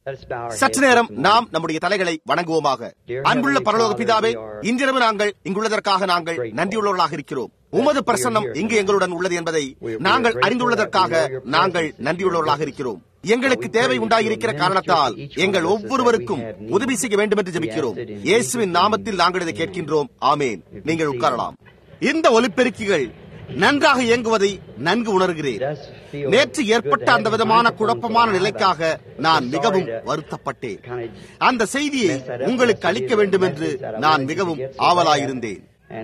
சற்று நேரம் நாம் நம்முடைய தலைகளை வணங்குவோமாக. அன்புள்ள பரலோக பிதாவே, இன்றிரவு நாங்கள் இங்குள்ளதற்காக நாங்கள் நன்றியுள்ளவர்களாக இருக்கிறோம். உமது பிரசன்னம் இங்கு எங்களுடன் உள்ளது என்பதை நாங்கள் அறிந்துள்ளதற்காக நாங்கள் நன்றியுள்ளவர்களாக இருக்கிறோம். எங்களுக்கு தேவை உண்டாயிருக்கிற காரணத்தால் எங்கள் ஒவ்வொருவருக்கும் உதவி செய்ய வேண்டும் என்று ஜெபிக்கிறோம். இயேசுவின் நாமத்தில் நாங்கள் இதை கேட்கின்றோம். ஆமேன். நீங்கள் உட்காரலாம். இந்த ஒலிபெருக்கிகள் நன்றாக இயங்குவதை நன்கு உணர்கிறேன். நேற்று ஏற்பட்ட அந்த விதமான குழப்பமான நிலைக்காக நான் மிகவும் வருத்தப்பட்டேன். அந்த செய்தியை உங்களுக்கு அளிக்க வேண்டும் என்று நான் மிகவும் ஆவலாயிருந்தேன்.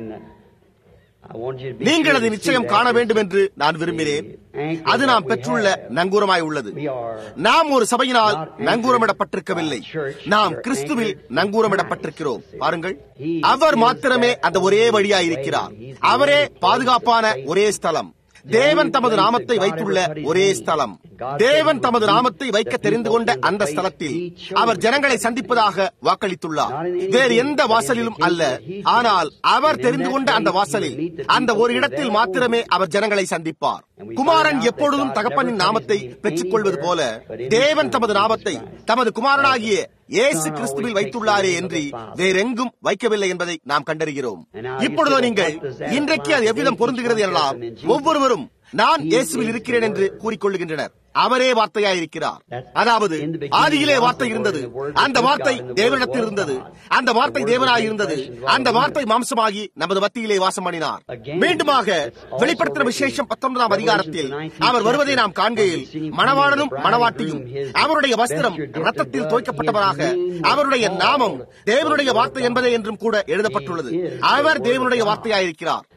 நீங்கள் அதை நிச்சயம் காண வேண்டும் என்று நான் விரும்பினேன். அது நாம் பெற்றுள்ள நங்கூரமாய் உள்ளது. நாம் ஒரு சபையினால் நங்கூரமிடப்பட்டிருக்கவில்லை, நாம் கிறிஸ்துவில் நங்கூரமிடப்பட்டிருக்கிறோம். பாருங்கள், அவர் மாத்திரமே அந்த ஒரே வழியாயிருக்கிறார். அவரே பாதுகாப்பான ஒரே ஸ்தலம். தேவன் தமது நாமத்தை வைத்துள்ள ஒரே ஸ்தலம். தேவன் தமது நாமத்தை வைக்க தெரிந்து கொண்ட அந்த ஸ்தலத்தில் அவர் ஜனங்களை சந்திப்பதாக வாக்களித்துள்ளார். வேறு எந்த வாசலிலும் அல்ல, ஆனால் அவர் தெரிந்து கொண்ட அந்த வாசலில், அந்த ஒரு இடத்தில் மாத்திரமே அவர் ஜனங்களை சந்திப்பார். குமாரன் எப்பொழுதும் தகப்பனின் நாமத்தை பெற்றுக் கொள்வது போல தேவன் தமது நாமத்தை தமது குமாரனாகிய இயேசு கிறிஸ்துவில் வைத்துள்ளாரே என்று வேறெங்கும் வைக்கவில்லை என்பதை நாம் கண்டறிகிறோம். இப்பொழுதோ நீங்கள் இன்றைக்கு அது எவ்விதம் பொருந்துகிறது எனலாம். ஒவ்வொருவரும் நான் இயேசுவில் இருக்கிறேன் என்று கூறிக்கொள்ளுகின்றனர். அவரே வார்த்தையாயிருக்கிறார். அதாவது ஆதியிலே வார்த்தை இருந்தது, அந்த வார்த்தை தேவனிடத்தில் இருந்தது, அந்த வார்த்தை தேவனாயிருந்தது, அந்த வார்த்தை மாம்சமாகி நமது மத்தியிலே வாசம் பண்ணினார். மீண்டுமாக வெளிப்படுத்தின விசேஷம் 19ஆம் அதிகாரத்தில் அவர் வருவதை நாம் காண்கையில் மணவாளனும் மணவாட்டியும் அவருடைய வஸ்திரம் இரத்தத்தில் தோய்க்கப்பட்டவராக, அவருடைய நாமம் தேவனுடைய வார்த்தை என்பதே என்றும் கூட எழுதப்பட்டுள்ளது. அவர் தேவனுடைய வார்த்தையாயிருக்கிறார்.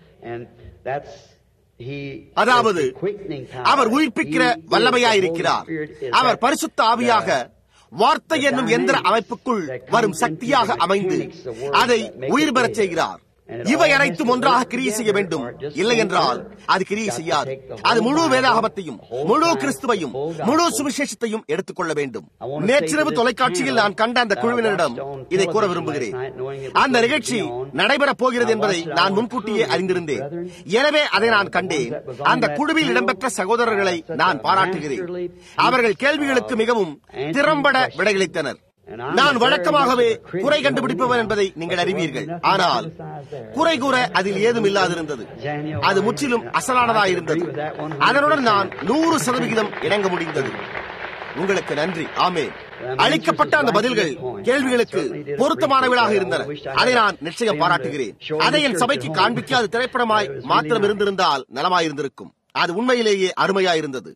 அதாவது அவர் உயிர்ப்பிக்கிற வல்லமையாயிருக்கிறார். அவர் பரிசுத்த ஆவியாக வார்த்தை என்னும் எந்திர அமைப்புக்குள் வரும் சக்தியாக அமைந்து அதை உயிர் பெறச் செய்கிறார். இவை அனைத்தும் ஒன்றாக கிரியை செய்ய வேண்டும். இல்லை என்றால் அது கிரியை செய்யாது. அது முழு வேதாகமத்தையும் முழு கிறிஸ்துவையும் முழு சுவிசேஷத்தையும் எடுத்துக்கொள்ள வேண்டும். நேற்றிரவு தொலைக்காட்சியில் நான் கண்ட அந்த குழுவினரிடம் இதை கூற விரும்புகிறேன். அந்த நிகழ்ச்சி நடைபெறப் போகிறது என்பதை நான் முன்கூட்டியே அறிந்திருந்தேன். எனவே அதை நான் கண்டேன். அந்த குழுவில் இடம்பெற்ற சகோதரர்களை நான் பாராட்டுகிறேன். அவர்கள் கேள்விகளுக்கு மிகவும் திறம்பட விடையளித்தனர். நான் வழக்கமாகவே குறை கண்டுபிடிப்பவன் என்பதை நீங்கள் அறிவீர்கள். ஆனால் குறை கூற அதில் ஏதும் இல்லாதிருந்தது. அது முற்றிலும் அசலானதாயிருந்தது. அதனுடன் நான் 100% இணங்க முடிந்தது. உங்களுக்கு நன்றி. ஆமென். அளிக்கப்பட்ட அந்த பதில்கள் கேள்விகளுக்கு பொருத்தமானவர்களாக இருந்தன. அதை நான் நிச்சயம் பாராட்டுகிறேன். அதை என் சபைக்கு காண்பிக்க அது திரைப்படமாய் மாத்திரம் இருந்திருந்தால் நலமாயிருந்திருக்கும். அது உண்மையிலேயே அருமையாயிருந்தது.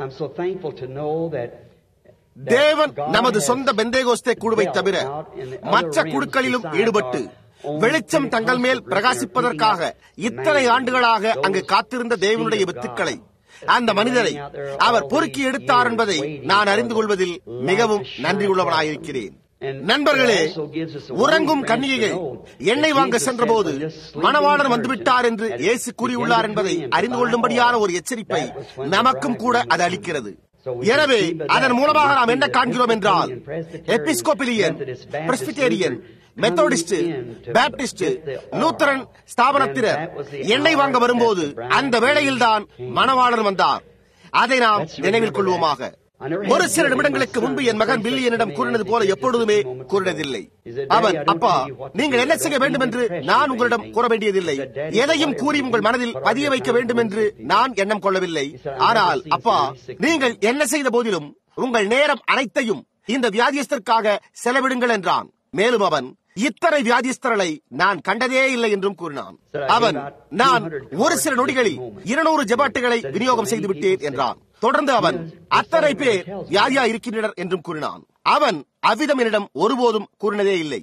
தேவன் நமது சொந்த பெந்தேகோஸ்தே குழுவை தவிர மற்ற குழுக்களிலும் ஈடுபட்டு வெளிச்சம் தங்கள் மேல் பிரகாசிப்பதற்காக இத்தனை ஆண்டுகளாக அங்கு காத்திருந்த தேவனுடைய வித்துக்களை, அந்த மனிதரை அவர் பொறுக்கி எடுத்தார் என்பதை நான் அறிந்து கொள்வதில் மிகவும் நன்றியுள்ளவனாயிருக்கிறேன். நண்பர்களே, உறங்கும் கன்னிகைகள் எண்ணெய் வாங்க சென்ற போது மணவாளன் வந்துவிட்டார் என்று இயேசு கூறியுள்ளார் என்பதை அறிந்து கொள்ளும்படியான ஒரு எச்சரிப்பை நமக்கும் கூட அது அளிக்கிறது. எனவே அதன் மூலமாக நாம் என்ன காண்கிறோம் என்றால், Episcopalian, Presbyterian, Methodist, Baptist, Lutheran ஸ்தாபனத்தினர் எண்ணெய் வாங்க வரும்போது அந்த வேளையில்தான் மணவாளன் வந்தார். அதை நாம் நினைவில் கொள்வோமாக. ஒரு சில நிமிடங்களுக்கு முன்பு என் மகன் பில்லி என்னிடம் கூறினது போல எப்பொழுதுமே கூறினதில்லை. அவன், அப்பா, நீங்கள் என்ன செய்ய வேண்டும் என்று நான் உங்களிடம் கூற வேண்டியதில்லை. எதையும் கூறி உங்கள் மனதில் பதிய வைக்க வேண்டும் என்று நான் எண்ணம் கொள்ளவில்லை. ஆனால் அப்பா, நீங்கள் என்ன செய்த போதிலும் உங்கள் நேரம் அனைத்தையும் இந்த வியாதியஸ்தற்காக செலவிடுங்கள் என்றான். மேலும் அவன், இத்தனை வியாதிஸ்தர்களை நான் கண்டதே இல்லை என்றும் கூறினான். அவன், நான் ஒரு சில நொடிகளில் 200 ஜெபாட்டுகளை விநியோகம் செய்து விட்டேன் என்றான். தொடர்ந்து அவன், அத்தனை பேர் வியாதியா இருக்கின்றனர் என்றும் கூறினான். அவன் அவ்விதம் என்னிடம் ஒருபோதும் கூறினதே இல்லை.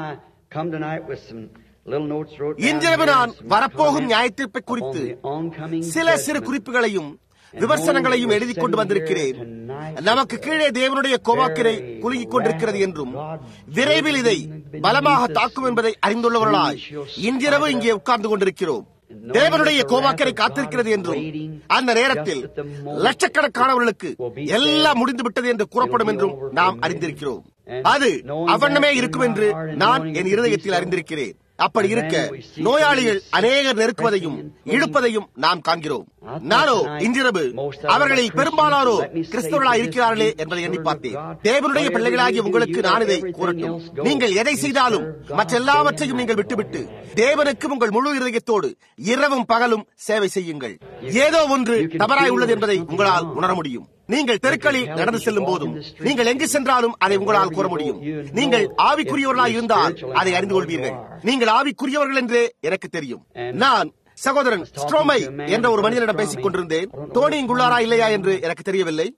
இன்றிரவு நான் வரப்போகும் நியாயத்தீர்ப்பை குறித்து சில சிறு குறிப்புகளையும் விமர்சனங்களையும் எழுதி கொண்டு வந்திருக்கிறேன். நமக்கு கீழே தேவனுடைய கோபாக்கினை குலுங்கிக் கொண்டிருக்கிறது என்றும் விரைவில் இதை பலமாக தாக்கும் என்பதை அறிந்துள்ளவர்களாய் இன்றிரவு இங்கே உட்கார்ந்து கொண்டிருக்கிறோம். தேவனுடைய கோபாக்கரை காத்திருக்கிறது என்றும் அந்த நேரத்தில் லட்சக்கணக்கானவர்களுக்கு எல்லாம் முடிந்துவிட்டது என்று கூறப்படும் என்றும் நாம் அறிந்திருக்கிறோம். அது அவ்வண்ணமே இருக்கும் என்று நான் என் இருதயத்தில் அறிந்திருக்கிறேன். அப்படி இருக்க நோயாளிகள் அநேகர் நெருக்குவதையும் இழுப்பதையும் நாம் காண்கிறோம். நானோ இன்றிரவு அவர்களில் பெரும்பாலானோ கிறிஸ்தவர்களாக இருக்கிறார்களே என்பதை எண்ணி பார்த்தேன். தேவனுடைய பிள்ளைகளாகிய உங்களுக்கு நான் இதை கூறட்டும். நீங்கள் எதை செய்தாலும் மற்ற எல்லாவற்றையும் நீங்கள் விட்டுவிட்டு தேவனுக்கு உங்கள் முழு இதயத்தோடு இரவும் பகலும் சேவை செய்யுங்கள். ஏதோ ஒன்று தவறாய் உள்ளது என்பதை உங்களால் உணர முடியும். நீங்கள் தெருக்களில் நடந்து செல்லும் போதும் நீங்கள் எங்கு சென்றாலும் அதை உங்களால் கூற முடியும். நீங்கள் ஆவிக்குரியவர்களாக இருந்தால் அதை அறிந்து கொள்வீர்கள். நீங்கள் ஆவிக்குரியவர்கள் என்றே எனக்கு தெரியும். நான் சகோதரன் ஸ்ட்ரோமை என்ற ஒரு மனிதனிடம் பேசிக் கொண்டிருந்தேன். டோனி இங்குள்ளாரா இல்லையா என்று எனக்கு தெரியவில்லை.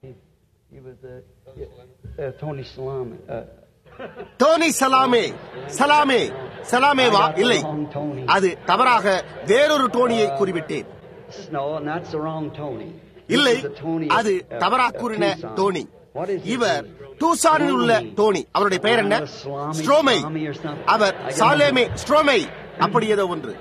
டோனி சலாமேவா? இல்லை, அது தவறாக வேறொரு டோனியை கூறிவிட்டேன். இல்லை, அது தவறாக கூறின டோனி. இவர் டூசானில் உள்ள டோனி. அவருடைய பெயர் என்ன? ஸ்ட்ரோமை. அவர் சாலேமே ஸ்ட்ரோமை அப்படி ஏதோ ஒன்று.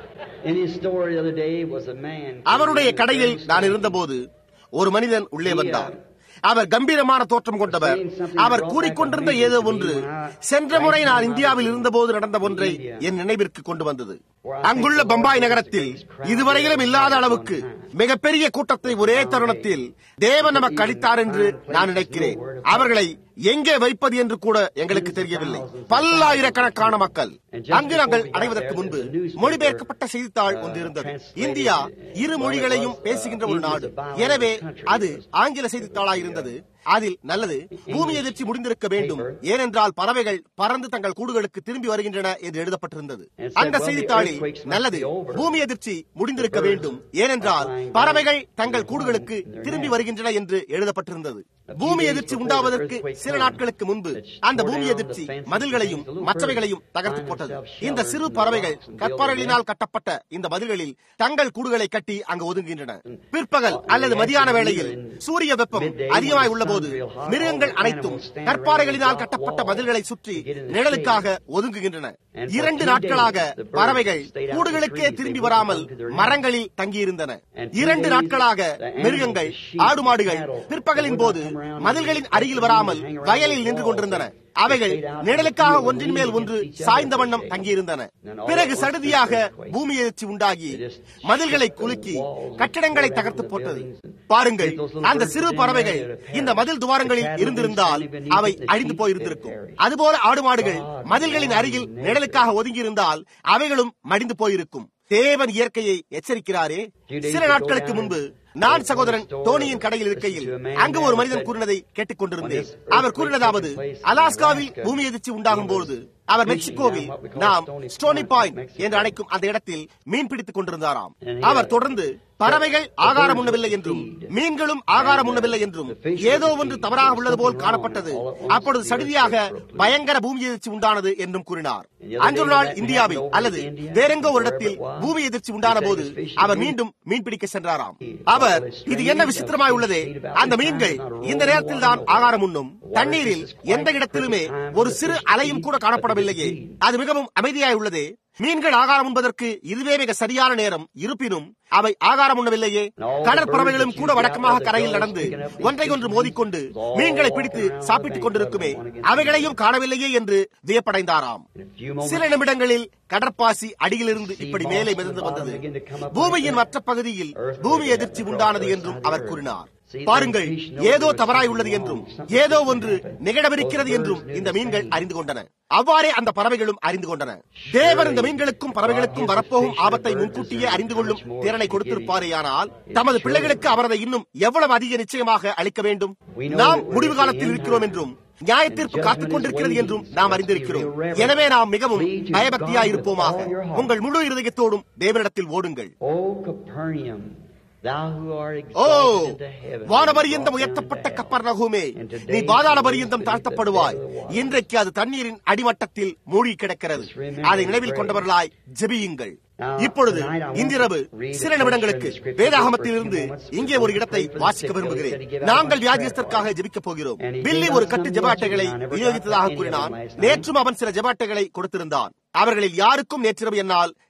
அவருடைய கடையில் நான் இருந்தபோது ஒரு மனிதன் உள்ளே வந்தார். அவர் கம்பீரமான தோற்றம் கொண்டவர். அவர் கூறிக்கொண்டிருந்த ஏதோ ஒன்று சென்ற முறை நான் இந்தியாவில் இருந்தபோது நடந்த ஒன்றை என் நினைவிற்கு கொண்டு வந்தது. அங்குள்ள பம்பாய் நகரத்தில் இதுவரையிலும் இல்லாத அளவுக்கு மிகப்பெரிய கூட்டத்தை ஒரே தருணத்தில் தேவன் நமக்கு அளித்தார் என்று நான் நினைக்கிறேன். அவர்களை எங்கே வைப்பது என்று கூட எங்களுக்கு தெரியவில்லை. பல்லாயிரக்கணக்கான மக்கள். அங்கு நாங்கள் அடைவதற்கு முன்பு மொழிபெயர்க்கப்பட்ட செய்தித்தாள் ஒன்று இருந்தது. இந்தியா இரு மொழிகளையும் பேசுகின்ற ஒரு நாடு. எனவே அது ஆங்கில செய்தித்தாளாக இருந்தது. அதில் நல்லது, பூமி எதிர்ச்சி முடிந்திருக்க வேண்டும், ஏனென்றால் பறவைகள் பறந்து தங்கள் கூடுகளுக்கு திரும்பி வருகின்றன என்று எழுதப்பட்டிருந்தது. அந்த செய்தித்தாளில் நல்லது, பூமி எதிர்ச்சி முடிந்திருக்க வேண்டும், ஏனென்றால் பறவைகள் தங்கள் கூடுகளுக்கு திரும்பி வருகின்றன என்று எழுதப்பட்டிருந்தது. பூமி எதிர்ச்சி உண்டாவதற்கு சில நாட்களுக்கு முன்பு அந்த பூமி எதிர்ச்சி மதில்களையும் மற்றவைகளையும் தகர்த்து போட்டது. இந்த சிறு பறவைகள் கற்பாறைகளினால் கட்டப்பட்ட இந்த மதில்களில் தங்கள் கூடுகளை கட்டி அங்கு ஒதுங்குகின்றன. பிற்பகல் அல்லது மதியான வேளையில் சூரிய வெப்பம் அதிகமாய் உள்ளபோது மிருகங்கள் அனைத்தும் கற்பாறைகளினால் கட்டப்பட்ட மதில்களை சுற்றி நிழலுக்காக ஒதுங்குகின்றன. 2 நாட்களாக பறவைகள் கூடுகளுக்கே திரும்பி வராமல் மரங்களில் தங்கியிருந்தன. 2 நாட்களாக மிருகங்கள், ஆடு மாடுகள் பிற்பகலின் போது மதில்களின் அருகில் வராமல் வயலில் நின்று கொண்டிருந்தன. அவைகள் நிழலுக்காக ஒன்றின் மேல் ஒன்று சாய்ந்த வண்ணம் தங்கியிருந்தன. பிறகு சடுதியாக பூமி எதிர்ச்சி உண்டாகி மதில்களை குலுக்கி கட்டிடங்களை தகர்த்து போட்டது. பாருங்கள், அந்த சிறு பறவைகள் இந்த மதில் துவாரங்களில் இருந்திருந்தால் அவை அழிந்து போயிருந்திருக்கும். அதுபோல ஆடு மாடுகள் மதில்களின் அருகில் நிழலுக்காக ஒதுங்கியிருந்தால் அவைகளும் மடிந்து போயிருக்கும். தேவன் இயற்கையை எச்சரிக்கிறாரே. சில நாட்களுக்கு முன்பு நான் சகோதரன் டோனியின் கடையில் இருக்கையில் அங்கு ஒரு மனிதன் கூறினதை கேட்டுக் கொண்டிருந்தேன். அவர் கூறினதாவது, அலாஸ்காவில் பூமி எதிர்ச்சி உண்டாகும் போது அவர் மெக்சிகோவில் நாம் ஸ்டோனி பாயிண்ட் என்று அழைக்கும் அந்த இடத்தில் மீன் பிடித்துக் கொண்டிருந்தாராம். அவர் தொடர்ந்து பறவைகள் ஆகாரம் உண்ணவில்லை என்றும் மீன்களும் ஆகாரம் உண்ணவில்லை என்றும் ஏதோ ஒன்று தவறாக உள்ளது போல் காணப்பட்டது. அப்பொழுது சடுதியாக பயங்கர பூமி எதிர்ச்சி உண்டானது என்றும் கூறினார். அன்று நாள் இந்தியாவில் அல்லது வேறெங்கோ ஒரு இடத்தில் பூமி எதிர்ச்சி உண்டான போது அவர் மீண்டும் மீன் பிடிக்க சென்றாராம். அவர், இது என்ன விசித்திரமாய் உள்ளதே, அந்த மீன்கள் இந்த நேரத்தில் தான் ஆகாரம் உண்ணும். தண்ணீரில் எந்த இடத்திலுமே ஒரு சிறு அலையும் கூட காணப்படவில்லையே. அது மிகவும் அமைதியாய் உள்ளதே. மீன்கள் ஆகாரம் உண்பதற்கு இதுவே மிக சரியான நேரம். இருப்பினும் அவை ஆகாரம் உண்ணவில்லையே. கடற்பறவைகளும் கூட வழக்கமாக கரையில் நடந்து ஒன்றை ஒன்று மோதிக்கொண்டு மீன்களை பிடித்து சாப்பிட்டுக் கொண்டிருக்குமே, அவைகளையும் காணவில்லையே என்று வியப்படைந்தாராம். சில நிமிடங்களில் கடற்பாசி அடியிலிருந்து இப்படி மேலே மிதந்து வந்தது. பூமியின் மற்ற பகுதியில் பூமி எதிர்ச்சி உண்டானது என்றும் அவர் கூறினார். பாருங்கள், ஏதோ தவறாய் உள்ளது என்றும் ஏதோ ஒன்று நிகழவிருக்கிறது என்றும் இந்த மீன்கள் அறிந்து கொண்டன. அவ்வாறே அந்த பறவைகளும் அறிந்து கொண்டன. தேவன் இந்த மீன்களுக்கும் பறவைகளுக்கும் வரப்போகும் ஆபத்தை முன்கூட்டியே அறிந்து கொள்ளும் திறனை கொடுத்திருப்பாரேயானால் தமது பிள்ளைகளுக்கு அவரதை இன்னும் எவ்வளவு அதிக நிச்சயமாக அளிக்க வேண்டும். நாம் முடிவு காலத்தில் இருக்கிறோம் என்றும் நியாயத்தீர்ப்பு காத்துக் கொண்டிருக்கிறது என்றும் நாம் அறிந்திருக்கிறோம். எனவே நாம் மிகவும் பயபக்தியாய் இருப்போமாக. உங்கள் முழு இருதயத்தோடும் தேவனிடத்தில் ஓடுங்கள். ஓ வானபரியந்தம் உயர்த்தப்பட்ட கப்பர்நகூமே, நீ பாதாள பரியந்தம் தாழ்த்தப்படுவாய். இன்றைக்கு அது தண்ணீரின் அடிமட்டத்தில் மூழ்கி கிடக்கிறது. அதை நினைவில் கொண்டவர்களாய் ஜெபியுங்கள். இப்பொழுது இன்றிரவு சில நிமிடங்களுக்கு வேதாகமத்தில் இருந்து இங்கே ஒரு இடத்தை வாசிக்க விரும்புகிறேன். நாங்கள் வியாதியஸ்தற்காக ஜெபிக்கப் போகிறோம். பில்லி ஒரு கட்டு ஜெப அட்டைகளை விநியோகித்ததாக கூறினான். நேற்றும் அவன் சில ஜெப அட்டைகளை கொடுத்திருந்தான். அவர்களில் யாருக்கும் நேற்றிரவு என்னால்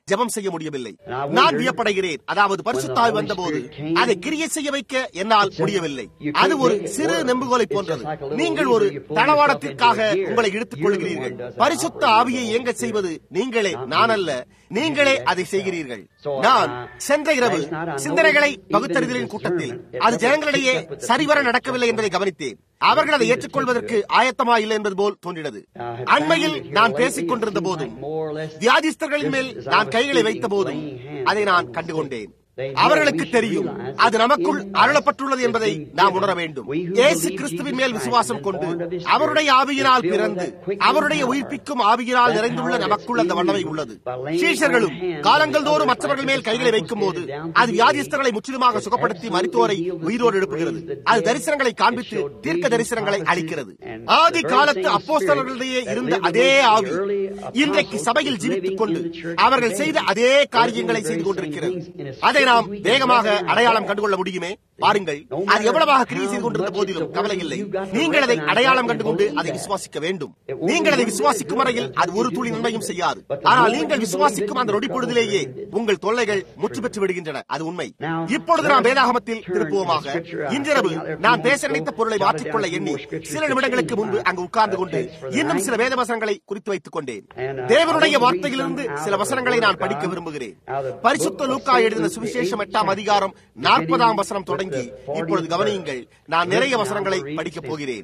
ஜெபம் செய்ய முடியவில்லை. நான் வியப்படைகிறேன். அதாவது பரிசுத்த ஆவி வந்தபோது அதை கிரியை செய்ய வைக்க என்னால் முடியவில்லை. அது ஒரு சிறு நெம்புகோலை போன்றது. நீங்கள் ஒரு தளவாடத்திற்காக உங்களை இழுத்துக் கொள்கிறீர்கள். பரிசுத்த ஆவியை இயங்க செய்வது நீங்களே, நான் அல்ல. நீங்களே அதை செய்கிறீர்கள். நான் சென்ற இரவு சிந்தனைகளை பகுத்தறிதலின் கூட்டத்தில் அது ஜனங்களிடையே சரிவர நடக்கவில்லை என்பதை கவனித்தேன். அவர்கள் அதை ஏற்றுக்கொள்வதற்கு ஆயத்தமா இல்லை என்பது போல் தோன்றினது. அண்மையில் நான் பேசிக் கொண்டிருந்த போதும் வியாதிஸ்தர்களின் மேல் நான் கைகளை வைத்த போதும் அதை நான் கண்டுகொண்டேன். அவர்களுக்கு தெரியும் அது நமக்குள் அருளப்பட்டுள்ளது என்பதை நாம் உணர வேண்டும். இயேசு கிறிஸ்துவின் மேல் விசுவாசம் கொண்டு அவருடைய ஆவியினால் பிறந்து அவருடைய உயிர்ப்பிக்கும் ஆவியினால் நிறைந்துள்ள நமக்குள் அந்த வல்லமை உள்ளது. சீஷர்களும் காலங்கள் தோறும் மற்றவர்கள் மேல் கைகளை வைக்கும் போது அது வியாதிஸ்தர்களை முற்றிலுமாக சுகப்படுத்தி மரித்தோரை உயிரோடு எழுப்புகிறது. அது தரிசனங்களை காண்பித்து தீர்க்க தரிசனங்களை அளிக்கிறது. ஆதி காலத்து அப்போஸ்தலர்களிடையே இருந்த அதே ஆவி இன்றைக்கு சபையில் ஜீவித்துக் கொண்டு அவர்கள் செய்த அதே காரியங்களை செய்து கொண்டிருக்கிறது. அதை நாம் வேகமாக அடையாளம் கண்டுகொள்ள முடியுமே. பாருங்கள், அது எவ்வளவாக கிரியை செய்து கொண்டிருந்த போதிலும் கவலை இல்லை. நீங்கள் அதை அடையாளம் கண்டுகொண்டு அதை விசுவாசிக்க வேண்டும். நீங்கள் அதை விசுவாசிக்கும் வரையில் அது ஒரு துளி நன்மையும் செய்யாது. ஆனால் நீங்கள் விசுவாசிக்கும் அந்த நொடிப்பொழுதிலேயே உங்கள் தொல்லைகள் முற்று பெற்று விடுகின்றன. அது உண்மை. இப்பொழுது நாம் வேதாகமத்தில் திருப்புவோமாக. இன்றிரவு நான் பேச நினைத்த பொருளை மாற்றிக்கொள்ள எண்ணி சில நிமிடங்களுக்கு முன்பு அங்கு உட்கார்ந்து கொண்டு இன்னும் சில வேத வசனங்களை குறித்து வைத்துக் கொண்டேன். தேவனுடைய வார்த்தையிலிருந்து சில வசனங்களை நான் படிக்க விரும்புகிறேன். பரிசுத்த லூக்கா எழுதின சுவிசேஷம் 8ஆம் அதிகாரம் 40ஆம் வசனம் தொடங்கி இப்பொழுது கவனியுங்கள். நான் நிறைய வசனங்களை படிக்கப் போகிறேன்.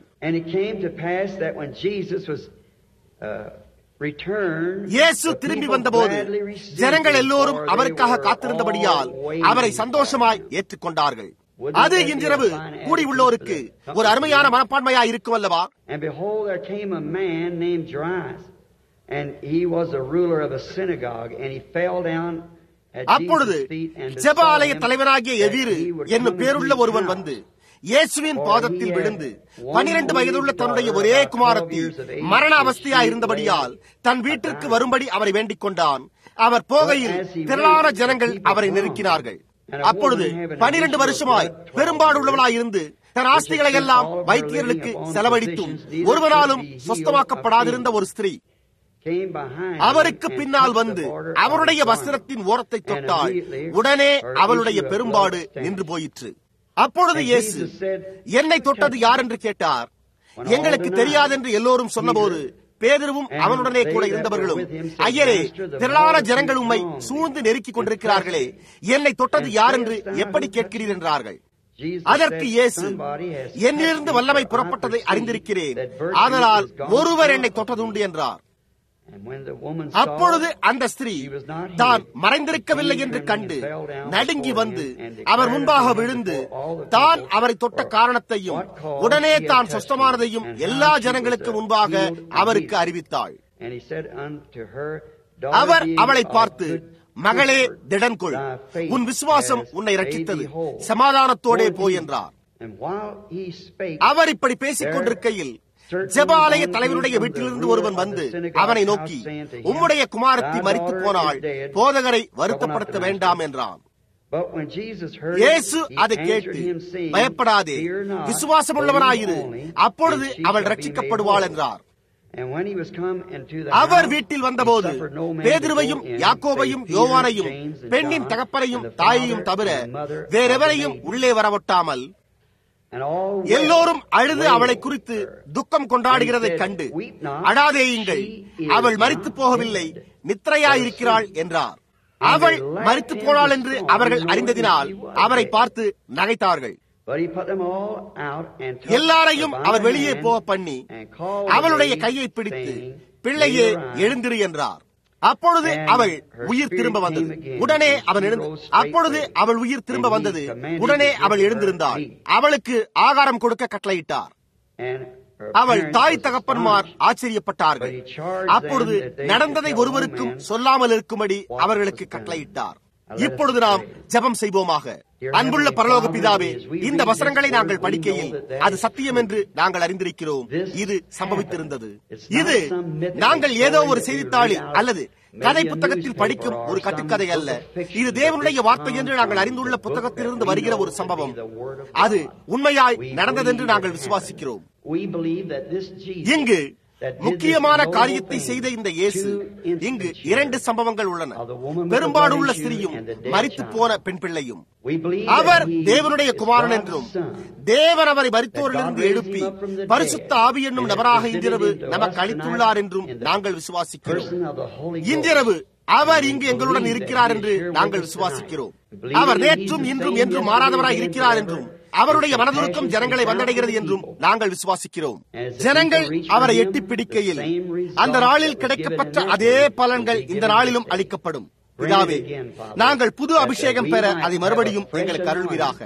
இயேசு திரும்பி வந்தபோது ஜனங்கள் எல்லோரும் அவருக்காக காத்திருந்தபடியால் அவரை சந்தோஷமாய் ஏற்றுக்கொண்டார்கள். அது இன்றிரவு கூடியுள்ளோருக்கு ஒரு அருமையான மனப்பான்மையாய் இருக்கும் அல்லவா? அப்பொழுது ஜெப ஆலய தலைவராகிய எவீரு என்னும் பேருள்ள ஒருவன் வந்து இயேசுவின் பாதத்தில் விழுந்து 12 வயதுள்ள தன்னுடைய ஒரே குமாரத்தி மரண அவஸ்தையாய் இருந்தபடியால் தன் வீட்டிற்கு வரும்படி அவரை வேண்டிக் கொண்டான். அவர் போகையில் திரளான ஜனங்கள் அவரை நெருக்கினார்கள். அப்பொழுது 12 வருஷமாய் பெரும்பாடு உள்ளவனாய் இருந்து தன் ஆஸ்திகளை எல்லாம் வைத்தியர்களுக்கு செலவழித்தும் ஒருவராலும் சொஸ்தமாக்கப்படாதிருந்த ஒரு ஸ்திரீ அவருக்கு பின்னால் வந்து அவருடைய வஸ்திரத்தின் ஓரத்தை தொட்டால் உடனே அவளுடைய பெரும்பாடு நின்று போயிற்று. அப்பொழுது இயேசு என்னை தொட்டது யார் என்று கேட்டார். எங்களுக்கு தெரியாதென்று எல்லோரும் சொன்னபோது பேதுருவும் அவனுடனே கூட இருந்தவர்களும், ஐயரே, திரளான ஜனங்கள் உம்மை சூழ்ந்து நெருக்கிக் கொண்டிருக்கிறார்களே, என்னை தொட்டது யார் என்று எப்படி கேட்கிறீர் என்றார்கள். அதற்கு இயேசு, என்னிலிருந்து வல்லமை புறப்பட்டதை அறிந்திருக்கிறேன், ஆதலால் ஒருவர் என்னை தொட்டதுண்டு என்றார். அப்பொழுது அந்த ஸ்திரீ தான் மறைந்திருக்கவில்லை என்று கண்டு நடுங்கி வந்து அவர் முன்பாக விழுந்து தான் அவரை தொட்ட காரணத்தையும் உடனே தான் சொஸ்தமானதையும் எல்லா ஜனங்களுக்கு முன்பாக அவருக்கு அறிவித்தாள். அவர் அவளை பார்த்து, மகளே, திடன் கொள், உன் விசுவாசம் உன்னை ரட்சித்தது, சமாதானத்தோடே போய் என்றார். அவர் இப்படி பேசிக் கொண்டிருக்கையில் ஜெப ஆலய தலைவருடைய வீட்டிலிருந்து ஒருவன் வந்து அவனை நோக்கி, உம்முடைய குமாரத்தி மரித்து போனால் போதகரை வருத்தப்படுத்த வேண்டாம் என்றான். இயேசு அதை கேட்டு, பயப்படாதே, விசுவாசமுள்ளவனாயிரு, அப்பொழுது அவள் ரட்சிக்கப்படுவாள் என்றார். அவர் வீட்டில் வந்தபோது பேதுருவையும் யாக்கோபையும் யோவானையும் பெண்ணின் தகப்பனையும் தாயையும் தவிர வேறெவரையும் உள்ளே வரவொட்டாமல் எல்லோரும் அழுது அவளை குறித்து துக்கம் கொண்டாடுகிறதை கண்டு, அழாதேயுங்கள், அவள் மரித்து போகவில்லை, நித்திரையாயிருக்கிறாள் என்றார். அவள் மரித்து போனாள் என்று அவர்கள் அறிந்ததினால் அவரை பார்த்து நகைத்தார்கள். எல்லாரையும் அவர் வெளியே போக பண்ணி அவளுடைய கையை பிடித்து, பிள்ளையே, எழுந்திரு என்றார். அப்பொழுது அவள் உயிர் திரும்ப வந்தது. உடனே அவள் உயிர் திரும்ப வந்தது. உடனே அவள் எழுந்திருந்தாள். அவளுக்கு ஆகாரம் கொடுக்க கட்டளையிட்டார். அவள் தாய் தகப்பன்மார் ஆச்சரியப்பட்டார்கள். அப்பொழுது நடந்ததை ஒருவருக்கும் சொல்லாமல் இருக்கும்படி அவர்களுக்கு கட்டளையிட்டார். இப்பொழுது நாம் ஜெபம் செய்வோமாக. அன்புள்ள பரலோக பிதாவே, இந்த வசனங்களை நாங்கள் படிக்கையில் அது சத்தியம் என்று நாங்கள் அறிந்திருக்கிறோம். இது சம்பவித்திருந்தது. இது நாங்கள் ஏதோ ஒரு செய்தித்தாளில் அல்லது கதை புத்தகத்தில் படிக்கும் ஒரு கட்டுக்கதை அல்ல. இது தேவனுடைய வார்த்தை என்று நாங்கள் அறிந்துள்ள புத்தகத்திலிருந்து வருகிற ஒரு சம்பவம். அது உண்மையாய் நடந்ததென்று நாங்கள் விசுவாசிக்கிறோம். இங்கு முக்கியமான காரியத்தை செய்த இந்த இயேசு இங்கு 2 சம்பவங்கள் உள்ளன. பெரும்பாடுள்ள ஸ்திரீயும் மரித்து போன பெண் பிள்ளையும். அவர் தேவனுடைய குமாரன் என்றும் தேவன் அவரை மரித்தோரிலிருந்து எழுப்பி பரிசுத்த ஆவி என்னும் நபராக இன்றிரவு நமக்கு அளித்துள்ளார் என்றும் நாங்கள் விசுவாசிக்கிறோம். இன்றிரவு அவர் இங்கு எங்களுடன் இருக்கிறார் என்று நாங்கள் விசுவாசிக்கிறோம். அவர் நேற்றும் இன்றும் என்றும் மாறாதவராய் இருக்கிறார் என்றும் அவருடைய மனதுருக்கம் ஜனங்களை வந்தடைகிறது என்றும் நாங்கள் விசுவாசிக்கிறோம். ஜனங்கள் அவரை எட்டி பிடிக்கையில் அந்த நாளில் கிடைக்கப்பட்ட அதே பலன்கள் இந்த நாளிலும் அளிக்கப்படும். பிதாவே, நாங்கள் புது அபிஷேகம் பெற அதை மறுபடியும் எங்களுக்கு அருள்வீராக.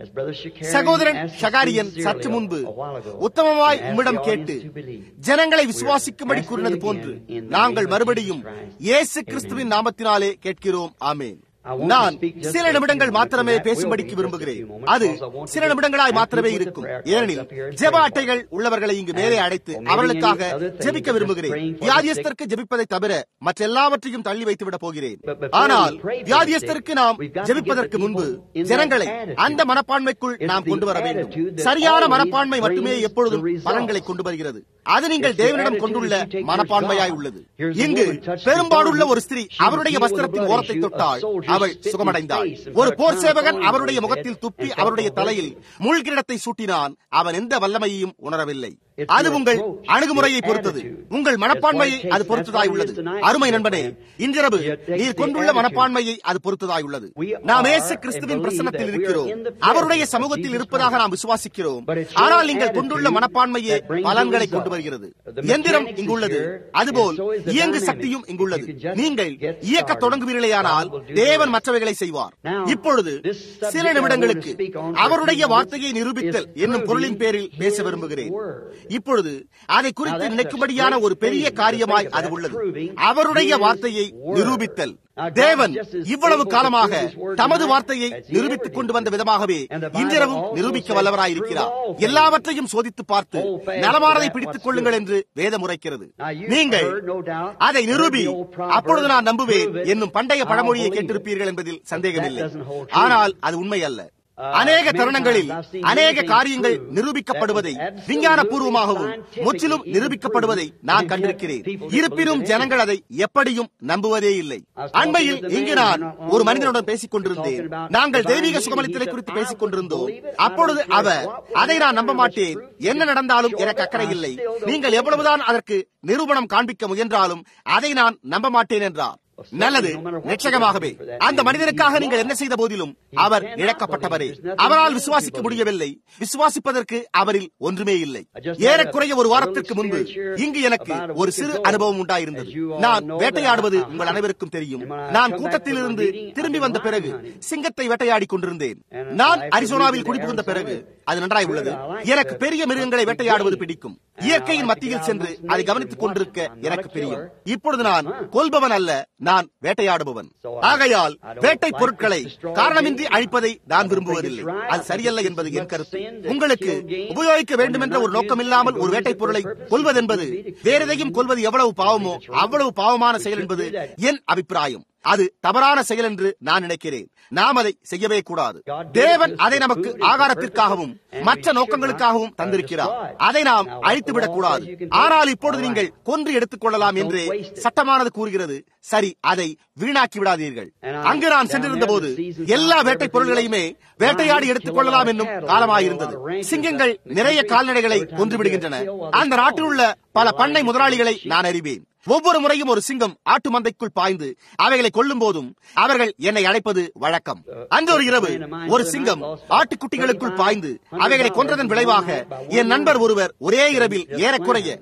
சகோதரன் ஷகாரியன் சற்று முன்பு உத்தமமாய் உம்மிடம் கேட்டு ஜனங்களை விசுவாசிக்கும்படி கூறினது போன்று நாங்கள் மறுபடியும் இயேசு கிறிஸ்துவின் நாமத்தினாலே கேட்கிறோம். ஆமென். நான் சில நிமிடங்கள் மாத்திரமே பேசும்படிக்கு விரும்புகிறேன். அது சில நிமிடங்களாய் மாத்திரமே இருக்கும். ஏனெனில் ஜெப அட்டைகள் உள்ளவர்களை இங்கு மேலே அழைத்து அவர்களுக்காக ஜெபிக்க விரும்புகிறேன். வியாதியஸ்தருக்கு ஜெபிப்பதை தவிர மற்ற எல்லாவற்றையும் தள்ளி வைத்துவிடப் போகிறேன். ஆனால் வியாதியஸ்தருக்கு நாம் ஜெபிப்பதற்கு முன்பு ஜனங்களை அந்த மனப்பான்மைக்குள் நாம் கொண்டு வர வேண்டும். சரியான மனப்பான்மை மட்டுமே எப்பொழுதும் பலன்களை கொண்டு வருகிறது. அது நீங்கள் தேவனிடம் கொண்டுள்ள மனப்பான்மையாய் உள்ளது. இங்கு பெரும்பாடுள்ள ஒரு ஸ்திரீ அவருடைய வஸ்திரத்தின் ஓரத்தை தொட்டால் அவள் சுகமடைந்தாள். ஒரு போர் சேவகன் அவருடைய முகத்தில் துப்பி அவருடைய தலையில் முள்கிரீடத்தை சூட்டினான். அவன் எந்த வல்லமையையும் உணரவில்லை. அது உங்கள் அணுகுமுறையை பொறுத்தது, உங்கள் மனப்பான்மையை அது பொறுத்ததாய் உள்ளது. அருமை நண்பனே, இன்றிரவு நீர் கொண்டுள்ள மனப்பான்மையை அது பொறுத்ததாய் உள்ளது. நாம் இயேசு கிறிஸ்துவின் பிரசன்னத்தில் இருக்கிறோம், அவருடைய சமூகத்தில் இருப்பதாக நாம் விசுவாசிக்கிறோம். ஆனால் நீங்கள் கொண்டுள்ள மனப்பான்மையே பலன்களை கொண்டு வருகிறது. எந்திரம் இங்குள்ளது, அதுபோல் இயங்கு சக்தியும் இங்குள்ளது. நீங்கள் இயக்க தொடங்குவீர்களேயானால் தேவன் மற்றவைகளை செய்வார். இப்பொழுது சில நிமிடங்களுக்கு அவருடைய வார்த்தையை நிரூபித்தல் என்னும் பொருளின் பேரில் பேச விரும்புகிறேன். இப்பொழுது அதை குறித்து நினைக்கும்படியான ஒரு பெரிய காரியமாய் அது உள்ளது. அவருடைய வார்த்தையை நிரூபித்தல். தேவன் இவ்வளவு காலமாக தமது வார்த்தையை நிரூபித்துக் கொண்டு வந்த விதமாகவே இன்றிரவும் நிரூபிக்க வல்லவராயிருக்கிறார். எல்லாவற்றையும் சோதித்து பார்த்து நலமானதை பிடித்துக் கொள்ளுங்கள் என்று வேதம் உரைக்கிறது. நீங்கள் அதை நிரூபி, அப்பொழுது நான் நம்புவேன் என்னும் பண்டைய பழமொழியை கேட்டிருப்பீர்கள் என்பதில் சந்தேகமில்லை. ஆனால் அது உண்மை அல்ல. அநேக தருணங்களில் அநேக காரியங்கள் நிரூபிக்கப்படுவதை விஞ்ஞான பூர்வமாகவும் முற்றிலும் நிரூபிக்கப்படுவதை நான் கண்டிருக்கிறேன். இருப்பினும் ஜனங்கள் அதை எப்படியும் நம்புவதே இல்லை. அண்மையில் இங்கு நான் ஒரு மனிதனுடன் பேசிக் கொண்டிருந்தேன். நாங்கள் தெய்வீக சுகமளித்தலை குறித்து பேசிக் கொண்டிருந்தோம். அப்பொழுது அவர், அதை நான் நம்ப மாட்டேன், என்ன நடந்தாலும் எனக்கு அக்கறை இல்லை, நீங்கள் எவ்வளவுதான் அதற்கு நிரூபணம் காண்பிக்க முயன்றாலும் அதை நான் நம்ப மாட்டேன் என்றார். நல்லது, நிச்சயமாகவே அந்த மனிதனுக்காக நீங்கள் என்ன செய்த போதிலும் அவர் இழக்கப்பட்டவரே. அவரால் விசுவாசிக்க முடியவில்லை. விசுவாசிப்பதற்கு அவரில் ஒன்றுமே இல்லை. ஏறக்குறைய ஒரு வாரத்திற்கு முன்பு இங்கு எனக்கு ஒரு சிறு அனுபவம் உண்டாயிருந்தது. நான் வேட்டையாடுவது உங்கள் அனைவருக்கும் தெரியும். நான் கூட்டத்திலிருந்து திரும்பி வந்த பிறகு சிங்கத்தை வேட்டையாடி கொண்டிருந்தேன். நான் அரிசோனாவில் குடிபுகுந்த பிறகு அது நன்றாய் உள்ளது. எனக்கு பெரிய மிருகங்களை வேட்டையாடுவது பிடிக்கும். இயற்கையின் மத்தியில் சென்று அதை கவனித்துக் கொண்டிருக்க எனக்கு பிரியும். இப்பொழுது நான் கொல்பவன் அல்ல, நான் வேட்டையாடுபவன். ஆகையால் வேட்டை பொருட்களை காரணமின்றி அழிப்பதை நான் விரும்புவதில்லை. அது சரியல்ல என்பது என் கருத்து. உங்களுக்கு உபயோகிக்க வேண்டும் என்ற ஒரு நோக்கம் இல்லாமல் ஒரு வேட்டை பொருளை கொல்வதென்பது வேற எதையும் கொல்வது எவ்வளவு பாவமோ அவ்வளவு பாவமான செயல் என்பது என் அபிப்பிராயம். அது தவறான செயல் என்று நான் நினைக்கிறேன். நாம் அதை செய்யவே கூடாது. தேவன் அதை நமக்கு ஆகாரத்திற்காகவும் மற்ற நோக்கங்களுக்காகவும் தந்திருக்கிறார். அதை நாம் அழித்துவிடக் கூடாது. ஆனால் இப்பொழுது நீங்கள் கொன்று எடுத்துக் கொள்ளலாம் என்றே சட்டமானது கூறுகிறது. சரி, அதை வீணாக்கி விடாதீர்கள். அங்கு நான் சென்றிருந்த போது எல்லா வேட்டை பொருள்களையுமே வேட்டையாடி எடுத்துக் கொள்ளலாம் என்னும் காலமாயிருந்தது. சிங்கங்கள் நிறைய கால்நடைகளை கொன்றுவிடுகின்றன. அந்த நாட்டில் உள்ள பல பண்ணை முதலாளிகளை நான் அறிவேன். ஒவ்வொரு முறையும் ஒரு சிங்கம் ஆட்டு மந்தைக்குள் பாய்ந்து அவைகளை கொல்லும் போதும் அவர்கள் என்னை அழைப்பது வழக்கம். அந்த ஒரு இரவு ஒரு சிங்கம் ஆட்டுக்குட்டிகளுக்குள் பாய்ந்து அவைகளை கொன்றதன் விளைவாக என் நண்பர் ஒருவர் ஒரே இரவில் ஏறக்குறைய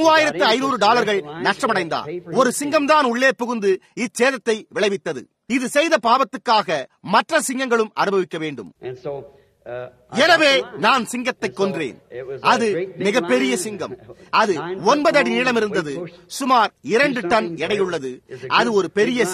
$3500 நஷ்டமடைந்தார். ஒரு சிங்கம் தான் உள்ளே புகுந்து இச்சேதத்தை விளைவித்தது. இது செய்த பாவத்துக்காக மற்ற சிங்கங்களும் அனுபவிக்க வேண்டும். எனவே நான் சிங்கத்தை கொன்றேன். அது மிகப்பெரிய சிங்கம். அது 9 அடி நீளம் இருந்தது. சுமார் 2 டன் எடையுள்ளது. அது ஒரு பெரிய சிங்கம்.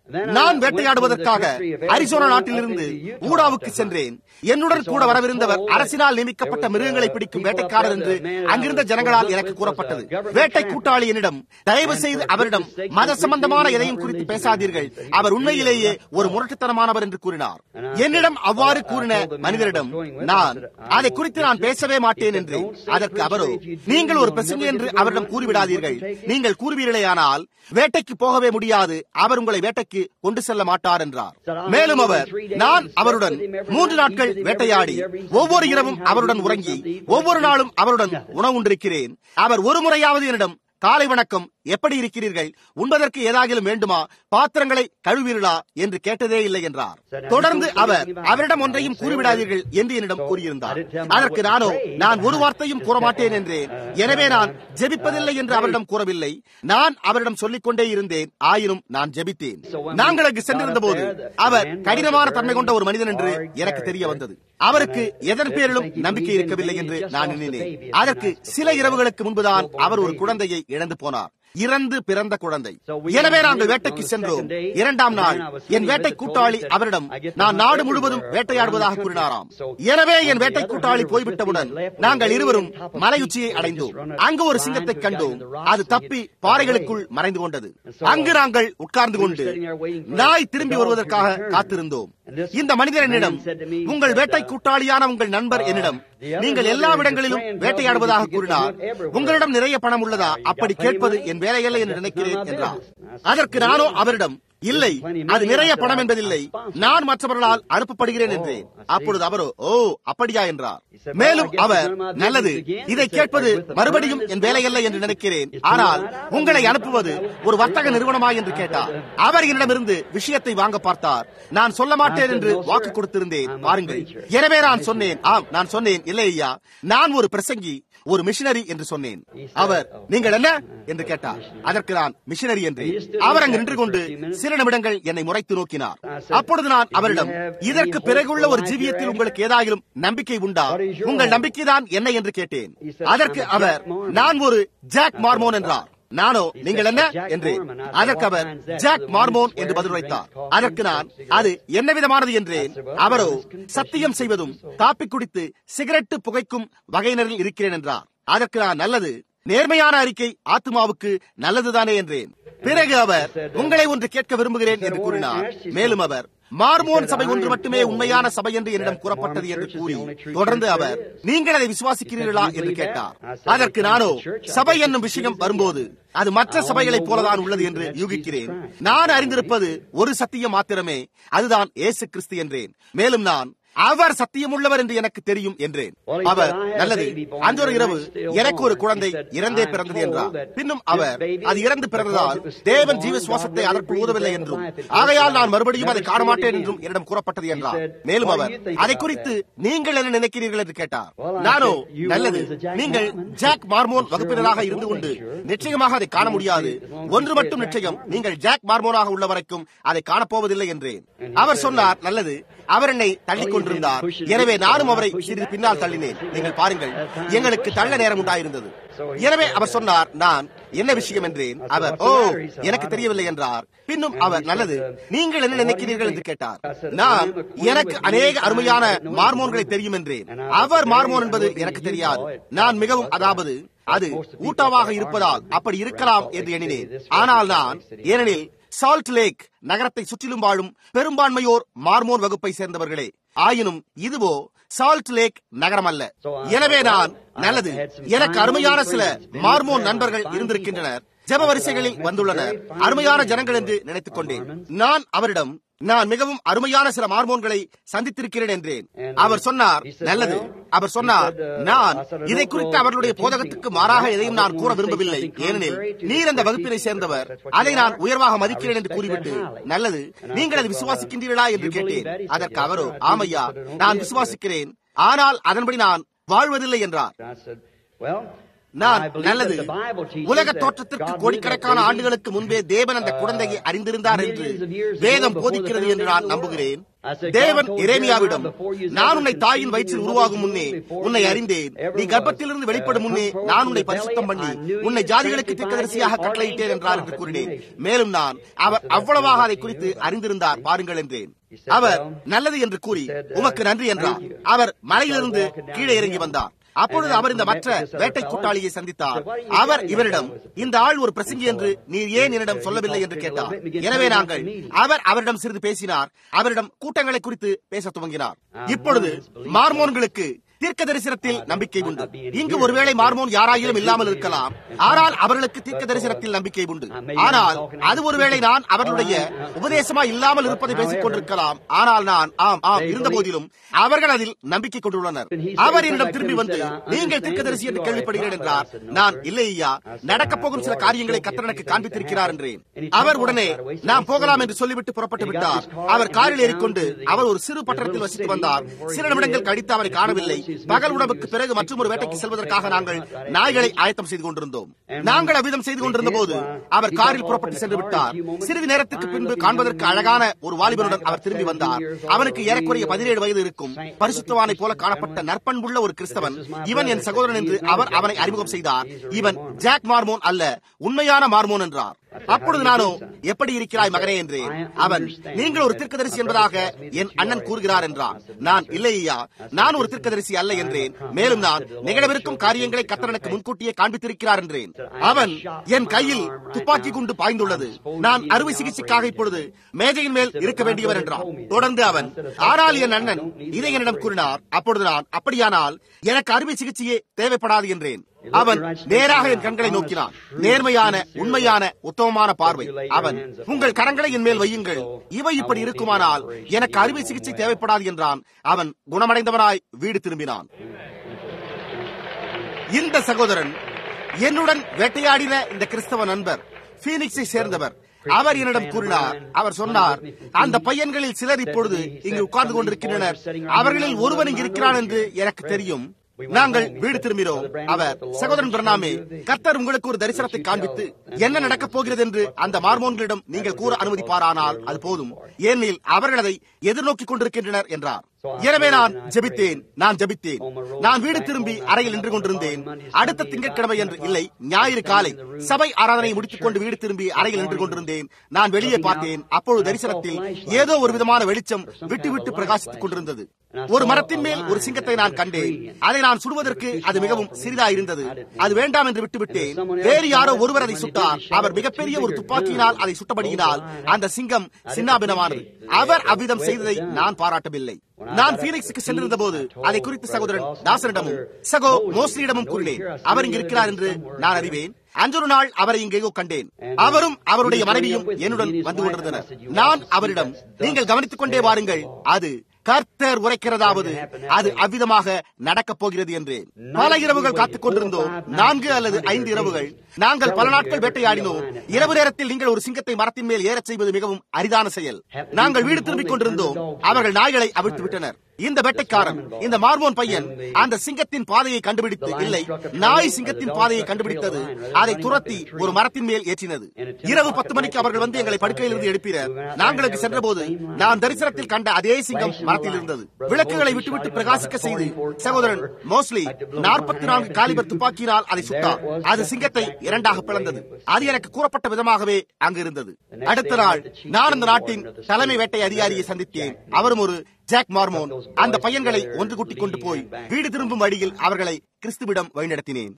நான் வேட்டையாடுவதற்காக அரிசோனா நாட்டிலிருந்து ஊடாவுக்கு சென்றேன். என்னுடன் கூட வரவிருந்தவர் அரசினால் நியமிக்கப்பட்ட மிருகங்களை பிடிக்கும் வேட்டைக்காரர் என்று அங்கிருந்த ஜனங்களால் எனக்கு கூறப்பட்டது. வேட்டை கூட்டாளி என்னிடம், தயவு செய்து அவரிடம் மத சம்பந்தமான எதையும் குறித்து பேசாதீர்கள், அவர் உண்மையிலேயே ஒரு முரட்டுத்தனமானவர் என்று கூறினார். என்னிடம் அவ்வாறு கூறின மனிதரிடம் நான் அதை குறித்து நான் பேசவே மாட்டேன் என்று. அதற்கு அவரோ, நீங்கள் ஒரு பிரசங்கி என்று அவரிடம் கூறிவிடாதீர்கள், நீங்கள் கூறுவீர்களேயானால் வேட்டைக்கு போகவே முடியாது, அவர் உங்களை வேட்டைக்கு கொண்டு செல்ல மாட்டார் என்றார். மேலும் அவர், நான் அவருடன் 3 நாட்கள் வேட்டையாடி ஒவ்வொரு இரவும் அவருடன் உறங்கி ஒவ்வொரு நாளும் அவருடன் உணவுண்டிருக்கிறேன். அவர் ஒரு முறையாவது என்னிடம், காலை வணக்கம், எப்படி இருக்கிறீர்கள், உண்பதற்கு ஏதாகிலும் வேண்டுமா, பாத்திரங்களை கழுவீர்களா என்று கேட்டதே இல்லை என்றார். தொடர்ந்து அவர், அவரிடம் ஒன்றையும் கூறிவிடாதீர்கள் என்று என்னிடம் கூறியிருந்தார். அதற்கு நானோ, நான் ஒரு வார்த்தையும் கூறமாட்டேன் என்றேன். எனவே நான் ஜெபிப்பதில்லை என்று அவரிடம் கூறவில்லை. நான் அவரிடம் சொல்லிக் கொண்டே இருந்தேன். ஆயினும் நான் ஜெபித்தேன். நாங்கள் அங்கு சென்றிருந்த போது அவர் கடினமான தன்மை கொண்ட ஒரு மனிதன் என்று எனக்கு தெரிய வந்தது. அவருக்கு எதன் பேரிலும் நம்பிக்கை இருக்கவில்லை என்று நான் எண்ணினேன். அதற்கு சில இரவுகளுக்கு முன்புதான் அவர் ஒரு குழந்தையை இழந்து போனார், இறந்து பிறந்த குழந்தை. எனவே நாங்கள் வேட்டைக்கு சென்றோம். 2ஆம் நாள் என் வேட்டை கூட்டாளி அவரிடம், நான் நாடு முழுவதும் வேட்டையாடுவதாக கூறினாராம். எனவே என் வேட்டை கூட்டாளி போய்விட்டவுடன் நாங்கள் இருவரும் மலையுச்சியை அடைந்தோம். அங்கு ஒரு சிங்கத்தை கண்டோம். அது தப்பி பாறைகளுக்குள் மறைந்து கொண்டது. அங்கு நாங்கள் உட்கார்ந்து கொண்டு நாய் திரும்பி வருவதற்காக காத்திருந்தோம். இந்த மனிதர் என்னிடம், உங்கள் வேட்டை கூட்டாளியான உங்கள் நண்பர் என்னிடம், நீங்கள் எல்லா இடங்களிலும் வேட்டையாடுவதாக கூறினார், உங்களிடம் நிறைய பணம் உள்ளதா, அப்படி கேட்பது என் வேலையல்ல என்று நினைக்கிறேன் என்றார். அதற்கு நானோ அவரிடம், இல்லை, அது நிறைய பணம் என்பதில்லை, நான் மற்றவர்களால் அனுப்பப்படுகிறேன் என்றேன். அப்பொழுது அவரோ, ஓ அப்படியா என்றார். மேலும் அவர், நல்லது, இதை கேட்பது மறுபடியும் என் வேலையல்ல என்று நினைக்கிறேன், ஆனால் உங்களை அனுப்புவது ஒரு வர்த்தக நிறுவனமா என்று கேட்டார். அவர் என்னிடமிருந்து விஷயத்தை வாங்க பார்த்தார். நான் சொல்ல மாட்டேன் என்று வாக்கு கொடுத்திருந்தேன், பாருங்கள். எனவே நான் சொன்னேன், ஆம், நான் சொன்னேன், இல்லை ஐயா, நான் ஒரு பிரசங்கி, ஒரு மிஷனரி என்று சொன்னேன். அவர், நீங்கள் என்ன என்று கேட்டார். அதற்கு நான் மிஷனரி என்று. அவர் அங்கு நின்று கொண்டு சில நிமிடங்கள் என்னை முறைத்து நோக்கினார். அப்பொழுது நான் அவரிடம், இதற்கு பிறகுள்ள ஒரு ஜீவியத்தில் உங்களுக்கு ஏதாயிலும் நம்பிக்கை உண்டா, உங்கள் நம்பிக்கைதான் என்ன என்று கேட்டேன். அதற்கு அவர், நான் ஒரு ஜாக் மார்மோன் என்றார். நானோ, நீங்கள் என்ன என்றேன். அதற்கு அவர், ஜாக் மார்மோன் என்று பதிலளித்தார். அதற்கு நான், அது என்ன விதமானது என்றேன். அவரோ, சத்தியம் செய்வதும் காப்பி குடித்து சிகரெட்டு புகைக்கும் வகையினரில் இருக்கிறேன் என்றார். அதற்கு நான், நல்லது, நேர்மையான அறிக்கை ஆத்மாவுக்கு நல்லதுதானே என்றேன். பிறகு அவர், உங்களை ஒன்று கேட்க விரும்புகிறேன் என்று கூறினார். மேலும் அவர், மார்மோன் சபை ஒன்று மட்டுமே உண்மையான சபை என்று என்னிடம் கூறப்பட்டது என்று கூறி தொடர்ந்து அவர், நீங்கள் அதை விசுவாசிக்கிறீர்களா என்று கேட்டார். அதற்கு நானோ, சபை என்னும் விஷயம் வரும்போது அது மற்ற சபைகளைப் போலதான் உள்ளது என்று யூகிக்கிறேன். நான் அறிந்திருப்பது ஒரு சத்தியம் மாத்திரமே, அதுதான் இயேசு கிறிஸ்து என்றேன். மேலும் நான், அவர் சத்தியமுள்ளவர் என்று எனக்கு தெரியும் என்றேன். அவர், நல்லது, அன்றொரு இரவு எனக்கு ஒரு குழந்தை இறந்தே பிறந்தது என்றார். பின்னும் அவர், அது இறந்து பிறந்ததால் தேவன் ஜீவ சுவாசத்தை அதற்கு ஊதவில்லை என்றும், ஆகையால் நான் மறுபடியும் அதை காண மாட்டேன் என்றும் என்னிடம் கூறப்பட்டது என்றார். மேலும் அவர், அதை குறித்து நீங்கள் என்ன நினைக்கிறீர்கள் என்று கேட்டார். நானோ, நல்லது, நீங்கள் ஜாக் மார்மோன் வகுப்பினராக இருந்து கொண்டு நிச்சயமாக அதை காண முடியாது. ஒன்று மட்டும் நிச்சயம், நீங்கள் ஜாக் மார்மோனாக உள்ள வரைக்கும் அதை காணப்போவதில்லை என்றேன். அவர் சொன்னார், நல்லது, அவர் என்னை தள்ளிக் கொண்டிருந்தார். எனவே நானும் அவரை சிறிது பின்னால் தள்ளினேன். நீங்கள் பாருங்கள், எங்களுக்கு தள்ள நேரம் உண்டாயிருந்தது. எனவே அவர் சொன்னார், நான் என்ன விஷயம் என்றேன். அவர், ஓ எனக்கு தெரியவில்லை என்றார். பின்னும் அவர், நல்லது, நீங்கள் என்ன நினைக்கிறீர்கள் என்று கேட்டார். நான், எனக்கு அநேக அருமையான மார்மோன்களை தெரியும் என்றேன். அவர் மார்மோன் என்பது எனக்கு தெரியாது. நான் மிகவும், அதாவது அது ஊட்டாவாக இருப்பதால் அப்படி இருக்கலாம் என்று எண்ணினேன். ஆனால் நான், ஏனெனில் சால்ட் லேக் நகரத்தை சுற்றிலும் வாழும் பெரும்பான்மையோர் மார்மோன் வகுப்பை சேர்ந்தவர்களே, ஆயினும் இதுவோ சால்ட் லேக் நகரம் அல்ல. எனவே நான், நல்லது, எனக்கு அருமையான சில மார்மோன் நண்பர்கள் இருந்திருக்கின்றனர், ஜெப வரிசைகளில் வந்துள்ளனர், அருமையான ஜனங்கள் என்று நினைத்துக் கொண்டேன். நான் அவரிடம், நான் மிகவும் அருமையான சில மார்மோன்களை சந்தித்திருக்கிறேன் என்றேன். அவர் சொன்னார், நல்லது. அவர் சொன்னார், நான் இதை குறித்து அவர்களுடைய போதகத்துக்கு மாறாக எதையும் நான் கூற விரும்பவில்லை, ஏனெனில் நீர் அந்த வகுப்பினை சேர்ந்தவர், அதை நான் உயர்வாக மதிக்கிறேன் என்று கூறிவிட்டு, நல்லது, நீங்கள் அதை விசுவாசிக்கின்றீர்களா என்று கேட்டேன். அதற்கு அவரோ, ஆமையா, நான் விசுவாசிக்கிறேன், ஆனால் அதன்படி நான் வாழ்வதில்லை என்றார். நான் நல்லது, உலக தோற்றத்திற்கு கோடிக்கணக்கான ஆண்டுகளுக்கு முன்பே தேவன் அந்த குழந்தையை அறிந்திருந்தார் என்று வேதம் போதிக்கிறது என்று நான் நம்புகிறேன். தேவன் எரேமியாவிடம், நான் உன்னை தாயின் வயிற்றில் உருவாகும் முன்னே உன்னை அறிந்தேன், நீ கர்ப்பத்திலிருந்து வெளிப்படும் முன்னே நான் உன்னை பரிசுத்தம் பண்ணி உன்னை ஜாதிகளுக்கு தீர்க்கதரிசியாக கட்டளையிட்டேன் என்றார் என்று கூறினேன். மேலும் நான், அவர் அவ்வளவாக அதை குறித்து அறிந்திருந்தார் பாருங்கள் என்றேன். அவர் நல்லது என்று கூறி உமக்கு நன்றி என்றார். அவர் மலையிலிருந்து கீழே இறங்கி வந்தார். அப்பொழுது அவர் இந்த மற்ற வேட்டை கூட்டாளியை சந்தித்தார். அவர் இவரிடம், இந்த ஆள் ஒரு பிரசங்கி என்று நீர் ஏன் என்னிடம் சொல்லவில்லை என்று கேட்டார். எனவே அவர் அவரிடம் சிறிது பேசினார். அவரிடம் கூட்டங்களை குறித்து பேச துவங்கினார். இப்பொழுது மார்மோன்களுக்கு தீர்க்க தரிசனத்தில் நம்பிக்கை உண்டு. இங்கு ஒருவேளை மார்மோன் யாராயிலும் இல்லாமல் இருக்கலாம், ஆனால் அவர்களுக்கு தீர்க்க தரிசனத்தில் நம்பிக்கை உண்டு. ஆனால் அது ஒருவேளை நான் அவர்களுடைய உபதேசமா இல்லாமல் இருப்பதை பேசிக் கொண்டிருக்கலாம். ஆனால் நான் இருந்த போதிலும் அவர்கள் அதில் நம்பிக்கை கொண்டுள்ளனர். அவர் என்னிடம் திரும்பி வந்து, நீங்கள் தீர்க்கதரிசி என்று கேள்விப்படுகிறேன் என்றார். நான், இல்லை ஐயா, நடக்கப் போகும் சில காரியங்களை கர்த்தர் எனக்கு காண்பித்திருக்கிறார் என்றேன். அவர் உடனே நாம் போகலாம் என்று சொல்லிவிட்டு புறப்பட்டு விட்டார். அவர் காரில் ஏறிக்கொண்டு அவர் ஒரு சிறு பட்டணத்தில் வசித்து வந்தார். சில நிமிடங்கள் கழித்து அவரை காணவில்லை. பகல் உணவுக்கு பிறகு மற்றொரு வேட்டைக்கு செல்வதற்காக நாங்கள் நாய்களை ஆயத்தம் செய்து கொண்டிருந்தோம். நாங்கள் அவ்விதம் செய்து கொண்டிருந்த போது அவர் காரில் புறப்பட்டு சென்று விட்டார். சிறிது நேரத்துக்கு பின்பு காண்பதற்கு அழகான ஒரு வாலிபனுடன் அவர் திரும்பி வந்தார். அவனுக்கு ஏறக்குறைய 17 வயது இருக்கும். பரிசுத்தவானை போல காணப்பட்ட நற்பண்புள்ள ஒரு கிறிஸ்தவன். இவன் என் சகோதரன் என்று அவர் அவனை அறிமுகம் செய்தார். இவன் ஜாக் மார்மோன் அல்ல, உண்மையான மார்மோன் என்றார். அப்பொழுது நானோ, எப்படி இருக்கிறாய் மகனே என்றேன். அவன், நீங்கள் ஒரு தீர்க்கதரிசி என்பதாக என் அண்ணன் கூறுகிறார் என்றான். நான், இல்லை ஐயா, நான் ஒரு தீர்க்கதரிசி அல்ல என்றேன். மேலும் நான் நிகழவிருக்கும் காரியங்களை கர்த்தர் எனக்கு முன்கூட்டியே காண்பித்திருக்கிறார் என்றேன். அவன், என் கையில் துப்பாக்கி குண்டு பாய்ந்துள்ளது, நான் அறுவை சிகிச்சைக்காக இப்பொழுது மேஜையின் மேல் இருக்க வேண்டியவர் என்றான். தொடர்ந்து அவன், ஆனால் என் அண்ணன் இதை என்னிடம் கூறினார். அப்பொழுது நான், அப்படியானால் எனக்கு அறுவை சிகிச்சையே தேவைப்படாது என்றேன். அவன் நேராக என் கண்களை நோக்கினான். நேர்மையான, உண்மையான, உத்தமமான பார்வை. அவன், உங்கள் கரங்களை என் மேல் வையுங்கள், இவை இப்படி இருக்குமானால் எனக்கு அறுவை சிகிச்சை தேவைப்படாது என்றான். அவன் குணமடைந்தவனாய் வீடு திரும்பினான். இந்த சகோதரன் என்னுடன் வேட்டையாடின இந்த கிறிஸ்தவ நண்பர் பீனிக்ஸை சேர்ந்தவர். அவர் என்னிடம் கூறினார். அவர் சொன்னார், அந்த பையன்களில் சிலர் இப்பொழுது இங்கு உட்கார்ந்து கொண்டிருக்கின்றனர். அவர்களில் ஒருவன் இங்கு இருக்கிறான் என்று எனக்கு தெரியும். நாங்கள் வீடு திரும்பினோம். அவர், சகோதரன் பிரணாமே, கர்த்தர் உங்களுக்கு ஒரு தரிசனத்தை காண்பித்து என்ன நடக்கப் போகிறது என்று அந்த மார்மோன்களிடம் நீங்கள் கூற அனுமதிப்பாரானால் அது போதும், ஏனெனில் அவர்கள் அதை எதிர்நோக்கிக் கொண்டிருக்கின்றனர் என்றார். எனவே நான் ஜெபித்தேன். நான் வீடு திரும்பி அறையில் நின்று கொண்டிருந்தேன். அடுத்த திங்கட்கிழமை என்று இல்லை, ஞாயிறு காலை சபை ஆராதனையை முடித்துக் கொண்டு வீடு திரும்பி அறையில் நின்று கொண்டிருந்தேன். நான் வெளியே பார்த்தேன். அப்பொழுது தரிசனத்தில் ஏதோ ஒரு விதமான வெளிச்சம் விட்டு விட்டு பிரகாசித்துக் கொண்டிருந்தது. ஒரு மரத்தின் மேல் ஒரு சிங்கத்தை நான் கண்டேன். அதை நான் சுடுவதற்கு அது மிகவும் சிறிதா இருந்தது. அது வேண்டாம் என்று விட்டுவிட்டேன். வேறு யாரோ ஒருவர் அதை சுட்டார். அவர் மிகப்பெரிய ஒரு துப்பாக்கியினால் அதை சுட்டபடியினால் அந்த சிங்கம் சின்னாபின்னமானது. அவர் அவ்விதம் செய்ததை நான் பாராட்டவில்லை. நான் பீனிக்ஸுக்கு சென்றிருந்த போது அதை குறித்து சகோதரன் தாசனிடமும் சகோ மோஸ்லியிடமும் கூறினேன். அவர் இங்கு இருக்கிறார் என்று நான் அறிவேன். அன்றொரு நாள் அவரை இங்கேயோ கண்டேன். அவரும் அவருடைய மனைவியும் என்னுடன் வந்து கொண்டிருந்தனர். நான் அவரிடம், நீங்கள் கவனித்துக் கொண்டே வாருங்கள், அது கர்த்தர் உரைக்கிறதாவது அது அவ்விதமாக நடக்கப் போகிறது என்றேன். பல இரவுகள் காத்துக் கொண்டிருந்தோம். 4 அல்லது 5 இரவுகள் நாங்கள் பல நாட்கள் வேட்டையாடினோம். இரவு நேரத்தில் நீங்கள் ஒரு சிங்கத்தை மரத்தின் மேல் ஏறச் செய்வது மிகவும் அரிதான செயல். நாங்கள் வீடு திரும்பிக் கொண்டிருந்தோம். அவர்கள் நாய்களை அவிழ்த்து விட்டனர். இந்த வேட்டைக்காரன், இந்த மார்மோன் பையன், அந்த சிங்கத்தின் பாதையை கண்டுபிடித்து, இல்லை, நாய் சிங்கத்தின் பாதையை கண்டுபிடித்தது, அதை துரத்தி ஒரு மரத்தின் மேல் ஏற்றினது. இரவு 10 மணிக்கு அவர்கள் வந்து எங்களை படுக்கையிலிருந்து எழுப்பினர். நாங்களுக்கு சென்ற போது நான் தரிசனத்தில் கண்ட அதே சிங்கம் மரத்தில் இருந்தது. விளக்குகளை விட்டுவிட்டு பிரகாசிக்க செய்து சகோதரன் மோஸ்லி 44 காலிபர் துப்பாக்கியினால் அதை சுட்டார். அது சிங்கத்தை 2ஆக பிளந்தது. அது எனக்கு கூறப்பட்ட விதமாகவே அங்கு இருந்தது. அடுத்த நாள் நான் அந்த நாட்டின் தலைமை வேட்டை அதிகாரியை சந்தித்தேன். அவரும் ஒரு ஜாக் மார்மோன். அந்த பையன்களை ஒன்று கூட்டிக் கொண்டு போய் வீடு திரும்பும் வழியில் அவர்களை கிறிஸ்துவிடம் வழிநடத்தினேன்.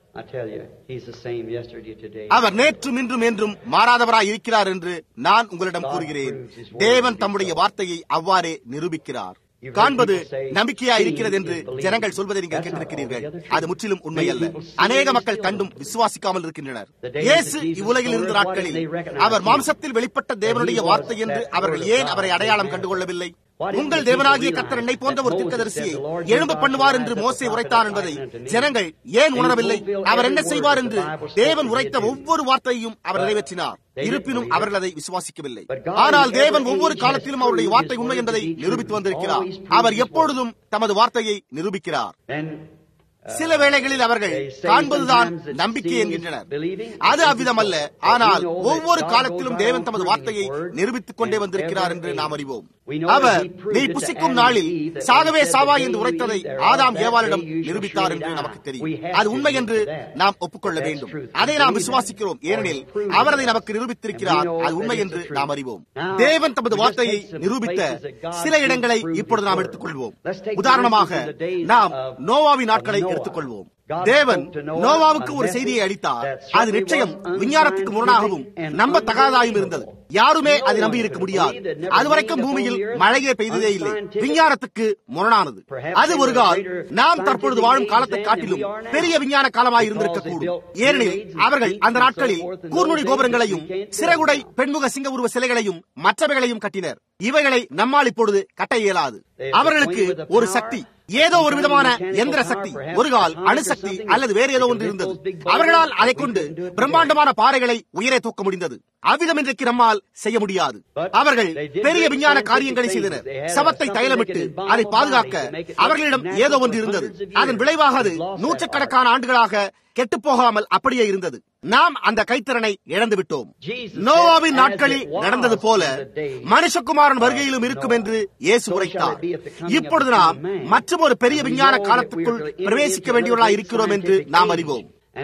அவர் நேற்றும் இன்றும் என்றும் மாறாதவராய் இருக்கிறார் என்று நான் உங்களிடம் கூறுகிறேன். தேவன் தம்முடைய வார்த்தையை அவ்வாறே நிரூபிக்கிறார். காண்பது நம்பிக்கையா இருக்கிறது என்று ஜனங்கள் சொல்வதை நீங்கள் கேட்டிருக்கிறீர்கள். அது முற்றிலும் உண்மை அல்ல. அநேக மக்கள் கண்டும் விசுவாசிக்காமல் இருக்கின்றனர். இயேசு இவ்வுலகில் இருந்த நாட்களில் அவர் மாம்சத்தில் வெளிப்பட்ட தேவனுடைய வார்த்தை என்று அவர்கள் ஏன் அவரை அடையாளம் கண்டுகொள்ளவில்லை? உங்கள் தேவனாகிய கர்த்தர் என்னை போன்ற ஒரு தீர்க்கதரிசியை எழும்ப பண்ணுவார் என்று மோசே உரைத்தார் என்பதை ஜனங்கள் ஏன் உணரவில்லை? அவர் என்ன செய்வார் என்று தேவன் உரைத்த ஒவ்வொரு வார்த்தையையும் அவர் நிறைவேற்றினார். இருப்பினும் அவர்கள் அதை விசுவாசிக்கவில்லை. ஆனால் தேவன் ஒவ்வொரு காலத்திலும் அவருடைய வார்த்தை உண்மை என்பதை நிரூபித்து வந்திருக்கிறார். அவர் எப்பொழுதும் தமது வார்த்தையை நிரூபிக்கிறார். சில வேளைகளில் அவர்கள் காண்பதுதான் நம்பிக்கை என்கின்றனர். அது அவ்விதமல்ல. ஆனால் ஒவ்வொரு காலத்திலும் தேவன் தமது வார்த்தையை நிரூபித்துக் கொண்டே வந்திருக்கிறார் என்று நாம் அறிவோம். அவர் நீ புசிக்கும் நாளில் சாகவே சாவா என்று உரைத்ததை ஆதாம் ஏவாளிடம் நிரூபித்தார் என்று நமக்கு தெரியும். அது உண்மை என்று நாம் ஒப்புக்கொள்ள வேண்டும். அதை நாம் விசுவாசிக்கிறோம். ஏனெனில் அவர் அதை நமக்கு நிரூபித்திருக்கிறார். அது உண்மை என்று நாம் அறிவோம். தேவன் தமது வார்த்தையை நிரூபித்த சில இடங்களை இப்பொழுது நாம் எடுத்துக்கொள்வோம். உதாரணமாக நாம் நோவாவின் நாட்களை எடுத்துக்கொள்வோம். தேவன் நோவாவுக்கு ஒரு செய்தியை அளித்தார். அது நிச்சயம் விஞ்ஞானத்துக்கு முரணாகவும் நம்பத்தகாதாயும் இருந்தது. யாருமே அதை நம்பி இருக்க முடியாது. அதுவரைக்கும் பூமியில் மழையே பெய்ததே இல்லை. விஞ்ஞானத்துக்கு முரணானது. அது ஒரு கால் நாம் தற்பொழுது வாழும் காலத்தை காட்டிலும் பெரிய விஞ்ஞான காலமாக இருந்திருக்கக்கூடும். ஏனெனில் அவர்கள் அந்த நாட்களில் கூர்நுடி கோபுரங்களையும் சிறகுடை பெண்முக சிங்க உருவ சிலைகளையும் மற்றவைகளையும் கட்டினர். இவைகளை நம்மால் இப்பொழுது கட்ட இயலாது. அவர்களுக்கு ஒரு சக்தி, ஏதோ ஒரு விதமான எந்திர சக்தி, ஒரு கால் அணுசக்தி அல்லது வேறு ஏதோ ஒன்று இருந்தது. அவர்களால் அதை கொண்டு பிரம்மாண்டமான பாறைகளை உயரே தூக்க முடிந்தது. அவ்விதம் இன்றைக்கு நம்மால் செய்ய முடியாது. அவர்கள் பெரிய விஞ்ஞான காரியங்களை செய்தனர். சவத்தை தைலமிட்டு அதை பாதுகாக்க அவர்களிடம் ஏதோ ஒன்று இருந்தது. அதன் விளைவாக அது நூற்றுக்கணக்கான ஆண்டுகளாக கெட்டு போகாமல் அப்படியே இருந்தது. நாம் அந்த கைத்திறனை இழந்து விட்டோம். நோவாவின் நாட்களில் நடந்தது போல மனுஷகுமாரன் வருகையிலும் இருக்கும் என்று இயேசு உரைத்தார். இப்பொழுது நாம் மற்றும் ஒரு பெரிய விஞ்ஞான காலத்துக்குள் பிரவேசிக்க வேண்டியவர்களாக இருக்கிறோம் என்று நாம் அறிவோம்.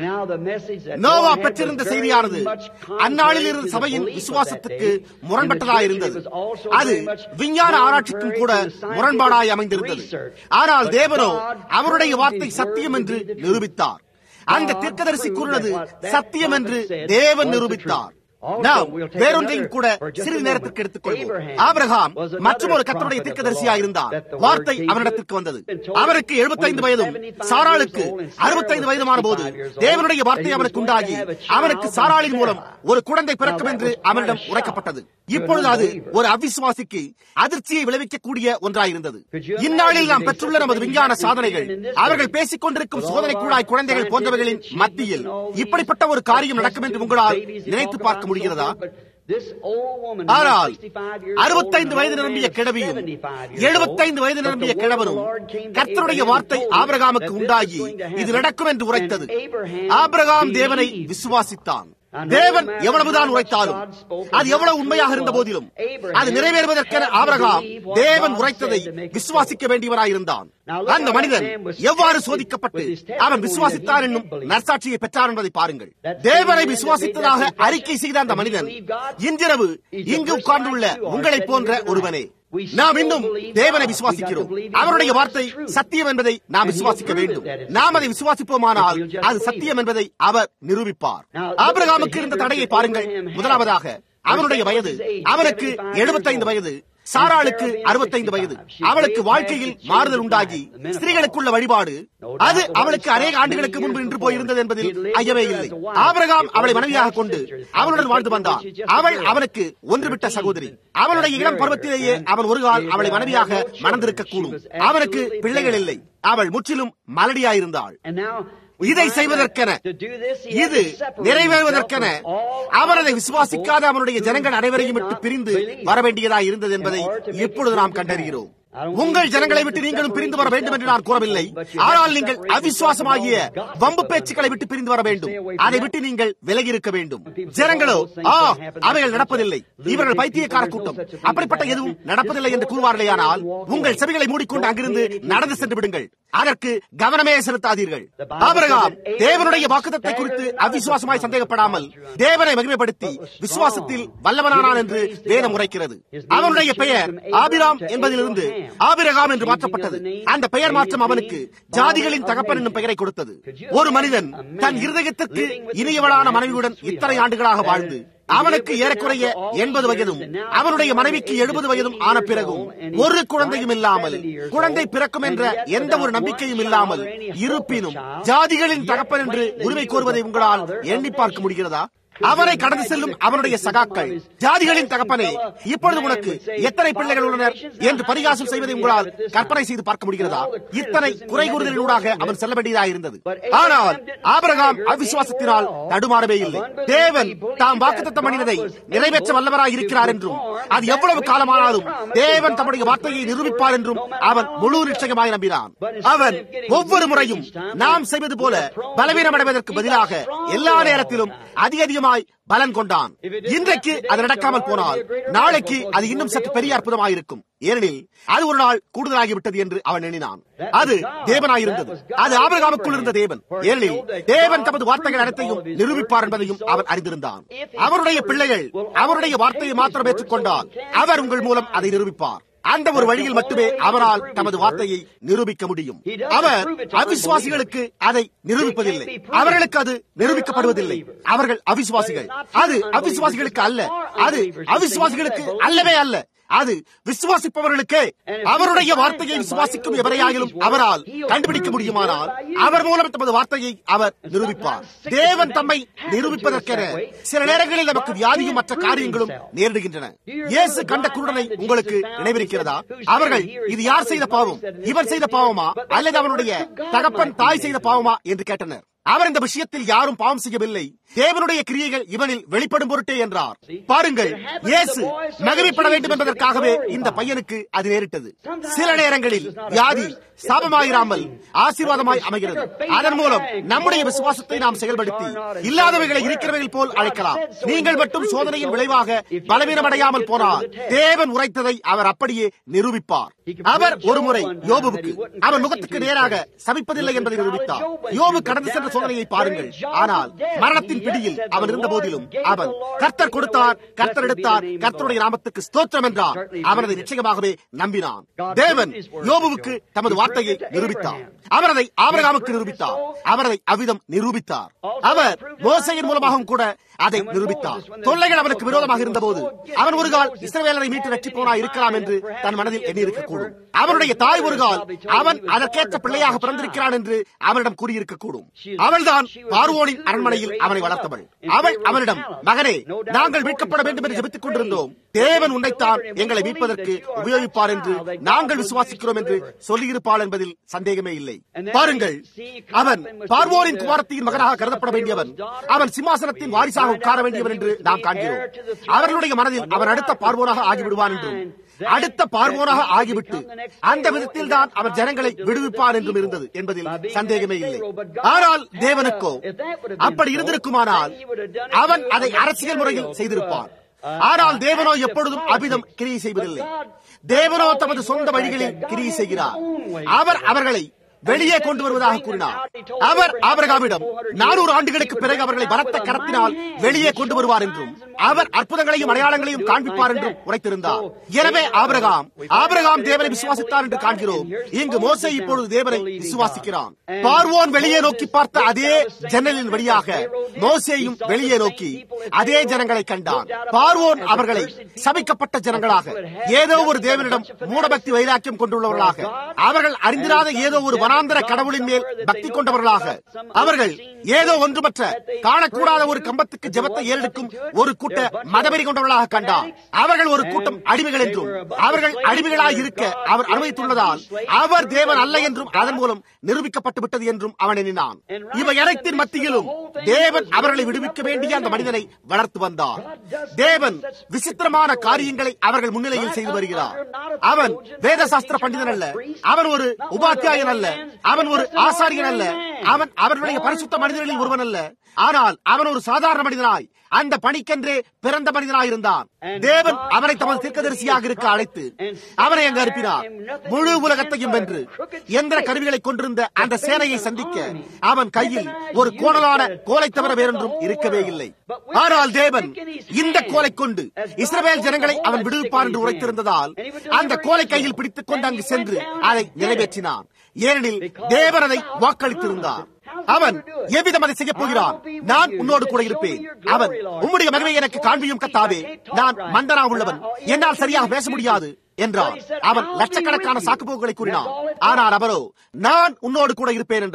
நோவா பெற்றிருந்த செய்தியானது அந்நாளில் இருந்த சபையின் விசுவாசத்துக்கு முரண்பட்டதாக இருந்தது. அது விஞ்ஞான ஆராய்ச்சிக்கும் கூட முரண்பாடாய் அமைந்திருந்தது. ஆனால் தேவனோ அவருடைய வார்த்தை சத்தியம் என்று நிரூபித்தார். அந்த தீர்க்கதரிசி கூறினது சத்தியம் என்று தேவன் நிரூபித்தார். நாம் வேறொன்றையும் கூட சிறிது நேரத்திற்கு எடுத்துக்கொள்வோம். ஆபிரகாம் மற்றும் ஒரு கர்த்தருடைய தீர்க்கதரிசியாக இருந்தார். வார்த்தை அவனிடத்திற்கு வந்தது. அவருக்கு 75 வயதும் சாராளுக்கு 65 வயதுமான போது தேவனுடைய வார்த்தை அவனுக்கு உண்டாகி அவனுக்கு சாராளின் மூலம் ஒரு குழந்தை பிறக்கும் என்று அவனிடம் உரைக்கப்பட்டது. இப்பொழுது அது ஒரு அவிசுவாசிக்கு அதிர்ச்சியை விளைவிக்கக்கூடிய ஒன்றாயிருந்தது. இந்நாளில் நாம் பெற்றுள்ள நமது விஞ்ஞான சாதனைகள், அவர்கள் பேசிக் கொண்டிருக்கும் சோதனைக்குள்ளாய் குழந்தைகள் போன்றவைகளின் மத்தியில் இப்படிப்பட்ட ஒரு காரியம் நடக்கும் என்று உங்களால் நினைத்து பார்க்க முடிகிறதா? ஆனால் 65 வயது நிரம்பிய கிழவியும் 75 வயது நிரம்பிய கிழவனும் கர்த்தருடைய வார்த்தை ஆபிரகாமுக்கு உண்டாகி இது நடக்கும் என்று உரைத்தது. ஆபிரகாம் தேவனை விசுவாசித்தான். தேவன் எவ்வளவுதான் உரைத்தாலும், அது எவ்வளவு உண்மையாக இருந்த போதிலும் அது நிறைவேறுவதற்கென ஆபிரகாம் தேவன் உரைத்ததை விசுவாசிக்க வேண்டியவராயிருந்தான். அந்த மனிதன் எவ்வாறு சோதிக்கப்பட்டு அவன் விசுவாசித்தான் என்னும் நற்சாட்சியை பெற்றார் என்பதை பாருங்கள். தேவனை விசுவாசித்ததாக அறிக்கை செய்த அந்த மனிதன் இன்றிரவு இங்கு உட்கார்ந்துள்ள உங்களை போன்ற ஒருவனே. நாம் இன்னும் தேவனை விசுவாசிக்கிறோம். அவருடைய வார்த்தை சத்தியம் என்பதை நாம் விசுவாசிக்க வேண்டும். நாம் அதை விசுவாசிப்போமானால் அது சத்தியம் என்பதை அவர் நிரூபிப்பார். ஆபிரகாமுக்கு இருந்த தடையை பாருங்கள். முதலாவதாக அவனுடைய வயது. அவனுக்கு 75 வயது, சாராளுக்கு 65 வயது. அவளுக்கு வாழ்க்கையில் மாறுதல் உண்டாகி ஸ்திரீகளுக்குள்ள வழிபாடு அது அவளுக்கு அநேக ஆண்டுகளுக்கு முன்பு நின்று போயிருந்தது என்பதில் ஐயமே இல்லை. ஆபிரகாம் அவளை மனைவியாக கொண்டு அவளுடன் வாழ்ந்து வந்தான். அவள் அவனுக்கு ஒன்றுவிட்ட சகோதரி. அவளுடைய இளம் பருவத்திலேயே அவன் ஒரு கால் அவளை மனைவியாக மணந்திருக்க கூடும். அவனுக்கு பிள்ளைகள் இல்லை. அவள் முற்றிலும் மலடியாயிருந்தாள். இதை செய்வதற்கென, இது நிறைவேறுவதற்கென அவர் அதை விசுவாசிக்காத அவனுடைய ஜனங்கள் அனைவரையும் விட்டு பிரிந்து வர வேண்டியதாக இருந்தது என்பதை இப்பொழுது நாம் கண்டறிகிறோம். உங்கள் ஜனங்களை விட்டு நீங்களும் பிரிந்து வர வேண்டும் என்று நான் கூறவில்லை. ஆனால் நீங்கள் அவிசுவாசமாகிய வம்பு பேச்சுக்களை விட்டு பிரிந்து வர வேண்டும். அதை விட்டு நீங்கள் விலகி இருக்க வேண்டும். ஜனங்களோ அவைகள் நடப்பதில்லை, இவர்கள் பைத்தியக்கார கூட்டம், அப்படிப்பட்ட எதுவும் நடப்பதில்லை என்று கூறுவார்களேயானால் உங்கள் செவிகளை மூடிக்கொண்டு அங்கிருந்து நடந்து சென்று விடுங்கள். அதற்கு கவனமே செலுத்தாதீர்கள். ஆபிரகாம் தேவனுடைய வாக்குத்தத்தை குறித்து அவிசுவாசமாய் சந்தேகப்படாமல் தேவனை மகிமைப்படுத்தி விசுவாசத்தில் வல்லவனானான் என்று வேதம் உரைக்கிறது. அவனுடைய பெயர் ஆபிராம் என்பதிலிருந்து ஆபிரகாம் என்று மாற்றப்பட்டது. அந்த பெயர் மாற்றம் அவனுக்கு ஜாதிகளின் தகப்பன் என்னும் பெயரை கொடுத்தது. ஒரு மனிதன் தன் இருதயத்திற்கு இனியவளான மனைவியுடன் இத்தனை ஆண்டுகளாக வாழ்ந்து அவனுக்கு ஏறக்குறைய 80 வயதும் அவனுடைய மனைவிக்கு 70 வயதும் ஆன பிறகும் ஒரு குழந்தையும் இல்லாமல், குழந்தை பிறக்கும் என்ற எந்த ஒரு நம்பிக்கையும் இல்லாமல் இருப்பினும் ஜாதிகளின் தகப்பன் என்று உரிமை கோருவதை உங்களால் எண்ணி பார்க்க முடிகிறதா? அவனை கடந்து செல்லும் அவனுடைய சகாக்கள், ஜாதிகளின் தகப்பனே, இப்பொழுது உனக்கு எத்தனை பிள்ளைகள் உள்ளனர் என்று பரிகாசம் செய்வதை உங்களால் கற்பனை செய்து பார்க்க முடிகிறதா? இத்தனை குறை கூறுதலினூடாக அவன் செல்ல வேண்டியதாக இருந்தது. ஆனால் ஆபிரகாம் அவிசுவாசத்தினால் தடுமாறவே இல்லை. தேவன் தாம் வாக்குத்தத்தம் பண்ணினதை நிறைவேற்ற வல்லவராய் இருக்கிறார் என்றும், அது எவ்வளவு காலமானாலும் தேவன் தம்முடைய வார்த்தையை நிரூபிப்பார் என்றும் அவன் முழு நிச்சயமாய் நம்பினான். அவன் ஒவ்வொரு முறையும் நாம் செய்வது போல பலவீனமடைவதற்கு பதிலாக எல்லா நேரத்திலும் அதிகமாய் பலன் கொண்டான். இன்றைக்கு அது நடக்காமல் போனால் நாளைக்கு அது இன்னும் சற்று பெரிய அற்புதமாயிருக்கும். ஏனெனில் அது ஒரு நாள் கூடுதலாகிவிட்டது என்று அவன் எண்ணினான். அது தேவனாயிருந்தது. அது ஆபிரகாமுக்குள் இருந்த தேவன். ஏனெனில் தேவன் தமது வார்த்தைகள் அனைத்தையும் நிரூபிப்பார் என்பதையும் அவன் அறிந்திருந்தான். அவருடைய பிள்ளைகள் அவருடைய வார்த்தையை மாத்திரம் ஏற்றுக்கொண்டால் அவர் உங்கள் மூலம் அதை நிரூபிப்பார். அந்த ஒரு வழியில் மட்டுமே அவரால் தமது வார்த்தையை நிரூபிக்க முடியும். அவர் அவிசுவாசிகளுக்கு அதை நிரூபிப்பதில்லை. அவர்களுக்கு அது நிரூபிக்கப்படுவதில்லை. அவர்கள் அவிசுவாசிகள். அது அவிசுவாசிகளுக்கு அல்ல. அது அவிசுவாசிகளுக்கு அல்லவே அல்ல. அது விசுவாசிப்பவர்களுக்கு. அவருடைய வார்த்தையை விசுவாசிக்கும் எவரையாகிலும் அவரால் கண்டுபிடிக்க முடியுமானால் அவர் மூலம் தமது வார்த்தையை அவர் நிரூபிப்பார். தேவன் தம்மை நிரூபிப்பதற்கென சில நேரங்களில் நமக்கு வியாதியும் மற்ற காரியங்களும் நேரிடுகின்றன. இயேசு கண்ட குருடனை உங்களுக்கு நினைவிருக்கிறதா? அவர்கள் இது யார் செய்த பாவம், இவன் செய்த பாவமா அல்லது அவனுடைய தகப்பன் தாய் செய்த பாவமா என்று கேட்டனர். அவர் இந்த விஷயத்தில் யாரும் பாவம் செய்யவில்லை, தேவனுடைய கிரியைகள் இவனில் வெளிப்படும் பொருட்டே என்றார். பாருங்கள், இயேசு மகிமைப்பட வேண்டும் என்பதற்காகவே இந்த பையனுக்கு அது நேரிட்டது. சில நேரங்களில் வியாதி சாபமாயிராமல் ஆசீர்வாதமாய் அமைகிறது. அதன் மூலம் நம்முடைய விசுவாசத்தை நாம் செயல்படுத்தி இல்லாதவைகளை இருக்கிறவைகள் போல் அழைக்கலாம். நீங்கள் மட்டும் சோதனையின் விளைவாக பலவீனமடையாமல் போனால் தேவன் உரைத்ததை அவர் அப்படியே நிரூபிப்பார். அவர் ஒருமுறை யோபுவுக்கு அவன் முகத்துக்கு நேராக சபிப்பதில்லை என்பதை நிரூபித்தார். யோபு கடந்து சென்ற சோதனையை பாருங்கள். ஆனால் மரணத்தின் பிடியில் அவன் இருந்த போதிலும் அவன் கர்த்தர் கொடுத்தார், கர்த்தர் எடுத்தார், கர்த்தருடைய நாமத்துக்கு ஸ்தோத்திரம் என்றார். அவனதை நிச்சயமாகவே நம்பினான். தேவன் யோபுவுக்கு தமது வார்த்தையை நிரூபித்தார். அவர் அதை ஆபிரகாமுக்கு நிரூபித்தார். அவர் அதை அவ்விதம் நிரூபித்தார். அவர் மோசேயின் மூலமாகவும் கூட அதை நிரூபித்தார். தொல்லைகள் அவனுக்கு விரோதமாக இருந்த போது அவன் ஒரு கால் இஸ்ரவேலரை மீட்டு வெற்றி போனா இருக்கலாம் என்று தன் மனதில் எண்ணி இருக்கக்கூடும். அவனுடைய தாய் ஒரு கால் அவன் அதற்கேற்ற பிள்ளையாக பிறந்திருக்கிறான் என்று அவனிடம் கூறியிருக்கக்கூடும். அவள்தான் பார்வோனின் அரண்மனையில் அவனை வளர்த்தவள். அவள் அவனிடம், மகனே, நாங்கள் மீட்கப்பட வேண்டும் என்று ஜெபித்துக் கொண்டிருந்தோம். தேவன் உன்னைத்தான் எங்களை மீட்பதற்கு உபயோகிப்பார் என்று நாங்கள் விசுவாசிக்கிறோம் என்று சொல்லியிருப்பாள் என்பதில் சந்தேகமே இல்லை. பாருங்கள், அவன் பார்வோனின் குமாரத்தின் மகனாக கருதப்பட வேண்டியவன். அவன் சிம்மாசனத்தின் வாரிசாக உட்கார வேண்டியவன் என்று நாம் காண்கிறோம். அவர்களுடைய மனதில் அவன் அடுத்த பார்வோனாக ஆகிவிடுவான் என்றும், அடுத்த பார்வோனாக ஆகிவிட்டு அந்த விதத்தில் தான் அவர் ஜனங்களை விடுவிப்பார் என்றும் இருந்தது என்பதில் சந்தேகமே இல்லை. ஆனால் தேவனுக்கோ அப்படி இருந்திருக்குமானால் அவன் அதை அரசியல் முறையில் செய்திருப்பான். ஆனால் தேவனோ எப்பொழுதும் அபிதம் கிரியை செய்வதில்லை. தேவனோ தமது சொந்த வழிகளில் கிரியை செய்கிறார். அவர் அவர்களை வெளியே கொண்டு வருவதாக கூறினார். அவர் ஆபிரகாமிடம் 400 ஆண்டுகளுக்கு பிறகு அவர்களை பலத்த கரத்தினால் வெளியே கொண்டு வருவார் என்றும் அவர் அற்புதங்களையும் அடையாளங்களையும் காண்பிப்பார் என்றும் உரைத்திருந்தார். எனவே ஆபிரகாம் தேவனை விசுவாசித்தார் என்று காண்கிறோம். இங்கு மோசே இப்பொழுது தேவனை விசுவாசிக்கிறான். பார்வோன் வெளியே நோக்கி பார்த்த அதே ஜன்னலின் வழியாக மோசேயும் வெளியே நோக்கி அதே ஜனங்களை கண்டான். பார்வோன் அவர்களை சபிக்கப்பட்ட ஜனங்களாக, ஏதோ ஒரு தேவனிடம் மூடபக்தி வைராக்கியம் கொண்டுள்ளவர்களாக, அவர்கள் அறிந்திராத ஏதோ ஒரு வனாந்தர கடவுளின் மேல் பக்தி கொண்டவர்களாக, அவர்கள் ஏதோ ஒன்றுமற்ற காணக்கூடாத ஒரு கம்பத்துக்கு ஜெபத்தை ஏறெடுக்கும் ஒரு கூட்ட மதவெறி கொண்டவர்களாக கண்டார். அவர்கள் ஒரு கூட்டம் அடிமைகள் என்றும், அவர்கள் அடிமைகளாய் இருக்க அவர் அனுமதித்துள்ளதால் அவர் தேவன் அல்ல என்றும் அதன் மூலம் நிரூபிக்கப்பட்டு விட்டது என்றும் அவன் எண்ணினான். இவை அனைத்தின் மத்தியிலும் தேவன் அவர்களை விடுவிக்க வேண்டிய அந்த மனிதனை வளர்த்து வந்தார். தேவன் விசித்திரமான காரியங்களை அவர்கள் முன்னிலையில் செய்து வருகிறார். அவன் வேத சாஸ்திர பண்டிதன் அல்ல, அவன் ஒரு உபாத்தியாயன் அல்ல, அவன் ஒரு ஆசாரியன் அல்ல, அவன் அவர்களுடைய பரிசுத்த மனிதர்களில் ஒருவன் அல்ல. ஆனால் அவன் ஒரு சாதாரண மனிதனாய் அந்த பணிக்கென்றே பிறந்த மனிதனாயிருந்தான். தேவன் அவனை தமது தீர்க்கதரிசியாக இருக்க அழைத்து அவனை அங்கு அனுப்பினார். முழு உலகத்தையும் வென்று எந்திர கருவிகளை கொண்டிருந்த அந்த சேனையை சந்திக்க அவன் கையில் ஒரு கோணலான கோலை தவிர வேறொன்றும் இருக்கவே இல்லை. ஆனால் தேவன் இந்த கோலை கொண்டு இஸ்ரவேல் ஜனங்களை அவன் விடுவிப்பார் என்று உரைத்திருந்ததால் அந்த கோலை கையில் பிடித்துக் கொண்டு அங்கு சென்று அதை நிறைவேற்றினான். ஏனெனில் தேவன் அதை வாக்களித்திருந்தார். அவன் எவ்விதம் அதை செய்ய போகிறான்? நான் உன்னோடு கூட இருப்பேன். அவன், உம்முடைய மகிமை எனக்கு காண்பியும் கர்த்தாவே, நான் மந்தனா உள்ளவன், என்னால் சரியாக பேச முடியாது என்றார். அவன் லட்சக்கணக்கான சாக்குப்போக்குகளை கூறினான். ஆனால் அவரோ, நான் உன்னோடு கூட இருப்பேன் என்றார்.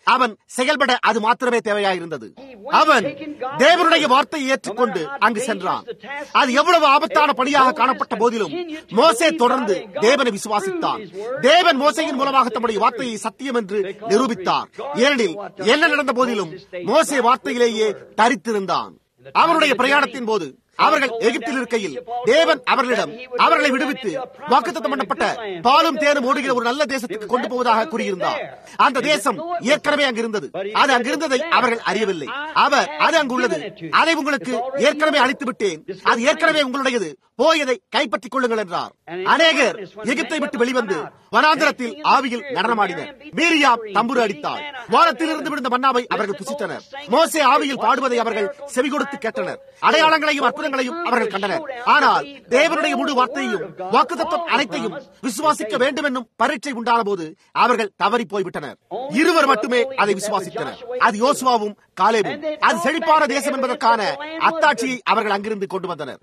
அவன் செயல்பட அது மாத்திரமே தேவையாயிருந்தது. அவன் தேவனுடைய வார்த்தையை ஏற்றுக்கொண்டு அங்கு சென்றான். அது எவ்வளவு ஆபத்தான பணியாக காணப்பட்ட போதிலும் மோசே தொடர்ந்து தேவனை விசுவாசித்தான். தேவன் மோசேயின் மூலமாக தம்முடைய வார்த்தையை சத்தியம் என்று நிரூபித்தார். ஏனெனில் என்ன நடந்த போதிலும் மோசே வார்த்தையிலேயே தரித்திருந்தான். அவருடைய பிரயாணத்தின் போது அவர்கள் எகிப்தில் இருக்கையில் தேவன் அவர்களிடம் அவர்களை விடுவித்து வாக்குத்தத்தம் பண்ணப்பட்ட பாலும் தேனும் ஓடுகிற ஒரு நல்ல தேசத்துக்கு கொண்டு போவதாக கூறியிருந்தார். அந்த தேசம் ஏற்கனவே அங்கிருந்தது. அது அங்கிருந்ததை அவர்கள் அறியவில்லை. அவர் அது அங்குள்ளது, அதை உங்களுக்கு ஏற்கனவே அளித்து விட்டேன், அது ஏற்கனவே உங்களுடையது, போய் அதை கைப்பற்றிக் கொள்ளுங்கள் என்றார். அநேகர் எகிப்தை விட்டு வெளிவந்து வனாந்திரத்தில் ஆவியில் நடனமாடினர். மீரியாம் தம்புரு அடித்தார். வானத்திலிருந்து விழுந்த மன்னாவை அவர்கள் புசித்தனர். மோசே ஆவியில் பாடுவதை அவர்கள் செவி கொடுத்து கேட்டனர். அடையாளங்களையும் அற்புதங்களையும் அவர்கள் கண்டனர். ஆனால் தேவனுடைய முழு வார்த்தையையும் வாக்குத்தத்தம் அனைத்தையும் விசுவாசிக்க வேண்டும் என்னும் பரீட்சை உண்டான போது அவர்கள் தவறி போய்விட்டனர். இருவர் மட்டுமே அதை விசுவாசித்தனர். அது யோசுவாவும் காலேபும். அது செழிப்பான தேசம் என்பதற்கான அத்தாட்சியை அவர்கள் அங்கிருந்து கொண்டு வந்தனர்.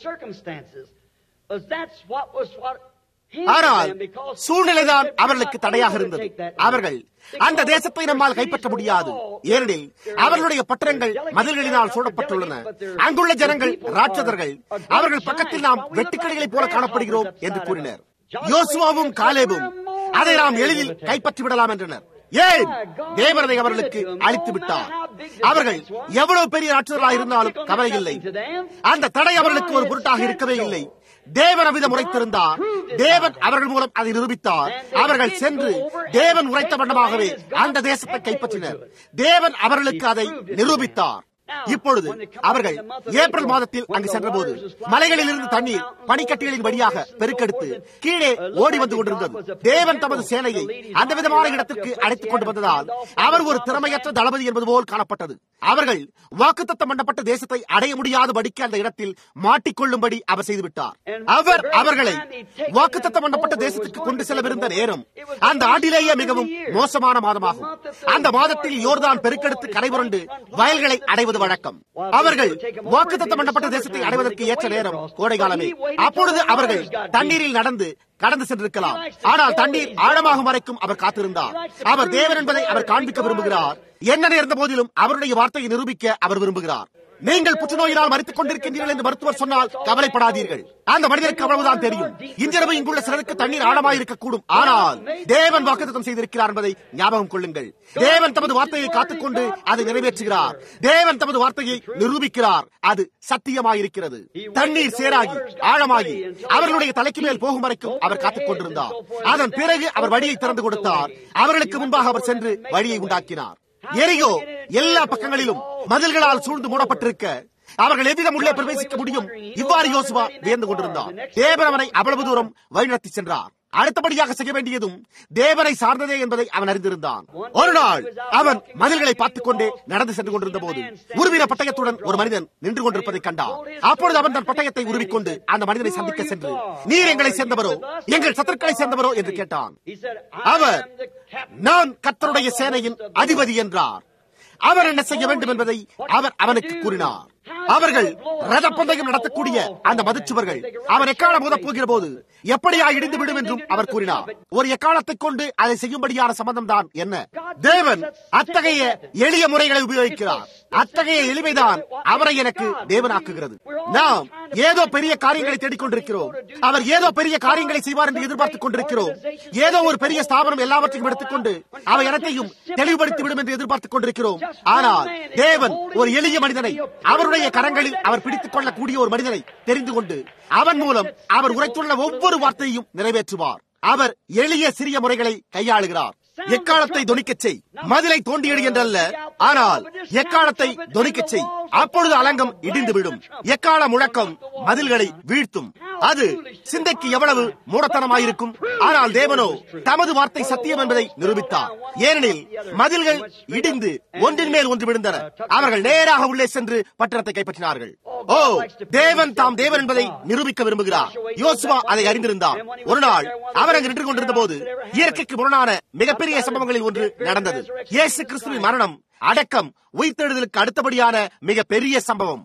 ஆனால் சூழ்நிலைதான் அவர்களுக்கு தடையாக இருந்தது. அவர்கள் அந்த தேசத்தை நம்மால் கைப்பற்ற முடியாது, ஏனெனில் அவர்களுடைய பட்டணங்கள் மதில்களினால் சூழப்பட்டுள்ளன. அங்குள்ள ஜனங்கள் ராட்சதர்கள், அவர்கள் பக்கத்தில் நாம் வெட்டுக்கிளிகளைப் போல காணப்படுகிறோம் என்று கூறினர். யோசுவாவும் காலேபும் அதை நாம் எளிதில் கைப்பற்றி விடலாம் என்றனர். ஏன்? தேவனை அவர்களுக்கு அளித்து விட்டார். அவர்கள் எவ்வளவு பெரிய ராட்சதர்களாக இருந்தாலும் கவலை இல்லை. அந்த தடை அவர்களுக்கு ஒரு பொருட்டாக இருக்கவே இல்லை. தேவன் அவ்விதம் உரைத்திருந்தார். தேவன் அவர்கள் மூலம் அதை நிரூபித்தார். அவர்கள் சென்று தேவன் உரைத்த வண்ணமாகவே அந்த தேசத்தை கைப்பற்றினர். தேவன் அவர்களுக்கு அதை நிரூபித்தார். இப்பொழுது அவர்கள் ஏப்ரல் மாதத்தில் அங்கு சென்றபோது மலைகளில் இருந்து தண்ணீர் பனிக்கட்டிகளின் வழியாக பெருக்கெடுத்து கீழே ஓடி வந்து கொண்டிருந்தது. தேவன் தமது சேனையை அந்த விதமான இடத்திற்கு அழைத்துக் கொண்டு வந்ததால் அவர் ஒரு திறமையற்ற தளபதி என்பது போல் காணப்பட்டது. அவர்கள் வாக்குத்தத்தம் பண்ணப்பட்ட தேசத்தை அடைய முடியாதபடிக்கு அந்த இடத்தில் மாட்டிக்கொள்ளும்படி அவர் செய்துவிட்டார். அவர் அவர்களை வாக்குத்தத்தம் பண்ணப்பட்ட தேசத்துக்கு கொண்டு செல்லவிருந்த நேரம் அந்த ஆண்டிலேயே மிகவும் மோசமான மாதமாகும். அந்த மாதத்தில் யோர்தான் பெருக்கெடுத்து கரைபுரண்டு வயல்களை அடைவது வழக்கம். அவர்கள் வாக்குத்தத்தம் பண்ணப்பட்ட தேசத்தை அடைவதற்கு ஏற்ற நேரம் கோடை காலமே. அப்பொழுது அவர்கள் தண்ணீரில் கடந்து சென்றிருக்கலாம். ஆனால் தண்ணீர் ஆழமாகும் வரைக்கும் அவர் காத்திருந்தார். அவர் தேவன் என்பதை அவர் காண்பிக்க விரும்புகிறார். என்ன நேர்ந்த போதிலும் அவருடைய வார்த்தையை நிரூபிக்க அவர் விரும்புகிறார். நீங்கள் புற்றுநோயினால் மரித்துக் கொண்டிருக்கின்றீர்கள் என்று மருத்துவர் சொன்னால் கவலைப்படாதீர்கள். அந்த மனிதருக்கு அவ்வளவுதான் தெரியும். இன்றிரவு இங்குள்ள சிலருக்கு தண்ணீர் ஆழமாயிருக்கக்கூடும். ஆனால் தேவன் வாக்குத்தத்தம் செய்திருக்கிறார் என்பதை ஞாபகம் கொள்ளுங்கள். தேவன் தமது வார்த்தையை காத்துக்கொண்டு அதை நிறைவேற்றுகிறார். தேவன் தமது வார்த்தையை நிரூபிக்கிறார். அது சத்தியமாயிருக்கிறது. தண்ணீர் சேராகி ஆழமாகி அவர்களுடைய தலைக்கு மேல் போகும் வரைக்கும் அவர் காத்துக் கொண்டிருந்தார். அதன் பிறகு அவர் வழியை திறந்து கொடுத்தார். அவர்களுக்கு முன்பாக அவர் சென்று வழியை உண்டாக்கினார். எரிகோ எல்லா பக்கங்களிலும் மதில்களால் சூழ்ந்து மூடப்பட்டிருக்க அவர்கள் எவ்விதம் உள்ளே பிரவேசிக்க முடியும்? இவ்வாறு யோசுவா வியந்து கொண்டிருந்தார். தேவன் அவனை அவ்வளவு தூரம் வழிநடத்தி சென்றார். அடுத்தபடியாக செய்ய வேண்டியதும் தேவனை சார்ந்ததே என்பதை அவன் அறிந்திருந்தான். ஒரு நாள் அவன் மதில்களை பார்த்துக் கொண்டே நடந்து சென்று கொண்டிருந்த போது உருவின பட்டயத்துடன் ஒரு மனிதன் நின்று கொண்டிருப்பதை கண்டான். அப்பொழுது அவன் தன் பட்டயத்தை உருவிக்கொண்டு அந்த மனிதனை சந்திக்க சென்று, நீர் எங்களை சேர்ந்தவரோ எங்கள் சத்துருக்களை சேர்ந்தவரோ என்று கேட்டான். அவர், நான் கர்த்தருடைய சேனையின் அதிபதி என்றார். அவர் என்ன செய்ய வேண்டும் என்பதை அவர் அவனுக்கு கூறினார். அவர்கள் ரத பந்தயம் நடத்தக்கூடிய அந்த மதிச்சுவர்கள் அவர் எக்காலம் ஊதப் போகிற போது எப்படியா இடிந்து விடும் என்றும் அவர் கூறினார். ஒரு எக்காலத்தை கொண்டு அதை செய்யும்படியான சம்பந்தம் தான் என்ன? தேவன் அத்தகைய எளிய முறைகளை உபயோகிக்கிறார். அத்தகைய எளிமைதான் அவரை எனக்கு தேவனாக்குகிறது. நாம் ஏதோ பெரிய காரியங்களை தேடிக்கொண்டிருக்கிறோம். அவர் ஏதோ பெரிய காரியங்களை செய்வார் என்று எதிர்பார்த்துக் கொண்டிருக்கிறோம். ஏதோ ஒரு பெரிய ஸ்தாபனம் எல்லாவற்றையும் எடுத்துக்கொண்டு அவை அனைத்தையும் தெளிவுபடுத்திவிடும் என்று எதிர்பார்த்துக் கொண்டிருக்கிறோம். ஆனால் தேவன் ஒரு எளிய மனிதனை, அவருடைய கரங்களில் அவர் பிடித்துக் கொள்ளக்கூடிய ஒரு மனிதனை தெரிந்து கொண்டு அவன் மூலம் அவர் உரைத்துள்ள ஒவ்வொரு வார்த்தையையும் நிறைவேற்றுவார். அவர் எளிய சிறிய முறைகளை கையாளுகிறார். எக்காலத்தை தொனிக்கச் செய், மதிலை தோண்டியடி என்றல்ல, ஆனால் எக்காலத்தை தொனிக்கச் செய். அப்பொழுது அலங்கம் இடிந்துவிடும். எக்கால முழக்கம் மதில்களை வீழ்த்தும். அது சிந்தைக்கு எவ்வளவு மூடத்தனமாயிருக்கும். ஆனால் தேவனோ தமது வார்த்தை சத்தியம் என்பதை நிரூபித்தார். ஏனெனில் மதில்கள் இடிந்து ஒன்றின் மேல் ஒன்று விழுந்தன. அவர்கள் நேராக உள்ளே சென்று பட்டணத்தை கைப்பற்றினார்கள். ஓ, தேவன் தாம் தேவன் என்பதை நிரூபிக்க விரும்புகிறார். யோசுவா அதை அறிந்திருந்தார். ஒரு நாள் அவர் அங்கு நின்று கொண்டிருந்த போது இயற்கைக்கு முரணான மிகப்பெரிய சம்பவங்களில் ஒன்று நடந்தது. இயேசு கிறிஸ்துவின் மரணம் அடக்கம் உயிர்த்தெழுதலுக்கு அடுத்தபடியான மிக பெரிய சம்பவம்.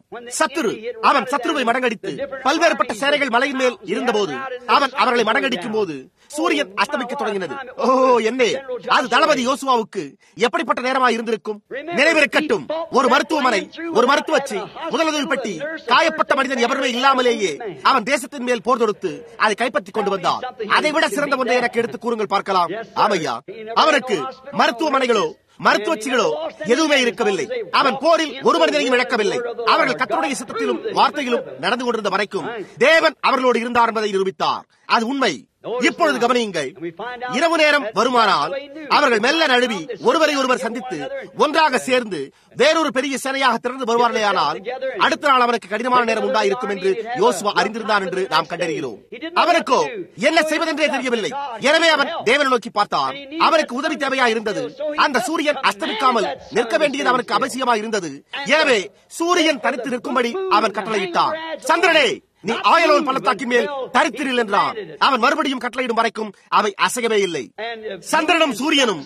அவன் சத்துருவை மடங்கடித்து பல்வேறுபட்ட சேனைகள் மலையின் மேல் இருந்தபோது அவன் அவர்களை மடங்கடிக்கும் போது சூரியன் அஸ்தமிக்க தொடங்கினது. என்னே, அது தளபதி யோசுவாவுக்கு எப்படிப்பட்ட நேரமாக இருந்திருக்கும்? நினைவிருக்கட்டும், ஒரு மருத்துவமனை, ஒரு மருத்துவச்சி, முதலுதவி பெட்டி, காயப்பட்ட மனிதன் எவருமே இல்லாமலேயே அவன் தேசத்தின் மேல் போர் தொடுத்து அதை கைப்பற்றி கொண்டு வந்தான். அதை விட சிறந்த ஒன்றை எனக்கு எடுத்து கூறுங்கள் பார்க்கலாம். ஆமையா, அவனுக்கு மருத்துவமனைகளோ மருத்துவச்சிகளோ எதுவுமே இருக்கவில்லை. அவன் போரில் ஒரு மனிதனையும் இழக்கவில்லை. அவர்கள் கர்த்தருடைய சித்தத்திலும் வார்த்தையிலும் நடந்து கொண்டிருந்த வரைக்கும் தேவன் அவர்களோடு இருந்தார் என்பதை நிரூபித்தார். அது உண்மை. இப்பொழுது கவனியுங்கள், இரவு நேரம் வருமானால் அவர்கள் மெல்ல நழுவி ஒருவரை ஒருவர் சந்தித்து ஒன்றாக சேர்ந்து வேறொரு பெரிய சேனையாக திறந்து வருவார்களேயானால் அடுத்த நாள் அவனுக்கு கடினமான நேரம் உண்டாயிருக்கும் என்று யோசுவா அறிந்திருந்தான் என்று நாம் கண்டறிகிறோம். அவனுக்கோ என்ன செய்வதென்றே தெரியவில்லை. எனவே அவன் தேவனை நோக்கி பார்த்தான். அவனுக்கு உதவி தேவையா இருந்தது. அந்த சூரியன் அஸ்தமிக்காமல் நிற்க வேண்டியது அவனுக்கு அவசியமா இருந்தது. எனவே சூரியன் தனித்து நிற்கும்படி அவன் கட்டளையிட்டான். சந்திரனே, நீ ஆயலோன் பள்ளத்தாக்கின் மேல் தரித்திரில் என்றான். அவன் மறுபடியும் கட்டளையிடும் வரைக்கும் அவை அசையவே இல்லை. சந்திரனும் சூரியனும்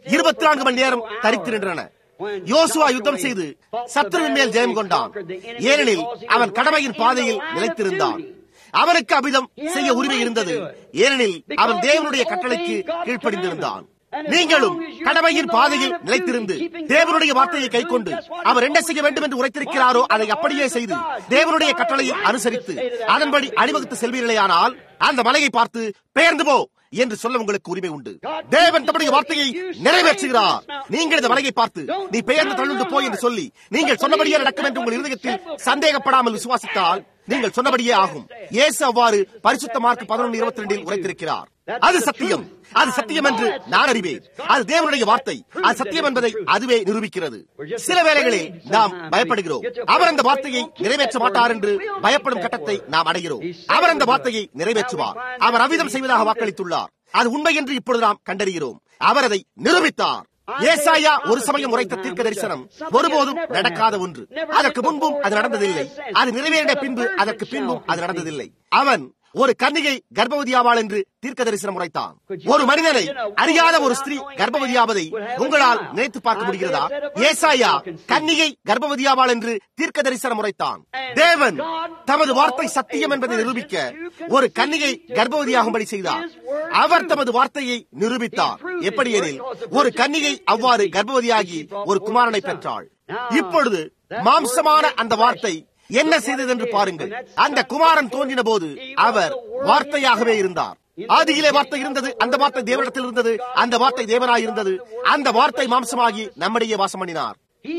24 மணி நேரம் தரித்து நின்றன. யோசுவா யுத்தம் செய்து சத்துருவின் மேல் ஜெயம் கொண்டான். ஏனெனில் அவன் கடமையின் பாதையில் நிலைத்திருந்தான். அவனுக்கு அபிதம் செய்ய உரிமை இருந்தது. ஏனெனில் அவன் தேவனுடைய கட்டளைக்கு கீழ்ப்படிந்திருந்தான். நீங்களும் கடமையின் பாதையில் நிலைத்திருந்து தேவனுடைய வார்த்தையை கைக்கொண்டு அவர் என்ன செய்ய வேண்டும் என்று உரைத்திருக்கிறாரோ அதை அப்படியே செய்து தேவனுடைய கட்டளையை அனுசரித்து அதன்படி அணிவகுத்து செல்வீர்களேயானால் அந்த மலையை பார்த்து பெயர்ந்து போ என்று சொல்ல உங்களுக்கு உரிமை உண்டு. தேவன் தம்முடைய வார்த்தையை நிறைவேற்றுகிறார். நீங்கள் இந்த மலையை பார்த்து நீ பெயர்ந்து தள்ளுண்டு போய் என்று சொல்லி நீங்கள் சொன்னபடியே நடக்கும் என்று உங்கள் இருதயத்தில் சந்தேகப்படாமல் விசுவாசித்தால் நீங்கள் சொன்னபடியே ஆகும். இயேசு அவ்வாறு பரிசுத்த மார்க் 11:22 உரைத்திருக்கிறார். அது சத்தியம். அது சத்தியம் என்று நான் அறிவேன். அது தேவனுடைய வார்த்தை. அது சத்தியம் என்பதை அதுவே நிரூபிக்கிறது. சில வேளைகளில் நாம் பயப்படுகிறோம். அவர் அந்த வார்த்தையை நிறைவேற்ற மாட்டார் என்று பயப்படும் கட்டத்தை நாம் அடைகிறோம். அவர் அந்த வார்த்தையை நிறைவேற்றுவார். அவர் அவ்விதம் செய்வதாக வாக்களித்துள்ளார். அது உண்மை என்று இப்பொழுது நாம் கண்டறிகிறோம். அவர் அதை நிரூபித்தார். ஏசாயா ஒரு சமயம் உரைத்த தீர்க்க தரிசனம் ஒருபோதும் நடக்காத ஒன்று. அதற்கு முன்பும் அது நடந்ததில்லை. அது நிறைவேறின பின்பு அதற்கு பின்பும் அது நடந்ததில்லை. அவன் ஒரு கன்னிகை கர்ப்பவதியாவாள் என்று தீர்க்க தரிசனம் உரைத்தான். ஒரு மனிதனை அறியாத ஒரு ஸ்திரீ கர்ப்பவதியாவதை உங்களால் நினைத்து பார்க்க முடிகிறதா? ஏசாயா கன்னிகை கர்ப்பவதியாவாள் என்று தீர்க்க தரிசனம் உரைத்தான். தேவன் தமது வார்த்தை சத்தியம் என்பதை நிரூபிக்க ஒரு கன்னிகை கர்ப்பவதியாகும்படி செய்தார். அவர் தமது வார்த்தையை நிரூபித்தார். எப்படியெனில் ஒரு கன்னிகை அவ்வாறு கர்ப்பவதியாகி ஒரு குமாரனை பெற்றாள். இப்பொழுது மாம்சமான அந்த வார்த்தை என்ன செய்தது என்று பாருங்கள். அந்த குமாரன் தோன்றின போது அவர் வார்த்தையாகவே இருந்தார். ஆதியிலே வார்த்தை இருந்தது. அந்த வார்த்தை தேவனிடத்தில் இருந்தது. அந்த வார்த்தை தேவனாய் இருந்தது. அந்த வார்த்தை மாம்சமாகி நம்மிடையே வாசம் பண்ணினார்.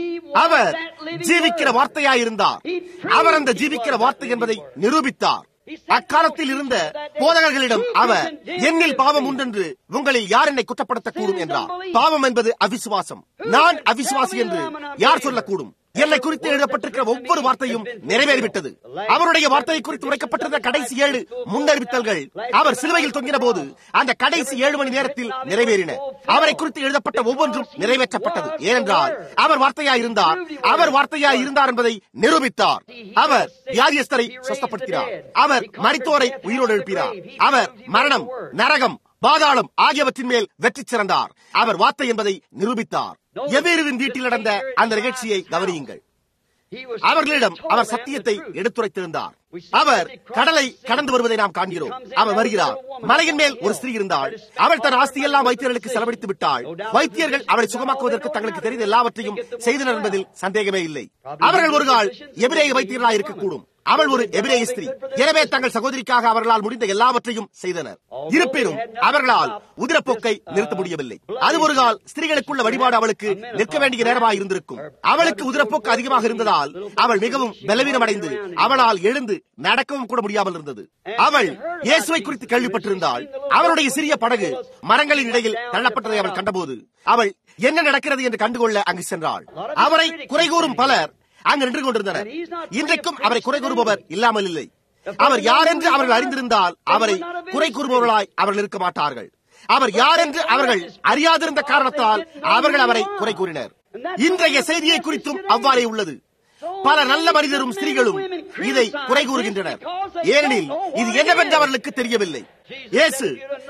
அவர் ஜீவிக்கிற வார்த்தையாய் இருந்தார். அவர் அந்த ஜீவிக்கிற வார்த்தை என்பதை நிரூபித்தார். அக்காலத்தில் இருந்த போதகர்களிடம் அவர் என்னில் பாவம் உண்டென்று உங்களில் யார் என்னை குற்றப்படுத்தக்கூடும் என்றார். பாவம் என்பது அவிசுவாசம். நான் அவிசுவாசி என்று யார் சொல்லக்கூடும்? என்னை குறித்து எழுதப்பட்டிருக்கிற ஒவ்வொரு வார்த்தையும் நிறைவேறிவிட்டது. அவருடைய வார்த்தையை குறித்து உரைக்கப்பட்டிருந்த கடைசி 7 முன்னறிவித்தல்கள் அவர் சிலுவையில் தொங்கின போது அந்த கடைசி 7 மணி நேரத்தில் நிறைவேறின. அவரை குறித்து எழுதப்பட்ட ஒவ்வொன்றும் நிறைவேற்றப்பட்டது. ஏனென்றால் அவர் வார்த்தையாய் இருந்தார். அவர் வார்த்தையாய் இருந்தார் என்பதை நிரூபித்தார். அவர் வியாதியஸ்தரை சுஸ்தப்படுத்தினார். அவர் மரித்தோரை உயிரோடு எழுப்பினார். அவர் மரணம், நரகம், பாதாளம் ஆகியவற்றின் மேல் வெற்றி சிறந்தார். அவர் வார்த்தை என்பதை நிரூபித்தார். எவேரின் வீட்டில் நடந்த அந்த நிகழ்ச்சியை கவனியுங்கள். அவர்களிடம் அவர் சத்தியத்தை எடுத்துரைத்திருந்தார். அவர் கடலை கடந்து வருவதை நாம் காண்கிறோம். அவர் வருகிறார். மலையின் மேல் ஒரு ஸ்திரீ இருந்தாள். அவள் தன் ஆஸ்தியெல்லாம் வைத்தியர்களுக்கு செலவழித்து விட்டாள். வைத்தியர்கள் அவளை சுகமாக்குவதற்கு தங்களுக்கு தெரிந்த எல்லாவற்றையும் செய்தனர் என்பதில் சந்தேகமே இல்லை. அவர்கள் ஒரு கால் எபிரேய வைத்தியர்களாக இருக்கக்கூடும். அவள் ஒரு எபிரேய ஸ்திரீ. எனவே தங்கள் சகோதரிக்காக அவர்களால் முடிந்த எல்லாவற்றையும் செய்தனர். இருப்பினும் அவர்களால் உதிரப்போக்கை நிறுத்த முடியவில்லை. அது ஒரு கால் ஸ்திரீகளுக்குள்ள வழிபாடு அவளுக்கு நிற்க வேண்டிய நேரமாக இருந்திருக்கும். அவளுக்கு உதிரப்போக்கு அதிகமாக இருந்ததால் அவள் மிகவும் பலவீனமடைந்து அவளால் எழுந்து நடக்கவும் கூட முடியாமல் இருந்தது. அவள் இயேசுவை குறித்து கேள்விப்பட்டிருந்தாள். அவருடைய சிறிய படகு மரங்களின் இடையில் தள்ளப்பட்டதை அவள் கண்டபோது அவள் என்ன நடக்கிறது என்று கண்டுகொள்ள அங்கு சென்றாள். அவரை குறை கூறும் பலர் அங்கு நின்று கொண்டிருந்தனர். இன்றைக்கும் அவரை குறை கூறுபவர் இல்லாமல் இல்லை. அவர் யார் என்று அவர்கள் அறிந்திருந்தால் அவரை குறை கூறுபவர்களாய் அவர்கள் இருக்க மாட்டார்கள். அவர் யார் என்று அவர்கள் அறியாதிருந்த காரணத்தால் அவர்கள் அவரை குறை கூறினர். இன்றைய செய்தியை குறித்தும் அவ்வாறே உள்ளது. பல நல்ல மனிதரும் ஸ்திரீகளும் இதை குறை கூறுகின்றனர். ஏனெனில் இது என்னவென்று அவர்களுக்கு தெரியவில்லை. இயேசு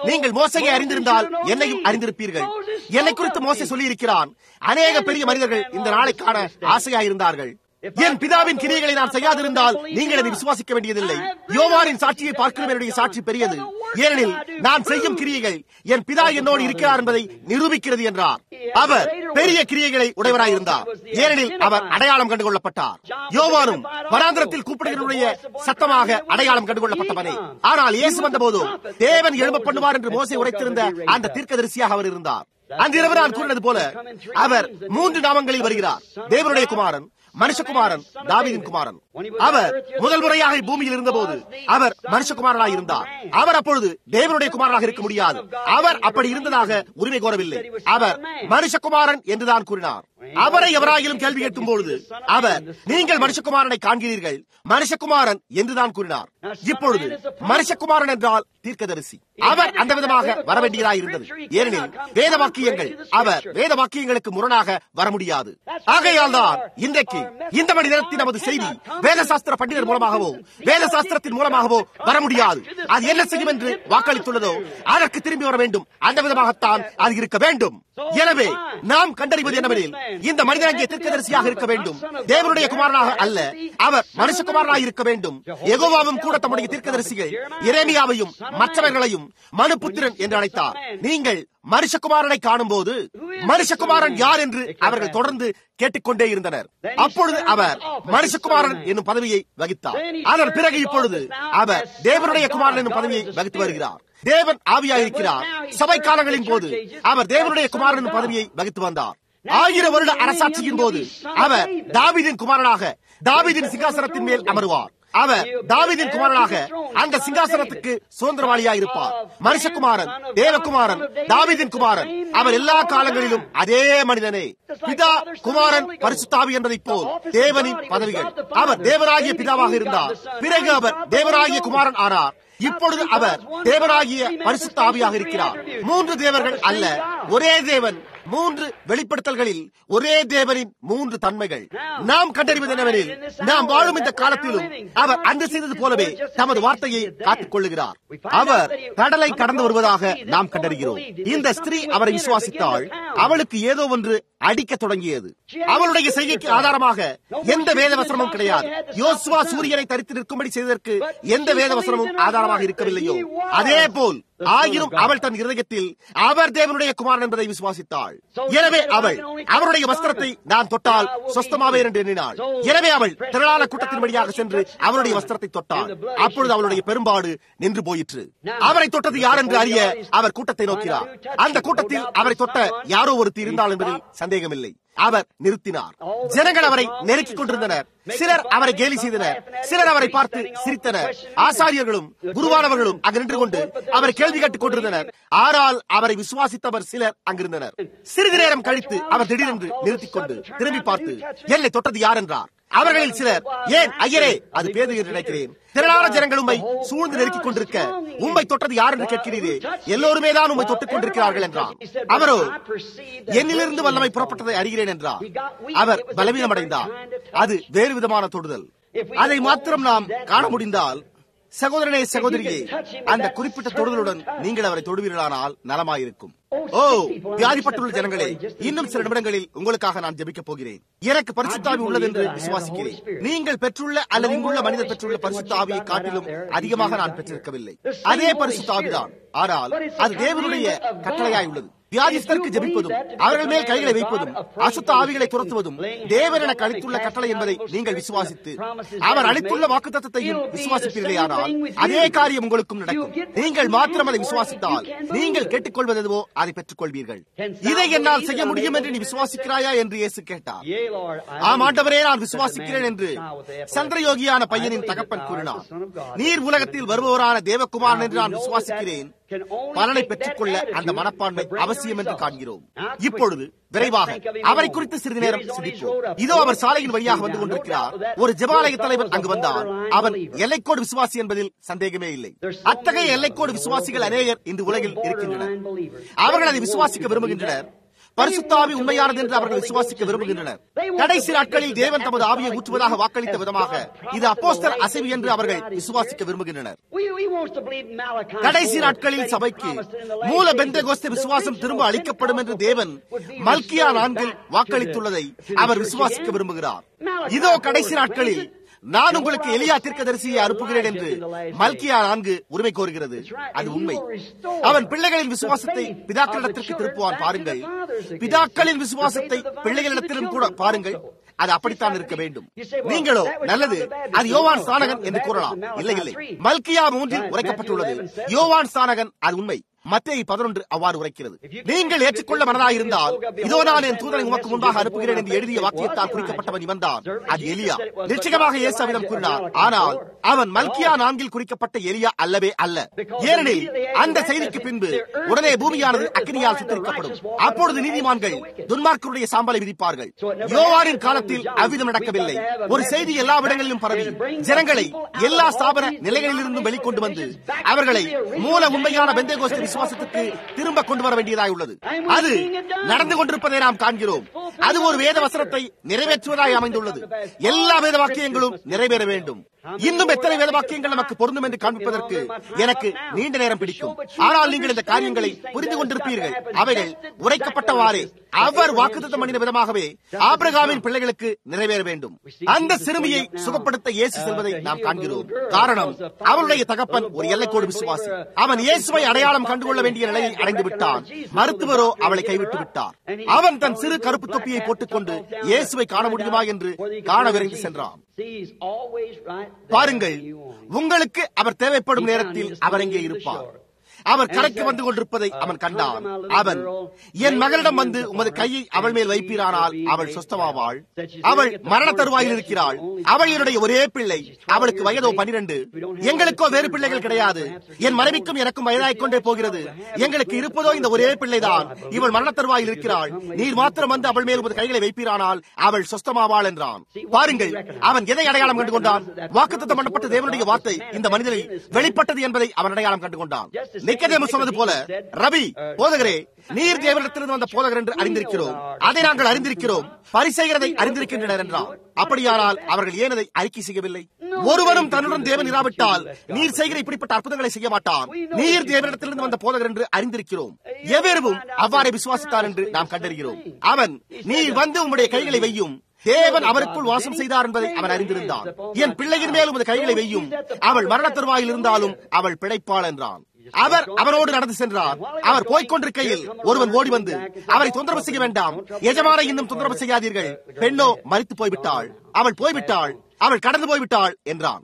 நீங்கள் மோசையை அறிந்திருந்தால் என்னையும் அறிந்திருப்பீர்கள். என்னை குறித்து மோசே சொல்லியிருக்கிறான், அநேக பெரிய மனிதர்கள் இந்த நாளை காண ஆசையாயிருந்தார்கள். என் பிதாவின் கிரியைகளை நான் செய்யாதிருந்தால் நீங்கள் அதை விசுவாசிக்க வேண்டியதில்லை. யோவானின் சாட்சியை பார்க்கும் என்னுடைய சாட்சி பெரியது, ஏனெனில் நான் செய்யும் கிரியைகள் என் பிதா என்னோடு இருக்கிறார் என்பதை நிரூபிக்கிறது என்றார். அவர் பெரிய கிரியைகளை உடையவராயிருந்தார், ஏனெனில் அவர் அடையாளம் கண்டுகொள்ளப்பட்டார். யோவானும் வனாந்திரத்தில் கூப்பிடுகிறவருடைய சத்தமாக அடையாளம் கண்டுகொள்ளப்பட்டவனே. ஆனால் இயேசு வந்தபோது தேவன் எழும்ப பண்ணுவார் என்று மோசே உரைத்திருந்த அந்த தீர்க்கதரிசியாக அவர் இருந்தார். அன்றிரவு நான் கூறினது போல அவர் 3 நாமங்களில் வருகிறார். தேவனுடைய குமாரன், மனுஷகுமாரன், தாவீதின் குமாரன். அவர் முதல் முறையாக பூமியில் இருந்தபோது அவர் மனுஷகுமாரனாக இருந்தார். அவர் அப்பொழுது தேவனுடைய குமாரனாக இருக்க முடியாது. அவர் அப்படி இருந்ததாக உரிமை கோரவில்லை. அவர் மனுஷகுமாரன் என்றுதான் கூறினார். அவரை எவராயிலும் கேள்வி கேட்கும் பொழுது அவர், நீங்கள் மனுஷகுமாரனை காண்கிறீர்கள், மனுஷகுமாரன் என்றுதான் கூறினார். இப்பொழுது மனுஷகுமாரன் என்றால் தீர்க்கதரிசி. அவர் அந்த விதமாக வர வேண்டியதாக இருந்தது, ஏனெனில் வேத வாக்கியங்கள் அவர் வேத வாக்கியங்களுக்கு முரணாக வர முடியாது. ஆகையால் தான் இன்றைக்கு இந்த மணி நேரத்தில் நமது செய்தி வேத சாஸ்திர பண்டிதர் மூலமாகவோ வேத சாஸ்திரத்தின் மூலமாகவோ வர முடியாது. அது என்ன செய்யும் என்று வாக்களித்துள்ளதோ அதற்கு திரும்பி வர வேண்டும். அந்த விதமாகத்தான் அது இருக்க வேண்டும். எனவே நாம் கண்டறிவது என்னவெனில், இந்த மனிதனாகிய தீர்க்கதரிசியாக இருக்க வேண்டும், தேவனுடைய குமாரனாக அல்ல. அவர் மனுஷகுமாரனாக இருக்க வேண்டும். யெகோவாவும் கூட தம்முடைய தீர்க்கதரிசிகள் எரேமியாவையும் மற்றவர்களையும் மனுபுத்திரன் என்று அழைத்தார். நீங்கள் மனுஷகுமாரனை காணும் போது மனுஷகுமாரன் யார் என்று அவர்கள் தொடர்ந்து கேட்டுக்கொண்டே இருந்தனர். அப்பொழுது அவர் மனுஷகுமாரன் என்னும் பதவியை வகித்தார். அதன் பிறகு இப்பொழுது அவர் தேவனுடைய குமாரன் என்னும் பதவியை வகித்து வருகிறார். தேவன் ஆவியாயிருக்கிறார். சபை காலங்களின் போது அவர் தேவனுடைய குமாரன் என்னும் பதவியை வகித்து வந்தார். 1000 வருட அரசாட்சியின் போது அவர் தாவீதின் குமாரனாக தாவீதின் சிங்காசனத்தின் மேல் அமருவார். அவர் தாவீதின் குமாரனாக அந்த சிங்காசனத்துக்கு சுதந்திரவாளியாக இருப்பார். மனுஷகுமாரன், தேவகுமாரன், தாவீதின் குமாரன், அவர் எல்லா காலங்களிலும் அதே மனிதனே. பிதா, குமாரன், பரிசுத்த ஆவி என்பதைப் போல் தேவனின் பதவிகள். அவர் தேவராகிய பிதாவாக இருந்தார். பிறகு அவர் தேவராகிய குமாரன் ஆனார். இப்பொழுது அவர் தேவராகிய பரிசுத்த ஆவியாக இருக்கிறார். 3 தேவர்கள் அல்ல, ஒரே தேவன். 3 வெளிப்படுத்தல்களில் ஒரே தேவனின் 3 தன்மைகள். நாம் கண்டறிவது என்னவெனில், நாம் வாழும் இந்த காலத்திலும் அவர் அன்று செய்தது போலவே தமது வார்த்தையை காத்துக் கொள்ளுகிறார். அவர் கடலை கடந்து வருவதாக நாம் கண்டறிகிறோம். இந்த ஸ்திரீ அவரை விசுவாசித்தாள். அவளுக்கு ஏதோ ஒன்று அடிக்க தொடங்கியது. அவளுடைய செய்கைக்கு ஆதாரமாக எந்த வேத வசனமும் கிடையாது. யோசுவா சூரியனை தரித்து நிற்கும்படி செய்ததற்கு எந்த வேத வசனமும் ஆதாரமாக இருக்கவில்லையோ அதே போல் ஆயினும் அவள் தன் இருதயத்தில் அவர் தேவனுடைய குமாரன் என்பதை விசுவாசித்தாள். எனவே அவள் அவருடைய வஸ்திரத்தை நான் தொட்டால் சொஸ்தமாவேன் என்று எண்ணினாள். எனவே அவள் திரளான கூட்டத்தின் வழியாக சென்று அவருடைய வஸ்திரத்தை தொட்டாள். அப்பொழுது அவளுடைய பெரும்பாடு நின்று போயிற்று. அவரை தொட்டது யார் என்று அறிய அவர் கூட்டத்தை நோக்கினார். அந்த கூட்டத்தில் அவரை தொட்ட யாரோ ஒருத்தி இருந்தாள் என்பதில் சந்தேகமில்லை. அவர் நிறுத்தினார். ஜனங்கள் அவரை நெருக்கிக் கொண்டிருந்தனர். சிலர் அவரை கேலி செய்தனர், சிலர் அவரை பார்த்து சிரித்தனர். ஆசாரியர்களும் குருவானவர்களும் அங்கு நின்று கொண்டு அவரை கேள்வி கேட்டுக் கொண்டிருந்தனர். ஆனால் அவரை விசுவாசித்தவர் சிலர் அங்கிருந்தனர். சிறிது நேரம் கழித்து அவர் திடீரென்று நிறுத்திக் கொண்டு திரும்பி பார்த்து, என்னை தொட்டது யார் என்றார். அவர்களில் சிலர், ஏன் ஐயரே, அது பேதுரு என்று நினைக்கிறேன், திரளான ஜனங்கள் உம்மை சூழ்ந்து நெருக்கிக் கொண்டிருக்க உம்மை தொட்டது யார் என்று கேட்கிறீரே, எல்லோருமே தான் உம்மை தொட்டுக் கொண்டிருக்கிறார்கள் என்றார். அவரோ, என்னிலிருந்து வல்லமை புறப்பட்டதை அறிகிறேன் என்றார். அவர் பலவீனமடைந்தார். அது வேறு விதமான தொடுதல். அதை மாத்திரம் நாம் காண முடிந்தால், சகோதரனே, சகோதரியே, அந்த குறிப்பிட்ட தொடுதலுடன் நீங்கள் அவரை தொடுவீர்களானால் நலமாயிருக்கும். ஓ வியாதிப்பட்டுள்ள ஜனங்களே, இன்னும் சில நிமிடங்களில் உங்களுக்காக நான் ஜெபிக்கப் போகிறேன். எனக்கு பரிசுத்த ஆவி உள்ளது என்று விசுவாசிக்கிறேன். நீங்கள் பெற்றுள்ள அல்லது இங்குள்ள மனிதர் பெற்றுள்ள பரிசுத்த ஆவியை காட்டிலும் அதிகமாக நான் பெற்றிருக்கவில்லை. அதே பரிசுத்த ஆவிதான், ஆனால் அது தேவனுடைய கட்டளையாய் உள்ளது. வியாதிஸ்தருக்கு ஜெபிப்பதும் அவர்கள் மேல் கைகளை வைப்பதும் அசுத்த ஆவிகளை துரத்துவதும் தேவன் எனக்கு அளித்துள்ள கட்டளை என்பதை நீங்கள் விசுவாசித்து அவர் அளித்துள்ள வாக்குத்தத்தத்தையும் விசுவாசிப்பீர்களேயானால் அதே காரியம் உங்களுக்கும் நடக்கும். நீங்கள் மாத்திரம் அதை விசுவாசித்தால் நீங்கள் கேட்டுக்கொள்வது எதுவோ அதை பெற்றுக் கொள்வீர்கள். இதை என்னால் செய்ய முடியும் என்று நீ விசுவாசிக்கிறாயா என்று இயேசு கேட்டார். ஆம் ஆண்டவரே, நான் விசுவாசிக்கிறேன் என்று சந்திரயோகியான பையனின் தகப்பன் கூறினார். நீர் உலகத்தில் வருபவரான தேவகுமாரன் என்று நான் விசுவாசிக்கிறேன். பலனை பெற்றுக் கொள்ள அந்த மனப்பான்மை அவசியம் என்று காண்கிறோம். இப்பொழுது விரைவாக அவரை குறித்து சிறிது நேரம் சிந்திப்போம். இதோ அவர் சாலையின் வழியாக வந்து கொண்டிருக்கிறார். ஒரு ஜெபாலய தலைவர் அங்கு வந்தார். அவன் எல்லைக்கோடு விசுவாசி என்பதில் சந்தேகமே இல்லை. அத்தகைய எல்லைக்கோடு விசுவாசிகள் அநேகர் இந்த உலகில் இருக்கின்றனர். அவர்கள் அதை விசுவாசிக்க விரும்புகின்றனர். பரிசுத்த ஆவி உண்மையானது என்று அவர்கள் விசுவாசிக்க விரும்புகின்றனர். கடைசி நாட்களில் தேவன் தமது ஆவியை ஊற்றுவதாக வாக்களித்த விதமாக இது அப்போஸ்தலர் அசைவு என்று அவர்கள் விசுவாசிக்க விரும்புகின்றனர். கடைசி நாட்களில் சபைக்கு மூல பெந்தேகோஸ்தே விசுவாசம் திரும்ப அளிக்கப்படும் என்று தேவன் மல்கியா 4 வாக்களித்துள்ளதை அவர் விசுவாசிக்க விரும்புகிறார். இதோ கடைசி நாட்களில் நான் உங்களுக்கு எலியா தீர்க்கதரிசியை அனுப்புகிறேன் என்று மல்கியா 4 உரிமை கோருகிறது. அது உண்மை. அவன் பிள்ளைகளின் விசுவாசத்தை பிதாக்களிடத்திற்கு திருப்புவான். பாருங்கள், பிதாக்களின் விசுவாசத்தை பிள்ளைகளிடத்திலும் கூட பாருங்கள். அது அப்படித்தான் இருக்க வேண்டும். நீங்களோ நல்லது, அது யோவான் ஸ்நானகன் என்று கூறலாம். இல்லை இல்லை, மல்கியா 3 உரைக்கப்பட்டுள்ளது. யோவான் ஸ்நானகன், அது உண்மை. மத்தேயு 11 அவ்வாறு உரைக்கிறது. நீங்கள் ஏற்றுக்கொள்ள மனதாயிருந்தால் இதோ நான் என் தூதனை உமக்கு முன்பாக அனுப்புகிறேன் என்று எழுதிய வாக்கியத்தால் குறிக்கப்பட்டவன் இவன் தான். அது எலியா. நிச்சயமாக இயேசு அவ்விதம் கூறினார். ஆனால் அவன் மல்கியா 4 குறிக்கப்பட்ட எலியா அல்லவே அல்ல. ஏனெனில் அந்த செய்திக்கு பின்பு உடனே பூமியானது அக்கினியால் சுத்தரிக்கப்படும். அப்பொழுது நீதிமான்கள் துன்மார்க்கருடைய சாம்பலை விதிப்பார்கள். யோவானின் காலத்தில் அவ்விதம் நடக்கவில்லை. ஒரு செய்தி எல்லா இடங்களிலும் பரவி ஜனங்களை எல்லா ஸ்தாபன நிலைகளிலிருந்தும் வெளிக்கொண்டு வந்து அவர்களை மூல உண்மையான பெந்தேகோஸ்தே விசுவாசத்துக்கு திரும்ப கொண்டு வர வேண்டியதாய் உள்ளது. அது நடந்து கொண்டிருப்பதை நாம் காண்கிறோம். அது ஒரு வேத வசனத்தை நிறைவேற்றுவதாய் அமைந்துள்ளது. எல்லா வேத வாக்கியங்களும் நிறைவேற வேண்டும். இன்னும் எத்தனை வேத வாக்கியங்கள் நமக்கு பொருந்தும் என்று காண்பிப்பதற்கு எனக்கு நீண்ட நேரம் பிடிக்கும். ஆனால் நீங்கள் இந்த காரியங்களை புரிந்து கொண்டிருப்பீர்கள். அவைகள் உரைக்கப்பட்டவாறே அவர் வாக்குத்தத்தம் பண்ணின விதமாகவே ஆபிரகாமின் பிள்ளைகளுக்கு நிறைவேற வேண்டும். அந்த சிறுமியை சுகப்படுத்த இயேசு செல்வதை நாம் காண்கிறோம். காரணம், அவருடைய தகப்பன் ஒரு எல்லைக்கோடு விசுவாசி. அவன் இயேசுவை அடையாளம் கண்டுகொள்ள வேண்டிய நிலையை அடைந்து விட்டான். மருத்துவரோ அவளை கைவிட்டு விட்டார். அவன் தன் சிறு கருப்பு தொப்பியை போட்டுக்கொண்டு இயேசுவை காண முடியுமா என்று காண விரைந்து சென்றான். பாருங்கள், உங்களுக்கு அவர் தேவைப்படும் நேரத்தில் அவர் எங்கே இருப்பார். அவர் கரைக்கு வந்து கொண்டிருப்பதை அவன் கண்டான். அவன், என் மகளிடம் வந்து உமது கையை அவள் மேல் வைப்பீரானால் அவள் சுஸ்தமாவாள். அவள் மரண தருவாயில் இருக்கிறாள். அவள் என்னுடைய ஒரே பிள்ளை. அவளுக்கு வயதோ 12. எங்களுக்கோ வேறு பிள்ளைகள் கிடையாது. என் மனைவிக்கும் எனக்கும் வயதாகிக் கொண்டே போகிறது. எங்களுக்கு இருப்பதோ இந்த ஒரே பிள்ளைதான். இவள் மரண தருவாயில் இருக்கிறாள். நீர் மாத்திரம் வந்து அவள் மேல் உமது கைகளை வைப்பீரானால் அவள் சுஸ்தமாவாள் என்றான். பாருங்கள், அவன் எதை அடையாளம் கண்டு கொண்டான்? வாக்குத்தத்தம் பண்ணப்பட்ட தேவனுடைய வார்த்தை இந்த மனிதனில் வெளிப்பட்டது என்பதை அவன் அடையாளம் கண்டு கொண்டான். நிக்கதேமு சொன்னது போல, ரபி, போதகரே, நீர் தேவனிடத்திலிருந்து வந்த போதகர் என்று அறிந்திருக்கிறோம். அதை நாங்கள் அறிந்திருக்கிறோம். பரிசேயரை அறிந்திருக்கின்றனர் என்றார். அப்படியானால் அவர்கள் ஏன் அதை அறிக்கை செய்யவில்லை? ஒருவரும் தன்னுடன் தேவன் இராவிட்டால் நீர் செய்கிற இப்படிப்பட்ட அற்புதங்களை செய்ய மாட்டான். நீர் தேவனிடத்திலிருந்து வந்த போதகர் என்று அறிந்திருக்கிறோம். எவரும் அவ்வாறே விசுவாசித்தார் என்று நாம் கண்டறிகிறோம். அவன், நீர் வந்து உம்முடைய கைகளை வையும், தேவன் அவருக்குள் வாசம் செய்தார் என்பதை அவன் அறிந்திருந்தான். என் பிள்ளையின் மேலும் உமது கைகளை வையும், அவள் மரண தருவாயில் இருந்தாலும் அவள் பிழைப்பாள் என்றான். அவர் அவரோடு நடந்து சென்றார். அவர் போய்கொண்டிருக்கையில் ஒருவன் ஓடி வந்து, அவரை தொந்தரவு செய்ய வேண்டாம், எஜமானை இன்னும் தொந்தரவு செய்யாதீர்கள், பெண்ணோ மரித்து போய்விட்டாள், அவள் போய்விட்டாள், அவள் கடந்து போய்விட்டாள் என்றான்.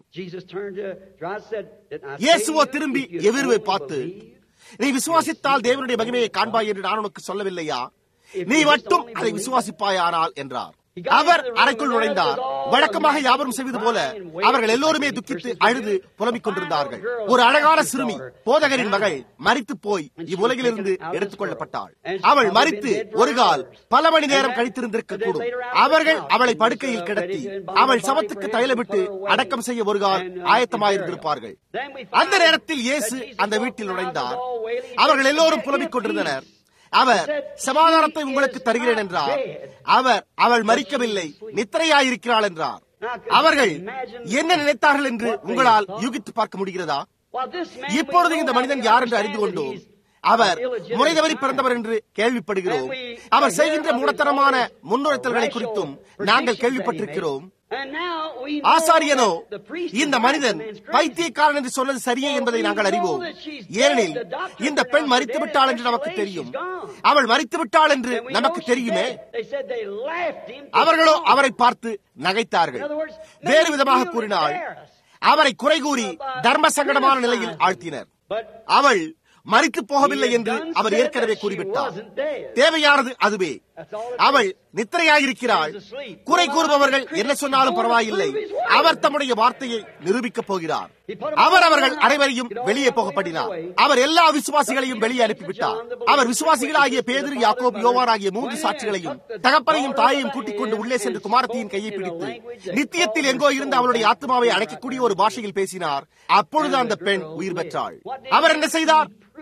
இயேசுவோ திரும்பி எவிருவை பார்த்து, நீ விசுவாசித்தால் தேவனுடைய மகிமையை காண்பாய் என்று நான் உனக்கு சொல்லவில்லையா? நீ மட்டும் அதை விசுவாசிப்பாயானால் என்றார். அவர் அறைக்குள் நுழைந்தார். வழக்கமாக யாவரும் செய்வது போல அவர்கள் எல்லோருமே துக்கித்து அழுது புலம்பிக் கொண்டிருந்தார்கள். ஒரு அழகான சிறுமி, போதகரின் மகள், மரித்து போய் இவ்வுலகிலிருந்து எடுத்துக் கொள்ளப்பட்டாள். அவள் மரித்து ஒரு கால் பல மணி நேரம் கழித்திருந்திருக்க கூடும். அவர்கள் அவளை படுக்கையில் கிடத்தி அவள் சவத்துக்கு தைலமிட்டு அடக்கம் செய்ய ஒரு கால் ஆயத்தமாயிருந்திருப்பார்கள். அந்த நேரத்தில் இயேசு அந்த வீட்டில் நுழைந்தார். அவர்கள் எல்லோரும் புலம்பிக் கொண்டிருந்தனர். அவர், சமாதானத்தை உங்களுக்கு தருகிறேன் என்றார். அவர், அவள் மரிக்கவில்லை, நித்திரையாயிருக்கிறாள் என்றார். அவர்கள் என்ன நினைத்தார்கள் என்று உங்களால் யூகித்து பார்க்க முடிகிறதா? இப்பொழுது இந்த மனிதன் யார் என்று அறிந்து கொண்டோம். அவர் முறை தவறி பிறந்தவர் என்று கேள்விப்படுகிறோம். அவர் செய்கின்ற மூடத்தனமான முன்னுரைத்தல்களை குறித்தும் நாங்கள் கேள்விப்பட்டிருக்கிறோம். ஆசாரியனோ, இந்த மனிதன் பைத்தியக்காரன் என்று சொன்னது சரியே என்பதை நாங்கள் அறிவோம். ஏனெனில் இந்த பெண் மரித்து விட்டாள் என்று நமக்கு தெரியும். அவள் மரித்து விட்டாள் என்று நமக்கு தெரியுமே. அவர்களோ அவரை பார்த்து நகைத்தார்கள். வேறு விதமாக கூறினால், அவரை குறை கூறி தர்ம சங்கடமான நிலையில் ஆழ்த்தினர். அவள் மரித்து போகவில்லை என்று அவர் ஏற்கனவே கூறிவிட்டார். தேவையானது அதுவே. அவள் நித்திரையாயிருக்கிறாள். குறை கூறுபவர்கள் என்ன சொன்னாலும் பரவாயில்லை, அவர் தம்முடைய வார்த்தையை நிரூபிக்கப் போகிறார். அவர்கள் அனைவரையும் வெளியே போகப்படினார். அவர் எல்லா விசுவாசிகளையும் வெளியே அனுப்பிவிட்டார். அவர் விசுவாசிகளாகிய பேதுரு, யாக்கோபு, யோவான் ஆகிய 3 சாட்சிகளையும் தகப்பனையும் தாயையும் கூட்டிக் கொண்டு உள்ளே சென்று குமாரத்தியின் கையை பிடித்து நித்தியத்தில் எங்கோ இருந்து அவளுடைய ஆத்மாவை அடைக்கக்கூடிய ஒரு பாஷையில் பேசினார். அப்பொழுது அந்த பெண் உயிர் பெற்றாள். அவர் என்ன செய்தார்?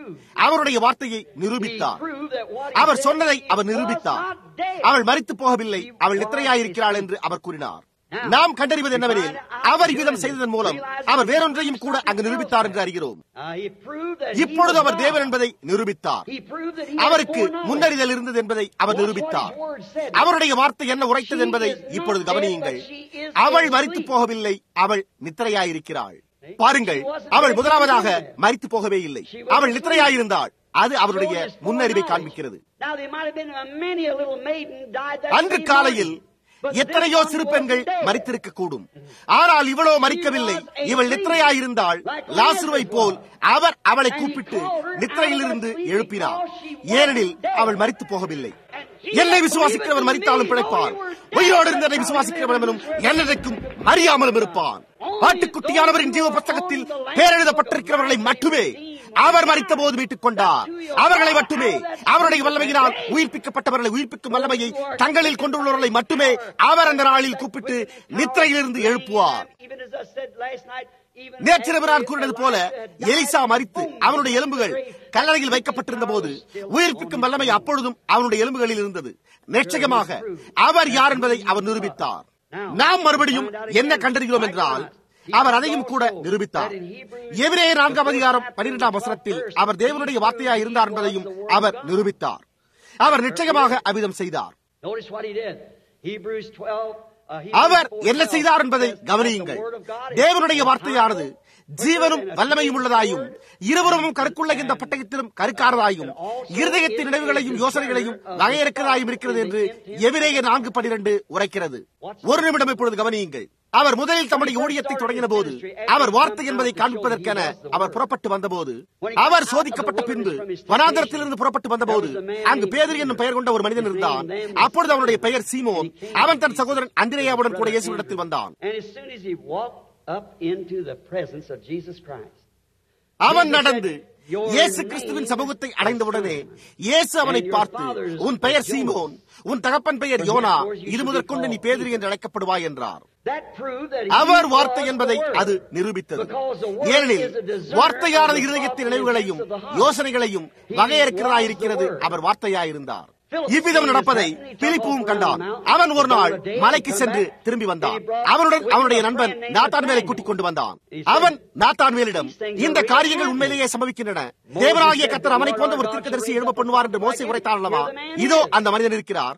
அவருடைய வார்த்தையை நிரூபித்தார். அவர் சொன்னதை அவர் நிரூபித்தார். அவள் மரித்து போகவில்லை, அவள் நித்திரையாயிருக்கிறாள் என்று அவர் கூறினார். நாம் கண்டறிவது என்னவெனில், அவர் விதம் செய்ததன் மூலம் அவர் வேறொன்றையும் கூட அங்கு நிரூபித்தார் என்று அறிகிறோம். இப்பொழுது அவர் தேவன் என்பதை நிரூபித்தார். அவருக்கு முன்னறிதல் இருந்தது என்பதை அவர் நிரூபித்தார். அவருடைய வார்த்தை என்ன உரைத்தது என்பதை இப்பொழுது கவனியுங்கள். அவள் மரித்து போகவில்லை, அவள் நித்திரையாயிருக்கிறாள். பாருங்கள், அவள் முதலாவதாக மரித்து போகவே இல்லை, அவள் நித்திரையாயிருந்தாள். அது அவருடைய முன்னறிவை காண்பிக்கிறது. அன்று காலையில் எத்தனையோ சிறு பெண்கள் மரித்திருக்க கூடும், ஆனால் இவளோ மரிக்கவில்லை. இவள் நித்திரையாயிருந்தாள். லாசருவை போல் அவர் அவளை கூப்பிட்டு நித்திரையிலிருந்து எழுப்பினார். ஏனெனில் அவள் மரித்து போகவில்லை. என்னை விசுவாசிக்கிறவன் மரித்தாலும் பிழைப்பான், உயிரோடு இருந்ததை விசுவாசிக்கிறவனும் என்னைக்கும் அறியாமலும் இருப்பான். ஆட்டுக்குட்டியானவரின் ஜீவ புத்தகத்தில் பேரெழுதப்பட்டிருக்கிறவர்களை மட்டுமே அவர் மரித்த போது மீட்டுக் கொண்டார். அவர்களை மட்டுமே, அவருடைய வல்லமையினால் உயிர்ப்பிக்கப்பட்டவர்களை உயிர்ப்பிக்கும் வல்லமையை தங்களில் கொண்டுள்ளவர்களை மட்டுமே அவர் அந்த நாளில் கூப்பிட்டு நித்திரையிலிருந்து எழுப்புவார். நேற்றிரவு நான் கூறினது போல, எலிசா மரித்து அவனுடைய எலும்புகள் கல்லறையில் வைக்கப்பட்டிருந்த போது உயிர்ப்பிக்கும் வல்லமை அப்பொழுதும் அவனுடைய எலும்புகளில் இருந்தது. நிச்சயமாக அவர் யார் என்பதை அவர் நிரூபித்தார். நாம் மறுபடியும் என்ன கண்டறிகிறோம் என்றால், அவர் அதையும் கூட நிரூபித்தார். எபிரேயர் 4:12 அவர் தேவனுடைய வார்த்தையாய் இருந்தார் என்பதையும் அவர் நிரூபித்தார். அவர் நிச்சயமாக அவ்விதம் செய்தார். அவர் என்ன செய்தார் என்பதை கவனியுங்கள். தேவனுடைய வார்த்தையானது ஜீவனும் வல்லமையும் உள்ளதாயும் இருவரும் கருக்குள்ள இந்த பட்டயத்திலும் கருக்காரதாயும் இருதயத்தின் நினைவுகளையும் யோசனைகளையும் வகையறுக்கிறதாயும் இருக்கிறது என்று எபிரேயர் 4:12 உரைக்கிறது. ஒரு நிமிடம் இப்பொழுது கவனியுங்கள். அவர் முதலில் தம்முடைய ஊழியத்தை தொடங்கின போது, அவர் வார்த்தை என்பதை காண்பிப்பதற்கென அவர் புறப்பட்டு வந்தபோது, அவர் சோதிக்கப்பட்ட பின்பு வனாந்தரத்திலிருந்து புறப்பட்டு வந்தபோது அங்கு பேதுரு என்னும் பெயர் கொண்ட ஒரு மனிதன் இருந்தான். அப்பொழுது அவனுடைய பெயர் சீமோன். அவன் தன் சகோதரன் அந்திரேயாவுடன் கூட இயேசுவிடத்தில் வந்தான். அவன் நடந்து இயேசு கிறிஸ்துவின் சமூகத்தை அடைந்தவுடனே இயேசு அவனை பார்த்து, உன் பெயர் சீமோன், உன் தகப்பன் பெயர் யோனா, இது முதற்கொண்டு நீ பேதுரு என்று அழைக்கப்படுவாய் என்றார். அவர் வார்த்தை என்பதை அது நிரூபித்தது. ஏனெனில் வார்த்தையானது இருதயத்தின் நினைவுகளையும் யோசனைகளையும் வகையறுக்கிறதாயிருக்கிறது. அவர் வார்த்தையாயிருந்தார். இவ்விதம் நடப்பதை பிலிப்புவும் கண்டான். அவன் ஒரு நாள் மலைக்கு சென்று திரும்பி வந்தான். அவனுடன் அவனுடைய நண்பன் நாத்தான்வேலை கூட்டிக் கொண்டு வந்தான். அவன் நாத்தான்வேலிடம், இந்த காரியங்கள் உண்மையிலேயே சம்பவிக்கின்றன, தேவனாகிய கர்த்தர் அவனை போன்ற ஒரு தீர்க்கதரிசி எழும்ப பண்ணுவார் என்று மோசே உரைத்தான் அல்லவா? இதோ அந்த மனிதன் இருக்கிறார்.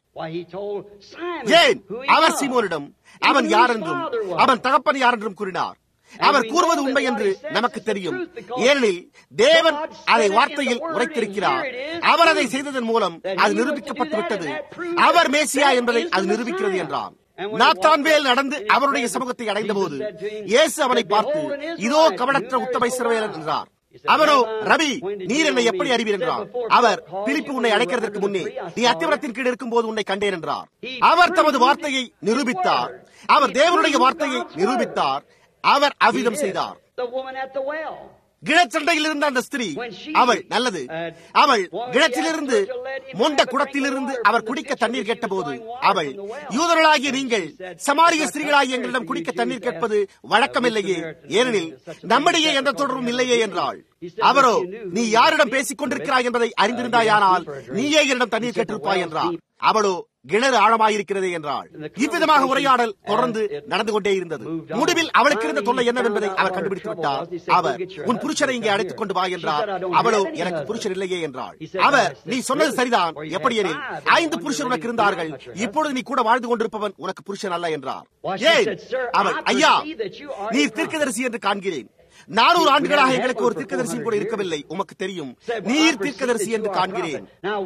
ஏன் அவர் சீமோனிடம் அவன் யார் என்றும் அவன் தகப்பன் யார் என்றும் கூறினார். அவர் கூறுவது உண்மை என்று நமக்கு தெரியும். ஏனெனில் தேவன் அதை வார்த்தையில் உரைத்திருக்கிறார். அவர் அதை செய்ததன் மூலம் அது நிரூபிக்கப்பட்டுவிட்டது. அவர் மேசியா என்பதை அது நிரூபிக்கிறது என்றான். நாத்தான்வேல் நடந்து அவருடைய சமூகத்தை அடைந்த போது இயேசு அவனை பார்த்து, இதோ கபடற்ற உத்தம இஸ்ரவேலன் என்றார். அவரோ, ரபி, நீர் என்னை எப்படி அறிவீர் என்றார். அவர், பிலிப்பு உன்னை அழைக்கிறதற்கு முன்னே நீ அத்திமரத்தின் கீழ் இருக்கும் போது உன்னை கண்டேன் என்றார். அவர் தமது வார்த்தையை நிரூபித்தார். அவர் தேவனுடைய வார்த்தையை நிரூபித்தார். அவர் அவ்விதம் செய்தார். கிணச்சண்டையில் இருந்த அந்த ஸ்திரீ, அவள் நல்லது, அவள் கிணற்றிலிருந்து மொண்ட குடத்திலிருந்து அவர் குடிக்க தண்ணீர் கேட்டபோது, அவள், யூதர்களாகிய நீங்கள் சமாரிய ஸ்திரீகளாகிய எங்களிடம் குடிக்க தண்ணீர் கேட்பது வழக்கமில்லையே, ஏனெனில் நம்மிடையே எந்த தொடர்பும் இல்லையே என்றாள். அவரோ, நீ யாரிடம் பேசிக் கொண்டிருக்கிறாய் என்பதை அறிந்திருந்தாயானால் நீயே என்னிடம் தண்ணீர் கேட்டிருப்பாய் என்றார். அவளோ, கிணறு ஆழமாயிருக்கிறதே என்றாள். இவ்விதமாக உரையாடல் தொடர்ந்து நடந்து கொண்டே இருந்தது. முடிவில் அவளுக்கு இருந்த தொல்லை என்னவென்பதை அவர் கண்டுபிடித்து விட்டார். அவர், உன் புருஷனை இங்கே அழைத்துக் கொண்டு வா என்றார். அவளோ, எனக்கு புருஷன் இல்லையே என்றாள். அவர், நீ சொன்னது சரிதான், எப்படியெனில் 5 புருஷர் உனக்கு இருந்தார்கள், இப்பொழுது நீ கூட வாழ்ந்து கொண்டிருப்பவன் உனக்கு புருஷன் அல்ல என்றார். ஏன்? அவள், ஐயா, நீர் தீர்க்கதரிசி என்று காண்கிறேன். 400 ஆண்டுகளாக எங்களுக்கு ஒரு தீர்க்கதரிசி கூட இருக்கவில்லை, உமக்கு தெரியும், நீர் தீர்க்கதரிசி என்று காண்கிறேன்.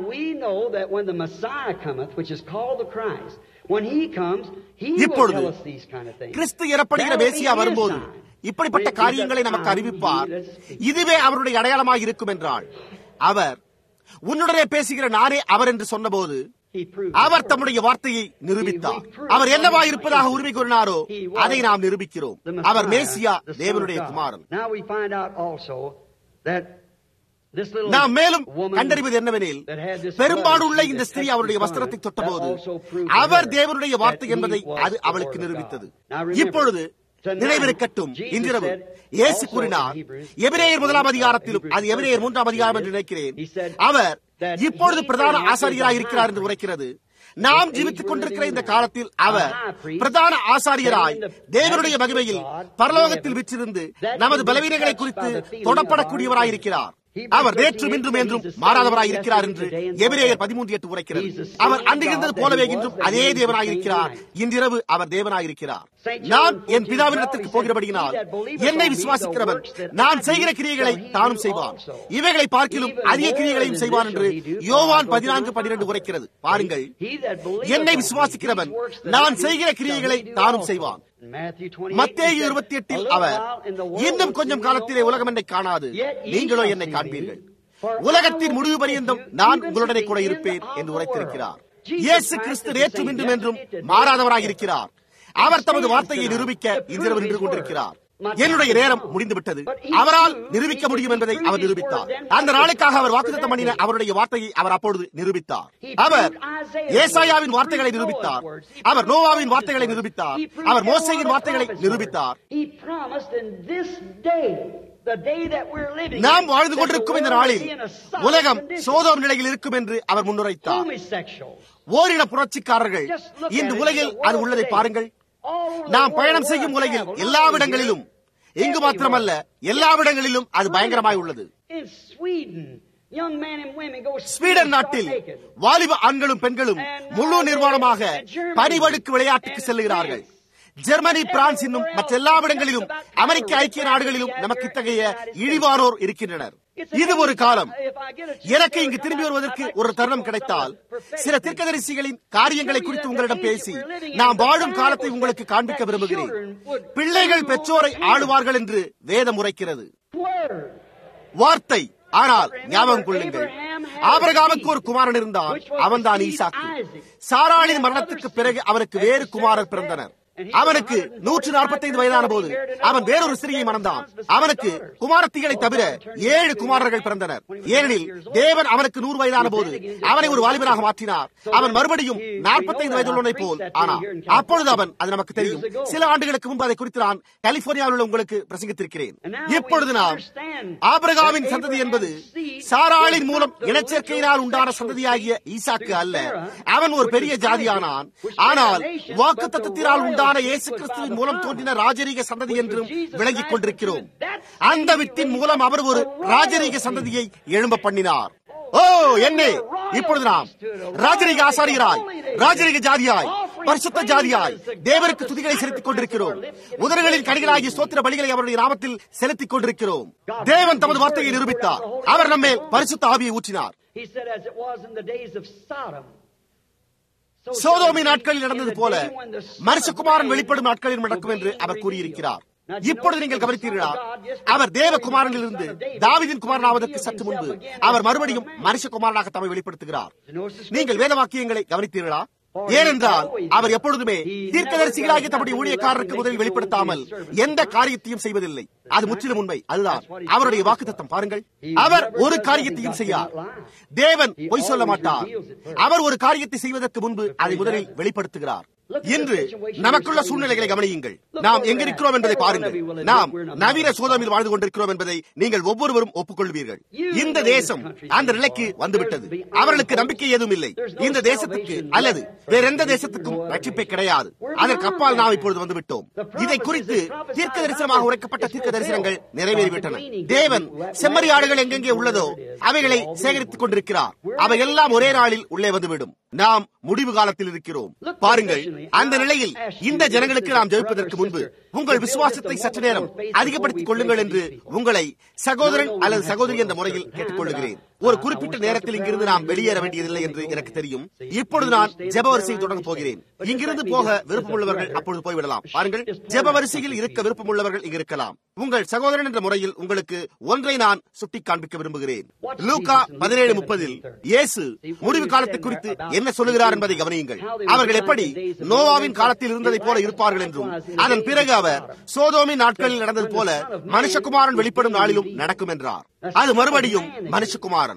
இப்பொழுது கிறிஸ்து எனப்படுகிற மேசியா வரும்போது இப்படிப்பட்ட காரியங்களை நமக்கு அறிவிப்பார். இதுவே அவருடைய அடையாளமாக இருக்கும் என்றாள். அவர், உன்னுடனே பேசுகிற நானே அவர் என்று சொன்னபோது அவர் தம்முடைய வார்த்தையை நிரூபித்தார். அவர் என்னவா இருப்பதாக உரிமை கூறினாரோ அதை நாம் நிரூபிக்கிறோம். அவர் மேசியா, தேவனுடைய குமாரன். நாம் மேலும் கண்டறிவது என்னவெனில், பெரும்பாலுள்ள இந்த ஸ்திரீ அவருடைய வஸ்திரத்தை தொட்டபோது அவர் தேவனுடைய வார்த்தை என்பதை அது அவளுக்கு நிரூபித்தது. இப்பொழுது நினைவிருக்கட்டும், இன்றிரவு இயேசு கூறினார், எபிரேயர் 1 அதிகாரத்திலும், அது எபிரேயர் 3 அதிகாரம் என்று நினைக்கிறேன், அவர் இப்பொழுது பிரதான ஆசாரியராக இருக்கிறார் என்று உரைக்கிறது. நாம் ஜீவித்துக் கொண்டிருக்கிற இந்த காலத்தில் அவர் பிரதான ஆசாரியராய் தேவனுடைய மகிமையில் பரலோகத்தில் விற்றிருந்து நமது பலவீனங்களை குறித்து தொடப்படக்கூடியவராயிருக்கிறார். அவர் நேற்றும் இன்றும் என்றும் மாறாதவராய் இருக்கிறார் என்று எபிரேயர் 13:8 உரைக்கிறது. அவர் அன்று இருந்தது போலவே இன்றும் அதே தேவனாயிருக்கிறார். இன்றிரவு அவர் தேவனாயிருக்கிறார். நான் என் பிதாவினிடத்திற்கு போகிறபடியினால் என்னை விசுவாசிக்கிறவன் நான் செய்கிற கிரியைகளை தானும் செய்வான், இவைகளை பார்க்கிலும் அதிக கிரியைகளையும் செய்வான் என்று யோவான் 14:12 உரைக்கிறது. பாருங்கள், என்னை விசுவாசிக்கிறவன் நான் செய்கிற கிரியைகளை தானும் செய்வான். மத்தேயு 28 அவர் இன்னும் கொஞ்சம் காலத்திலே உலகம் என்னை காணாது, நீங்களோ என்னை காண்பீர்கள், உலகத்தின் முடிவு பரியந்தம் நான் உங்களுடனே கூட இருப்பேன் என்று உரைத்திருக்கிறார். இயேசு கிறிஸ்து நேற்றும் இன்றும் என்றும் மாறாதவராக இருக்கிறார். அவர் தமது வார்த்தையை நிரூபிக்க இன்றிரவு நின்று கொண்டிருக்கிறார். என்னுடைய நேரம் முடிந்துவிட்டது. அவரால் நிரூபிக்க முடியும் என்பதை அவர் நிரூபித்தார். அந்த நாளுக்காக அவர் வாக்குத்தத்தம் பண்ணின அவருடைய வார்த்தையை அவர் அப்பொழுது நிரூபித்தார். அவர் ஏசாயாவின் வார்த்தைகளை நிரூபித்தார். அவர் நோவாவின் வார்த்தைகளை நிரூபித்தார். அவர் மோசேயின் வார்த்தைகளை நிரூபித்தார். நாம் வாழ்ந்து கொண்டிருக்கும் இந்த நாளில் உலகம் சோதோம் நிலையில் இருக்கும் என்று அவர் முன்னுரைத்தார். ஓரின புரட்சிக்காரர்கள் இன்று உலகில் அது உள்ளதை பாருங்கள். நாம் பயணம் செய்யும் உலகில் எல்லாவிடங்களிலும், இங்கு மாத்திரமல்ல எல்லாவிடங்களிலும் அது பயங்கரமாய் உள்ளது. ஸ்வீடன் நாட்டில் வாலிப ஆண்களும் பெண்களும் முழு நிர்வாணமாக பனிவழுக்கு விளையாட்டுக்கு செல்லுகிறார்கள். ஜெர்மனி, பிரான்ஸ் இன்னும் மற்ற எல்லாவிடங்களிலும், அமெரிக்க ஐக்கிய நாடுகளிலும் நமக்கு இத்தகைய இழிவானோர் இருக்கின்றனர். இது ஒரு காலம். எனக்கு இங்கு திரும்பி வருவதற்கு ஒரு தருணம் கிடைத்தால் சில தீர்க்கதரிசிகளின் காரியங்களை குறித்து உங்களிடம் பேசி நாம் வாழும் காலத்தை உங்களுக்கு காண்பிக்க விரும்புகிறேன். பிள்ளைகள் பெற்றோரை ஆளுவார்கள் என்று வேதம் உரைக்கிறது. வார்த்தை. ஆனால் ஞாபகம் கொள்ளுங்கள், ஆபிரகாமுக்கு ஒரு குமாரன் இருந்தான், அவன்தான் ஈசாக்கு. சாராளின் மரணத்துக்கு பிறகு அவருக்கு வேறு குமாரர் பிறந்தனர். அவனுக்கு 145 வயதான போது அவன் வேறொரு ஸ்திரியை மணந்தான். அவனுக்கு குமாரத்திகளை தவிர 7 குமாரர்கள் பிறந்தனர். ஏனெனில் தேவன் அவனுக்கு 100 வயதான போது அவனை ஒரு வாலிபனாக மாற்றினார். அவன் மறுபடியும் 45 வயதுள்ளவனை போல் ஆனான். அப்பொழுது அவன், அது நமக்கு தெரியும், சில ஆண்டுகளுக்கு முன்பு அதை குறித்து நான் கலிபோர்னியாவில் உள்ள உங்களுக்கு பிரசங்கித்திருக்கிறேன். இப்பொழுது நாம் ஆபிரகாமின் சந்ததி என்பது சாராளின் மூலம் இனச்சேர்க்கையினால் உண்டான சந்ததியாகிய ஈசாக்கு அல்ல. அவன் ஒரு பெரிய ஜாதியானான். ஆனால் வாக்கு தத்தத்தினால் உண்டான இயேசு கிறிஸ்துவின் மூலம் தோன்றின ராஜரீக சந்ததி என்றும் விளங்கிக் கொண்டிருக்கிறோம். அந்த வித்தின் மூலம் அவர் ஒரு ராஜரீக சந்ததியை எழும்ப பண்ணினார். ஓ என்னே, இப்பொழுது நாம் ராஜரீக ஆசாரியராய், ராஜரீக ஜாதியாய், பரிசுத்த ஜாதியாய் தேவருக்கு துதிகளை செலுத்திக் கொண்டிருக்கிறோம். உதடுகளின் கனிகளாகிய ஸ்தோத்திர பலிகளை அவருடைய நாமத்தில் செலுத்திக் கொண்டிருக்கிறோம். தேவன் தமது வார்த்தையை நிரூபித்தார். அவர் நம்மேல் பரிசுத்த ஆவியை ஊற்றினார். சோதோமின் நாட்களில் நடந்தது போல மனுஷகுமாரன் வெளிப்படும் நாட்களில் நடக்கும் என்று அவர் கூறியிருக்கிறார். இப்பொழுது நீங்கள் கவனித்தீர்களா? அவர் தேவகுமாரனிலிருந்து தாவீதின் குமாரனாவதற்கு சற்று முன்பு அவர் மறுபடியும் மனுஷகுமாரனாக தம்மை வெளிப்படுத்துகிறார். நீங்கள் வேத வாக்கியங்களை கவனித்தீர்களா? ஏனென்றால் அவர் எப்பொழுதுமே தீர்க்கதரிசிகளாகிய தம்முடைய ஊழியக்காரருக்கு உதவி வெளிப்படுத்தாமல் எந்த காரியத்தையும் செய்வதில்லை. அது முற்றிலும் உண்மை. அதுதான் அவருடைய வாக்குத்தத்தம். பாருங்கள், அவர் ஒரு காரியத்தையும் செய்யார். தேவன் பொய் சொல்ல மாட்டார். அவர் ஒரு காரியத்தை செய்வதற்கு முன்பு அதை முதலில் வெளிப்படுத்துகிறார். இன்று நமக்குள்ள சூழ்நிலைகளை கவனியுங்கள். நாம் எங்கிருக்கிறோம் என்பதை பாருங்கள். நாம் நவீன சோதோமில் வாழ்ந்து கொண்டிருக்கிறோம் என்பதை நீங்கள் ஒவ்வொருவரும் ஒப்புக்கொள்வீர்கள். இந்த தேசம் அந்த நிலைக்கு வந்துவிட்டது. அவர்களுக்கு நம்பிக்கை எதுவும் இல்லை. இந்த தேசத்துக்கு அல்லது வேற எந்த தேசத்துக்கும் ரட்சிப்பே கிடையாது. அதற்கு அப்பால் நாம் இப்பொழுது வந்துவிட்டோம். இதை குறித்து தீர்க்க தரிசனமாக உரைக்கப்பட்ட தீர்க்க தரிசனங்கள் நிறைவேறிவிட்டன. தேவன் செம்மறி ஆடுகள் எங்கெங்கே உள்ளதோ அவைகளை சேகரித்துக் கொண்டிருக்கிறார். அவை எல்லாம் ஒரே நாளில் உள்ளே வந்துவிடும். நாம் முடிவு காலத்தில் இருக்கிறோம். பாருங்கள், அந்த நிலையில் இந்த ஜனங்களுக்கு நாம் ஜெயிப்பதற்கு முன்பு உங்கள் விசுவாசத்தை சற்று நேரம் அதிகப்படுத்திக் கொள்ளுங்கள் என்று உங்களை சகோதரன் அல்லது சகோதரி என்ற முறையில் கேட்டுக்கொள்கிறேன். ஒரு குறிப்பிட்ட நேரத்தில் இங்கிருந்து நாம் வெளியேற வேண்டியதில்லை என்று எனக்கு தெரியும். இப்பொழுது நான் ஜெப வரிசையை தொடங்க போகிறேன். இங்கிருந்து போக விருப்பமுள்ளவர்கள் அப்பொழுது போய்விடலாம். பாருங்கள், ஜெப வரிசையில் இருக்க விருப்பமுள்ளவர்கள் இங்கு இருக்கலாம். உங்கள் சகோதரன் என்ற முறையில் உங்களுக்கு ஒன்றை நான் சுட்டிக் காண்பிக்க விரும்புகிறேன். லூக்கா 17:30 இயேசு முடிவு காலத்தை குறித்து என்ன சொல்லுகிறார் என்பதை கவனியுங்கள். அவர்கள் எப்படி நோவாவின் காலத்தில் இருந்ததை போல இருப்பார்கள் என்றும், அதன் பிறகு அவர் சோதோமின் நாட்களில் நடந்தது போல மனுஷகுமாரன் வெளிப்படும் நாளிலும் நடக்கும் என்றார். அது மறுபடியும் மனுஷகுமாரன்.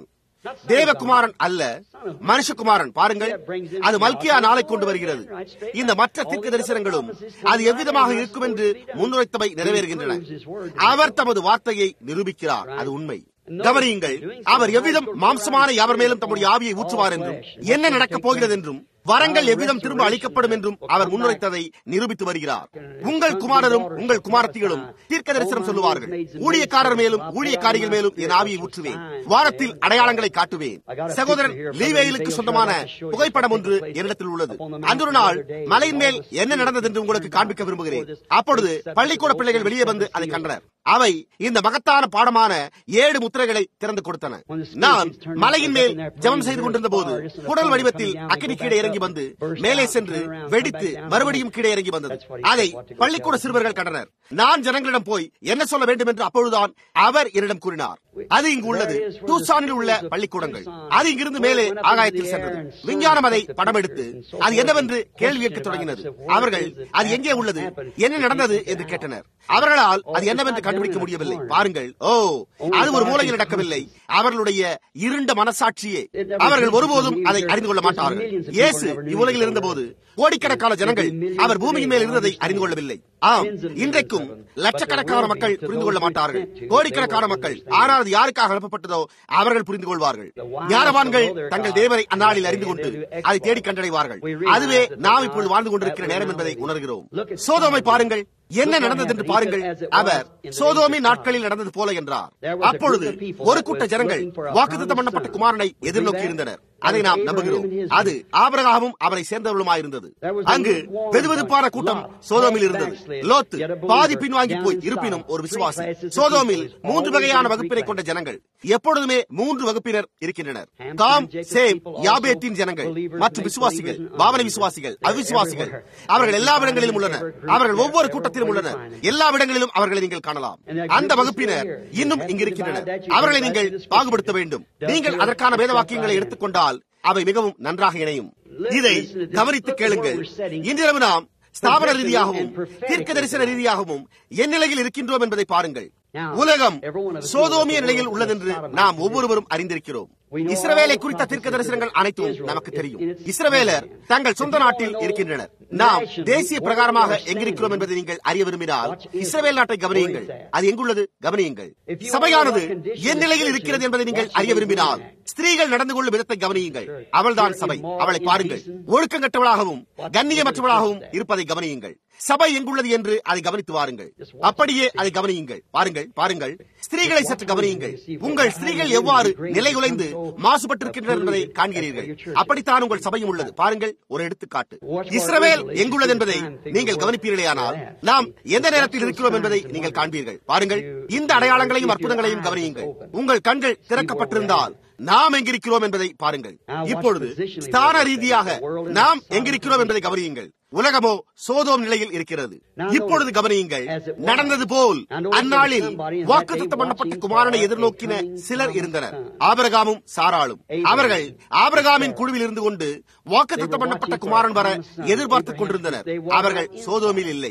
தேவகுமாரன் அல்ல, மனுஷகுமாரன். பாருங்கள், அது மல்கியா நாளை கொண்டு வருகிறது. இந்த மற்ற தீர்க்க தரிசனங்களும் அது எவ்விதமாக இருக்கும் என்று முன்னுரைத்தவை நிறைவேறுகின்றன. அவர் தமது வார்த்தையை நிரூபிக்கிறார். அது உண்மை. கவனியுங்கள், அவர் எவ்விதம் மாம்சமான யாவர் மேலும் தம்முடைய ஆவியை ஊற்றுவார் என்றும், என்ன நடக்கப் போகிறது என்றும், வரங்கள் எவ்விதம் திரும்ப அளிக்கப்படும் என்றும் அவர் முன்னுரைத்ததை நிரூபித்து வருகிறார். உங்கள் குமாரரும் உங்கள் குமாரத்திகளும் தீர்க்க தரிசனம் சொல்லுவார்கள். ஊழியக்காரர் மேலும் ஊழியக்காரிகள் மேலும் என் ஆவியை ஊற்றுவேன். வாரத்தில் அடையாளங்களை காட்டுவேன். சகோதரன் லீவேலுக்கு சொந்தமான புகைப்படம் ஒன்று என்னிடத்தில் உள்ளது. அன்றொரு நாள் மலையின் மேல் என்ன நடந்தது என்று உங்களுக்கு காண்பிக்க விரும்புகிறேன். அப்பொழுது பள்ளிக்கூட பிள்ளைகள் வெளியே வந்து அதை கண்டனர். அவை இந்த மகத்தான பாடமான 7 முத்திரைகளை திறந்து கொடுத்தன. நான் மலையின் மேல் ஜெபம் செய்து கொண்டிருந்த போது குடல் வடிவத்தில் அக்கினி கீழே இறங்கி வந்து மேலே சென்று வெடித்து மறுபடியும் கீழே இறங்கி வந்தது. அதை பள்ளிக்கூட சிறுவர்கள் கண்டனர். நான் ஜனங்களிடம் போய் என்ன சொல்ல வேண்டும் என்று அப்பொழுதுதான் அவர் என்னிடம் கூறினார். அது இங்கு உள்ளது, டூசானில் உள்ள பள்ளிக்கூடங்கள். அது இங்கிருந்து மேலே ஆகாயத்தில் சென்றது. விஞ்ஞானம் அதை படம் எடுத்து அது என்னவென்று கேள்வி கேட்க தொடங்கினது. அவர்கள் அது எங்கே உள்ளது, என்ன நடந்தது என்று கேட்டனர். அவர்களால் அது என்னவென்று கண்டுபிடிக்க முடியவில்லை. பாருங்கள், அது ஒரு மூலையில் நடக்கவில்லை. அவர்களுடைய இருண்ட மனசாட்சியே. அவர்கள் ஒருபோதும் அதை அறிந்து கொள்ள மாட்டார்கள். இயேசு இவ்வுலகில் இருந்தபோது கோடிக்கணக்கான ஜனங்கள் அவர் பூமியின் மேல் இருந்ததை அறிந்து கொள்ளவில்லை. ஆம், இன்றைக்கும் லட்சக்கணக்கான மக்கள் புரிந்து கொள்ள மாட்டார்கள். கோடிக்கணக்கான மக்கள். ஆனால் அது யாருக்காக அனுப்பப்பட்டதோ அவர்கள் புரிந்து கொள்வார்கள். ஞானவான்கள் தங்கள் தேவனை அந்நாளில் அறிந்து கொண்டு அதை தேடி கண்டடைவார்கள். அதுவே நாம் இப்பொழுது வாழ்ந்து கொண்டிருக்கிற நேரம் என்பதை உணர்கிறோம். சோதோமை பாருங்கள், என்ன நடந்தது என்று பாருங்கள். அவர் சோதோமின் நாட்களில் நடந்தது போல என்றார். அப்பொழுது ஒரு கூட்ட ஜனங்கள் வாக்குத்தத்தம் பண்ணப்பட்ட குமாரனை எதிர்நோக்கி இருந்தனர். அதை நாம் நம்புகிறோம். அது ஆபிரகாமும் அவரை சேர்ந்தவர்களுமாயிருந்தது. அங்கு வெதுவெதுப்பான கூட்டம் சோதோமில் இருந்தது. லோத்து பாதி பின்வாங்கி போய் இருப்பினும் ஒரு விசுவாசி. சோதோமில் 3 வகையான வகுப்பினை கொண்ட ஜனங்கள். எப்பொழுதுமே 3 வகுப்பினர் இருக்கின்றனர். காம், சேம், யாபேத்தின் ஜனங்கள் மற்றும் விசுவாசிகள், பாவனை விசுவாசிகள், அவிசுவாசிகள். அவர்கள் எல்லா இடங்களிலும் உள்ளனர். அவர்கள் ஒவ்வொரு கூட்டத்திலும் உள்ளனர். எல்லா இடங்களிலும் அவர்களை நீங்கள் காணலாம். அந்த வகுப்பினர் இன்னும் இங்கு இருக்கின்றனர். அவர்களை நீங்கள் பாகுபடுத்த வேண்டும். நீங்கள் அதற்கான வேத வாக்கியங்களை எடுத்துக்கொண்டால் அவை மிகவும் நன்றாக இணையும். இதை கவனித்து கேளுங்கள். இன்றிரவு நாம் ஸ்தாபன ரீதியாகவும் தீர்க்க தரிசன ரீதியாகவும் என் நிலையில் இருக்கின்றோம் என்பதை பாருங்கள். உலகம் சோதோமிய நிலையில் உள்ளதென்று நாம் ஒவ்வொருவரும் அறிந்திருக்கிறோம். இஸ்ரவேலை குறித்த தீர்க்க தரிசனங்கள் அனைத்தும் நமக்கு தெரியும். இஸ்ரவேலர் தங்கள் சொந்த நாட்டில் இருக்கின்றனர். நாம் தேசிய பிரகாரமாக எங்கிருக்கிறோம் என்பதை நீங்கள் அறிய விரும்பினால் இஸ்ரவேல் நாட்டை கவனியுங்கள். அது எங்குள்ளது கவனியுங்கள். சபையானது என் நிலையில் இருக்கிறது என்பதை நீங்கள் அறிய விரும்பினால் ஸ்திரீகள் நடந்து கொள்ளும் விதத்தை கவனியுங்கள். அவள்தான் சபை. அவளை பாருங்கள். ஒழுக்கங்கட்டவளாகவும் கண்ணியமற்றவளாகவும் இருப்பதை கவனியுங்கள். சபை எங்குள்ளது என்று அதை கவனித்து வாருங்கள். அப்படியே அதை கவனியுங்கள். பாருங்கள், ஸ்திரீகளை சற்று கவனியுங்கள். உங்கள் ஸ்திரீகள் எவ்வாறு நிலைகுலைந்து மாசுபட்டிருக்கின்றனர் என்பதை காண்கிறீர்கள். அப்படித்தான் உங்கள் சபையும் உள்ளது. பாருங்கள், ஒரு எடுத்துக்காட்டு. இஸ்ரவேல் எங்குள்ளது என்பதை நீங்கள் கவனிப்பீர்களேயானால் நாம் எந்த நேரத்தில் இருக்கிறோம் என்பதை நீங்கள் காண்பீர்கள். பாருங்கள், இந்த அடையாளங்களையும் அற்புதங்களையும் கவனியுங்கள். உங்கள் கண்கள் திறக்கப்பட்டிருந்தால் நாம் எங்கிருக்கிறோம் என்பதை பாருங்கள். இப்பொழுது ஸ்தான ரீதியாக நாம் எங்கிருக்கிறோம் என்பதை கவனியுங்கள். உலகமோ சோதோம் நிலையில் இருக்கிறது. இப்பொழுது கவனியுங்கள். நடந்தது போல் அந்நாளில் வாக்குத்தத்தம் பண்ணப்பட்ட குமாரனை எதிர்நோக்கின சிலர் இருந்தனர். ஆபிரகாமும் சாராளும். அவர்கள் ஆபிரகாமின் குழுவில் இருந்து கொண்டு வாக்குத்தத்தம் பண்ணப்பட்ட குமாரன் வர எதிர்பார்த்துக் கொண்டிருந்தனர். அவர்கள் சோதோமில் இல்லை.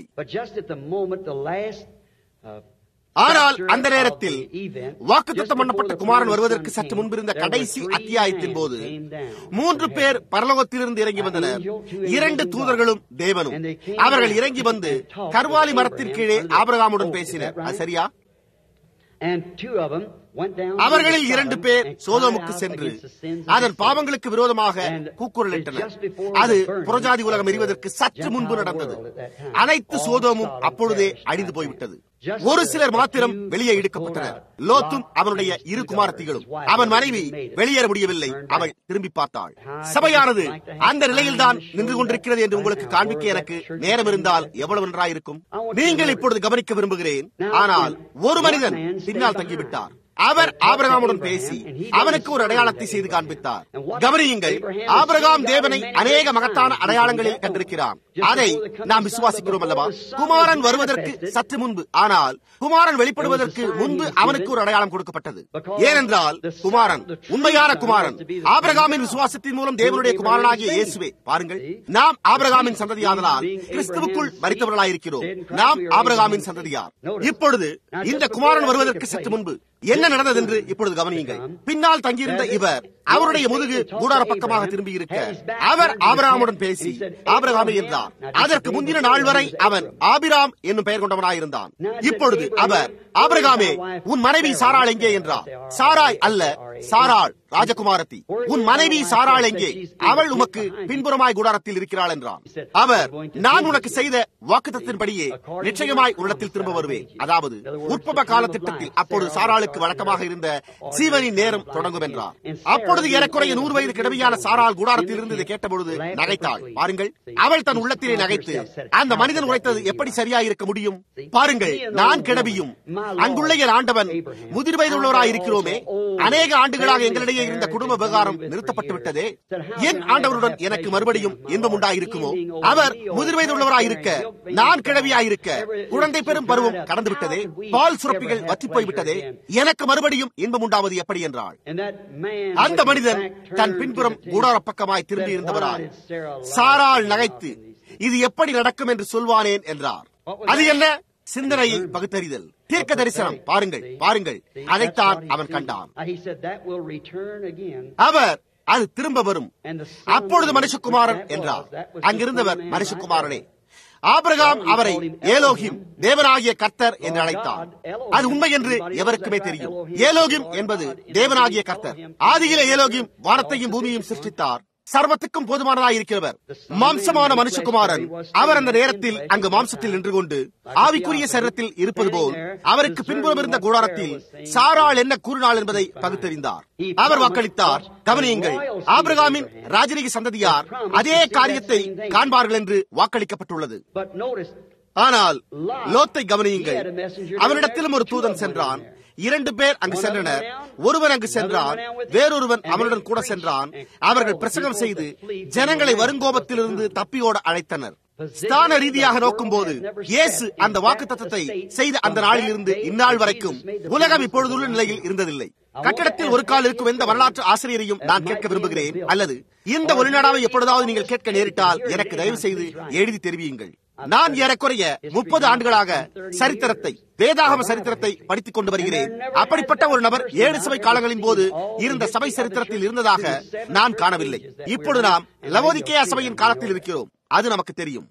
ஆனால் அந்த நேரத்தில் வாக்குத்தத்தம் பண்ணப்பட்ட குமாரன் வருவதற்கு சற்று முன்பிருந்த கடைசி அத்தியாயத்தின் போது 3 பேர் பரலோகத்திலிருந்து இறங்கி வந்தனர். 2 தூதர்களும் தேவனும். அவர்கள் இறங்கி வந்து கர்வாலி மரத்தின் கீழே ஆபிரகாமுடன் பேசினர். அது சரியா? அவர்களில் 2 பேர் சோதோமுக்கு சென்று அதன் பாவங்களுக்கு விரோதமாக கூக்குரலிட்டனர். அது புறஜாதி உலகம் எரிவதற்கு சற்று முன்பு நடந்தது. அனைத்து சோதோமும் அப்பொழுதே அழிந்து போய்விட்டது. ஒரு சிலர் மாத்திரம் வெளியே இழுக்கப்பட்டனர். லோத்தும் அவனுடைய 2 குமாரத்திகளும். அவன் மனைவி வெளியேற முடியவில்லை. அவள் திரும்பி பார்த்தாள். சபையானது அந்த நிலையில்தான் நின்று கொண்டிருக்கிறது என்று உங்களுக்கு காண்பிக்க எனக்கு நேரம் இருந்தால் எவ்வளவு நன்றாயிருக்கும். நீங்கள் இப்பொழுது கவனிக்க விரும்புகிறேன். ஆனால் ஒரு மனிதன் பின்னால் தங்கிவிட்டார். அவர் ஆபிரகாமுடன் பேசி அவனுக்கு ஒரு அடையாளத்தை செய்து காண்பித்தார். கவனியுங்கள், ஆபிரகாம் தேவனை அநேக மகத்தான அடையாளங்களில் கண்டிருக்கிறான். அதை நாம் விசுவாசிக்கிறோம் அல்லவா? குமாரன் வருவதற்கு சற்று முன்பு, ஆனால் குமாரன் வெளிப்படுவதற்கு முன்பு அவனுக்கு ஒரு அடையாளம் கொடுக்கப்பட்டது. ஏனென்றால் குமாரன், உண்மையான குமாரன், ஆபிரகாமின் விசுவாசத்தின் மூலம் தேவனுடைய குமாரனாகிய இயேசுவே. பாருங்கள், நாம் ஆபிரகாமின் சந்ததியாதலால் கிறிஸ்துவுக்குள் மரித்தவர்களாயிருக்கிறோம். நாம் ஆபிரகாமின் சந்ததியார். இப்பொழுது இந்த குமாரன் வருவதற்கு சற்று முன்பு என்ன நடந்தது என்று இப்பொழுது கவனியுங்கள். பின்னால் தங்கியிருந்த இவர் அவருடைய முதுகு கூடார பக்கமாக திரும்பி இருக்க அவர் ஆபிரகாமுடன் பேசி ஆபிரகாமே என்றார். அதற்கு முந்தின நாள் வரை அவன் ஆபிராம் என்னும் பெயர் கொண்டவனாயிருந்தான். இப்பொழுது அவர் ஆபிரகாமே உன் மனைவி சாராள் எங்கே என்றார். சாராய் அல்ல, சாராள் ராஜகுமாரத்தி. உன் மனைவி சாராள் எங்கே? அவள் உமக்கு பின்புறமாய் கூடாரத்தில் இருக்கிறாள் என்றான். அவர் நான் உனக்கு செய்த வாக்குத்தத்தின்படியே நிச்சயமாய் உன்னிடத்தில் திரும்ப வருவேன். அதாவது உற்பவ கால திட்டத்தில் அப்பொழுது சாராளுக்கு வழக்கமாக இருந்த ஜீவனின் நேரம் தொடங்கும் என்றார். அப்பொழுது ஏறக்குறைய 100 வயது கிழவியான சாராள் கூடாரத்தில் இருந்து இதை கேட்டபொழுது நகைத்தாள். பாருங்கள், அவள் தன் உள்ளத்திலே நகைத்து அந்த மனிதன் உரைத்தது எப்படி சரியாயிருக்க முடியும்? பாருங்கள், நான் கிழவியும் அங்குள்ள என் ஆண்டவன் முதிர் வயது உள்ளவராய் இருக்கிறோமே. அநேக ஆண்டுகளாக எங்களிடையே இருந்த குடும்ப விவகாரம் நிறுத்தப்பட்டு விட்டதே. என் ஆண்டவருடன் எனக்கு மறுபடியும் இன்பம் உண்டாயிருக்குமோ? அவர் முதிர் வயது உள்ளவராய் இருக்க, நான் கிழவியாயிருக்க, குழந்தை பெறும் பருவம் கடந்து விட்டதே, பால் சுரப்பிகள் வற்றி போய்விட்டதே, எனக்கு மறுபடியும் இன்பம் உண்டாவது எப்படி என்றாள். அந்த மனிதன் தன் பின்புறம் கூடார பக்கமாய் திரும்பி இருந்தவராய் சாராள் நகைத்து இது எப்படி நடக்கும் என்று சொல்வானேன் என்றார். அது என்ன? சிந்தனையை பகுத்தறிதல், தீர்க்க தரிசனம். பாருங்கள், பாருங்கள், அதைத்தான் அவன் கண்டான். அவர் அது திரும்ப வரும், அப்பொழுது மனுஷகுமாரன் என்றார். அங்கிருந்தவர் மனுஷகுமாரனே. ஆபிரகாம் அவரை ஏலோகிம், தேவனாகிய கர்த்தர் என்று அழைத்தார். அது உண்மை என்று எவருக்குமே தெரியும். ஏலோகிம் என்பது தேவனாகிய கர்த்தர். ஆதியிலே ஏலோகிம் வானத்தையும் பூமியையும் சிருஷ்டித்தார். சர்வத்துக்கும் போதுமானதாய் இருக்கிறவர் மாம்சமான மனுஷகுமாரன். அவர் அந்த நேரத்தில் அங்கு மாம்சத்தில் நின்று கொண்டு ஆவிக்குரிய சரீரத்தில் இருப்பது போல் அவருக்கு பின்புறம் இருந்த கூடாரத்தில் சாராள் என்ன கூறினாள் என்பதை பகுத்தறிந்தார். அவர் வாக்களித்தார். கவனியுங்கள், ஆபிரகாமின் ராஜரீக சந்ததியார் அதே காரியத்தை காண்பார்கள் என்று வாக்களிக்கப்பட்டுள்ளது. ஆனால் லோத்தை கவனியுங்கள், அவனிடத்திலும் ஒரு தூதன் சென்றான். 2 பேர் அங்கு சென்றனர். ஒருவன் அங்கு சென்றான், வேறொருவன் அவனுடன் கூட சென்றான். அவர்கள் பிரசங்கம் செய்து ஜனங்களை வருங்கோபத்திலிருந்து தப்பியோட அழைத்தனர். ஸ்தான ரீதியாக நோக்கும் போது இயேசு அந்த வாக்குத்தத்தத்தை செய்த அந்த நாளில் இருந்து இந்நாள் வரைக்கும் உலகம் இப்பொழுதுள்ள நிலையில் இருந்ததில்லை. கட்டடத்தில் ஒரு கால் இருக்கும் எந்த வரலாற்று ஆசிரியரையும் நான் கேட்க விரும்புகிறேன், அல்லது இந்த ஒளிநாடாவை எப்பொழுதாவது நீங்கள் கேட்க நேரிட்டால் எனக்கு தயவு செய்து எழுதி தெரிவியுங்கள். நான் ஏறக்குறைய 30 ஆண்டுகளாக சரித்திரத்தை, வேதாகம சரித்திரத்தை படித்துக் கொண்டு வருகிறேன். அப்படிப்பட்ட ஒரு நபர் 7 சபை காலங்களின் போது இருந்த சபை சரித்திரத்தில் இருந்ததாக நான் காணவில்லை. இப்பொழுது நாம் லவோதிக்கேயா சபையின் காலத்தில் இருக்கிறோம். அது நமக்கு தெரியும்.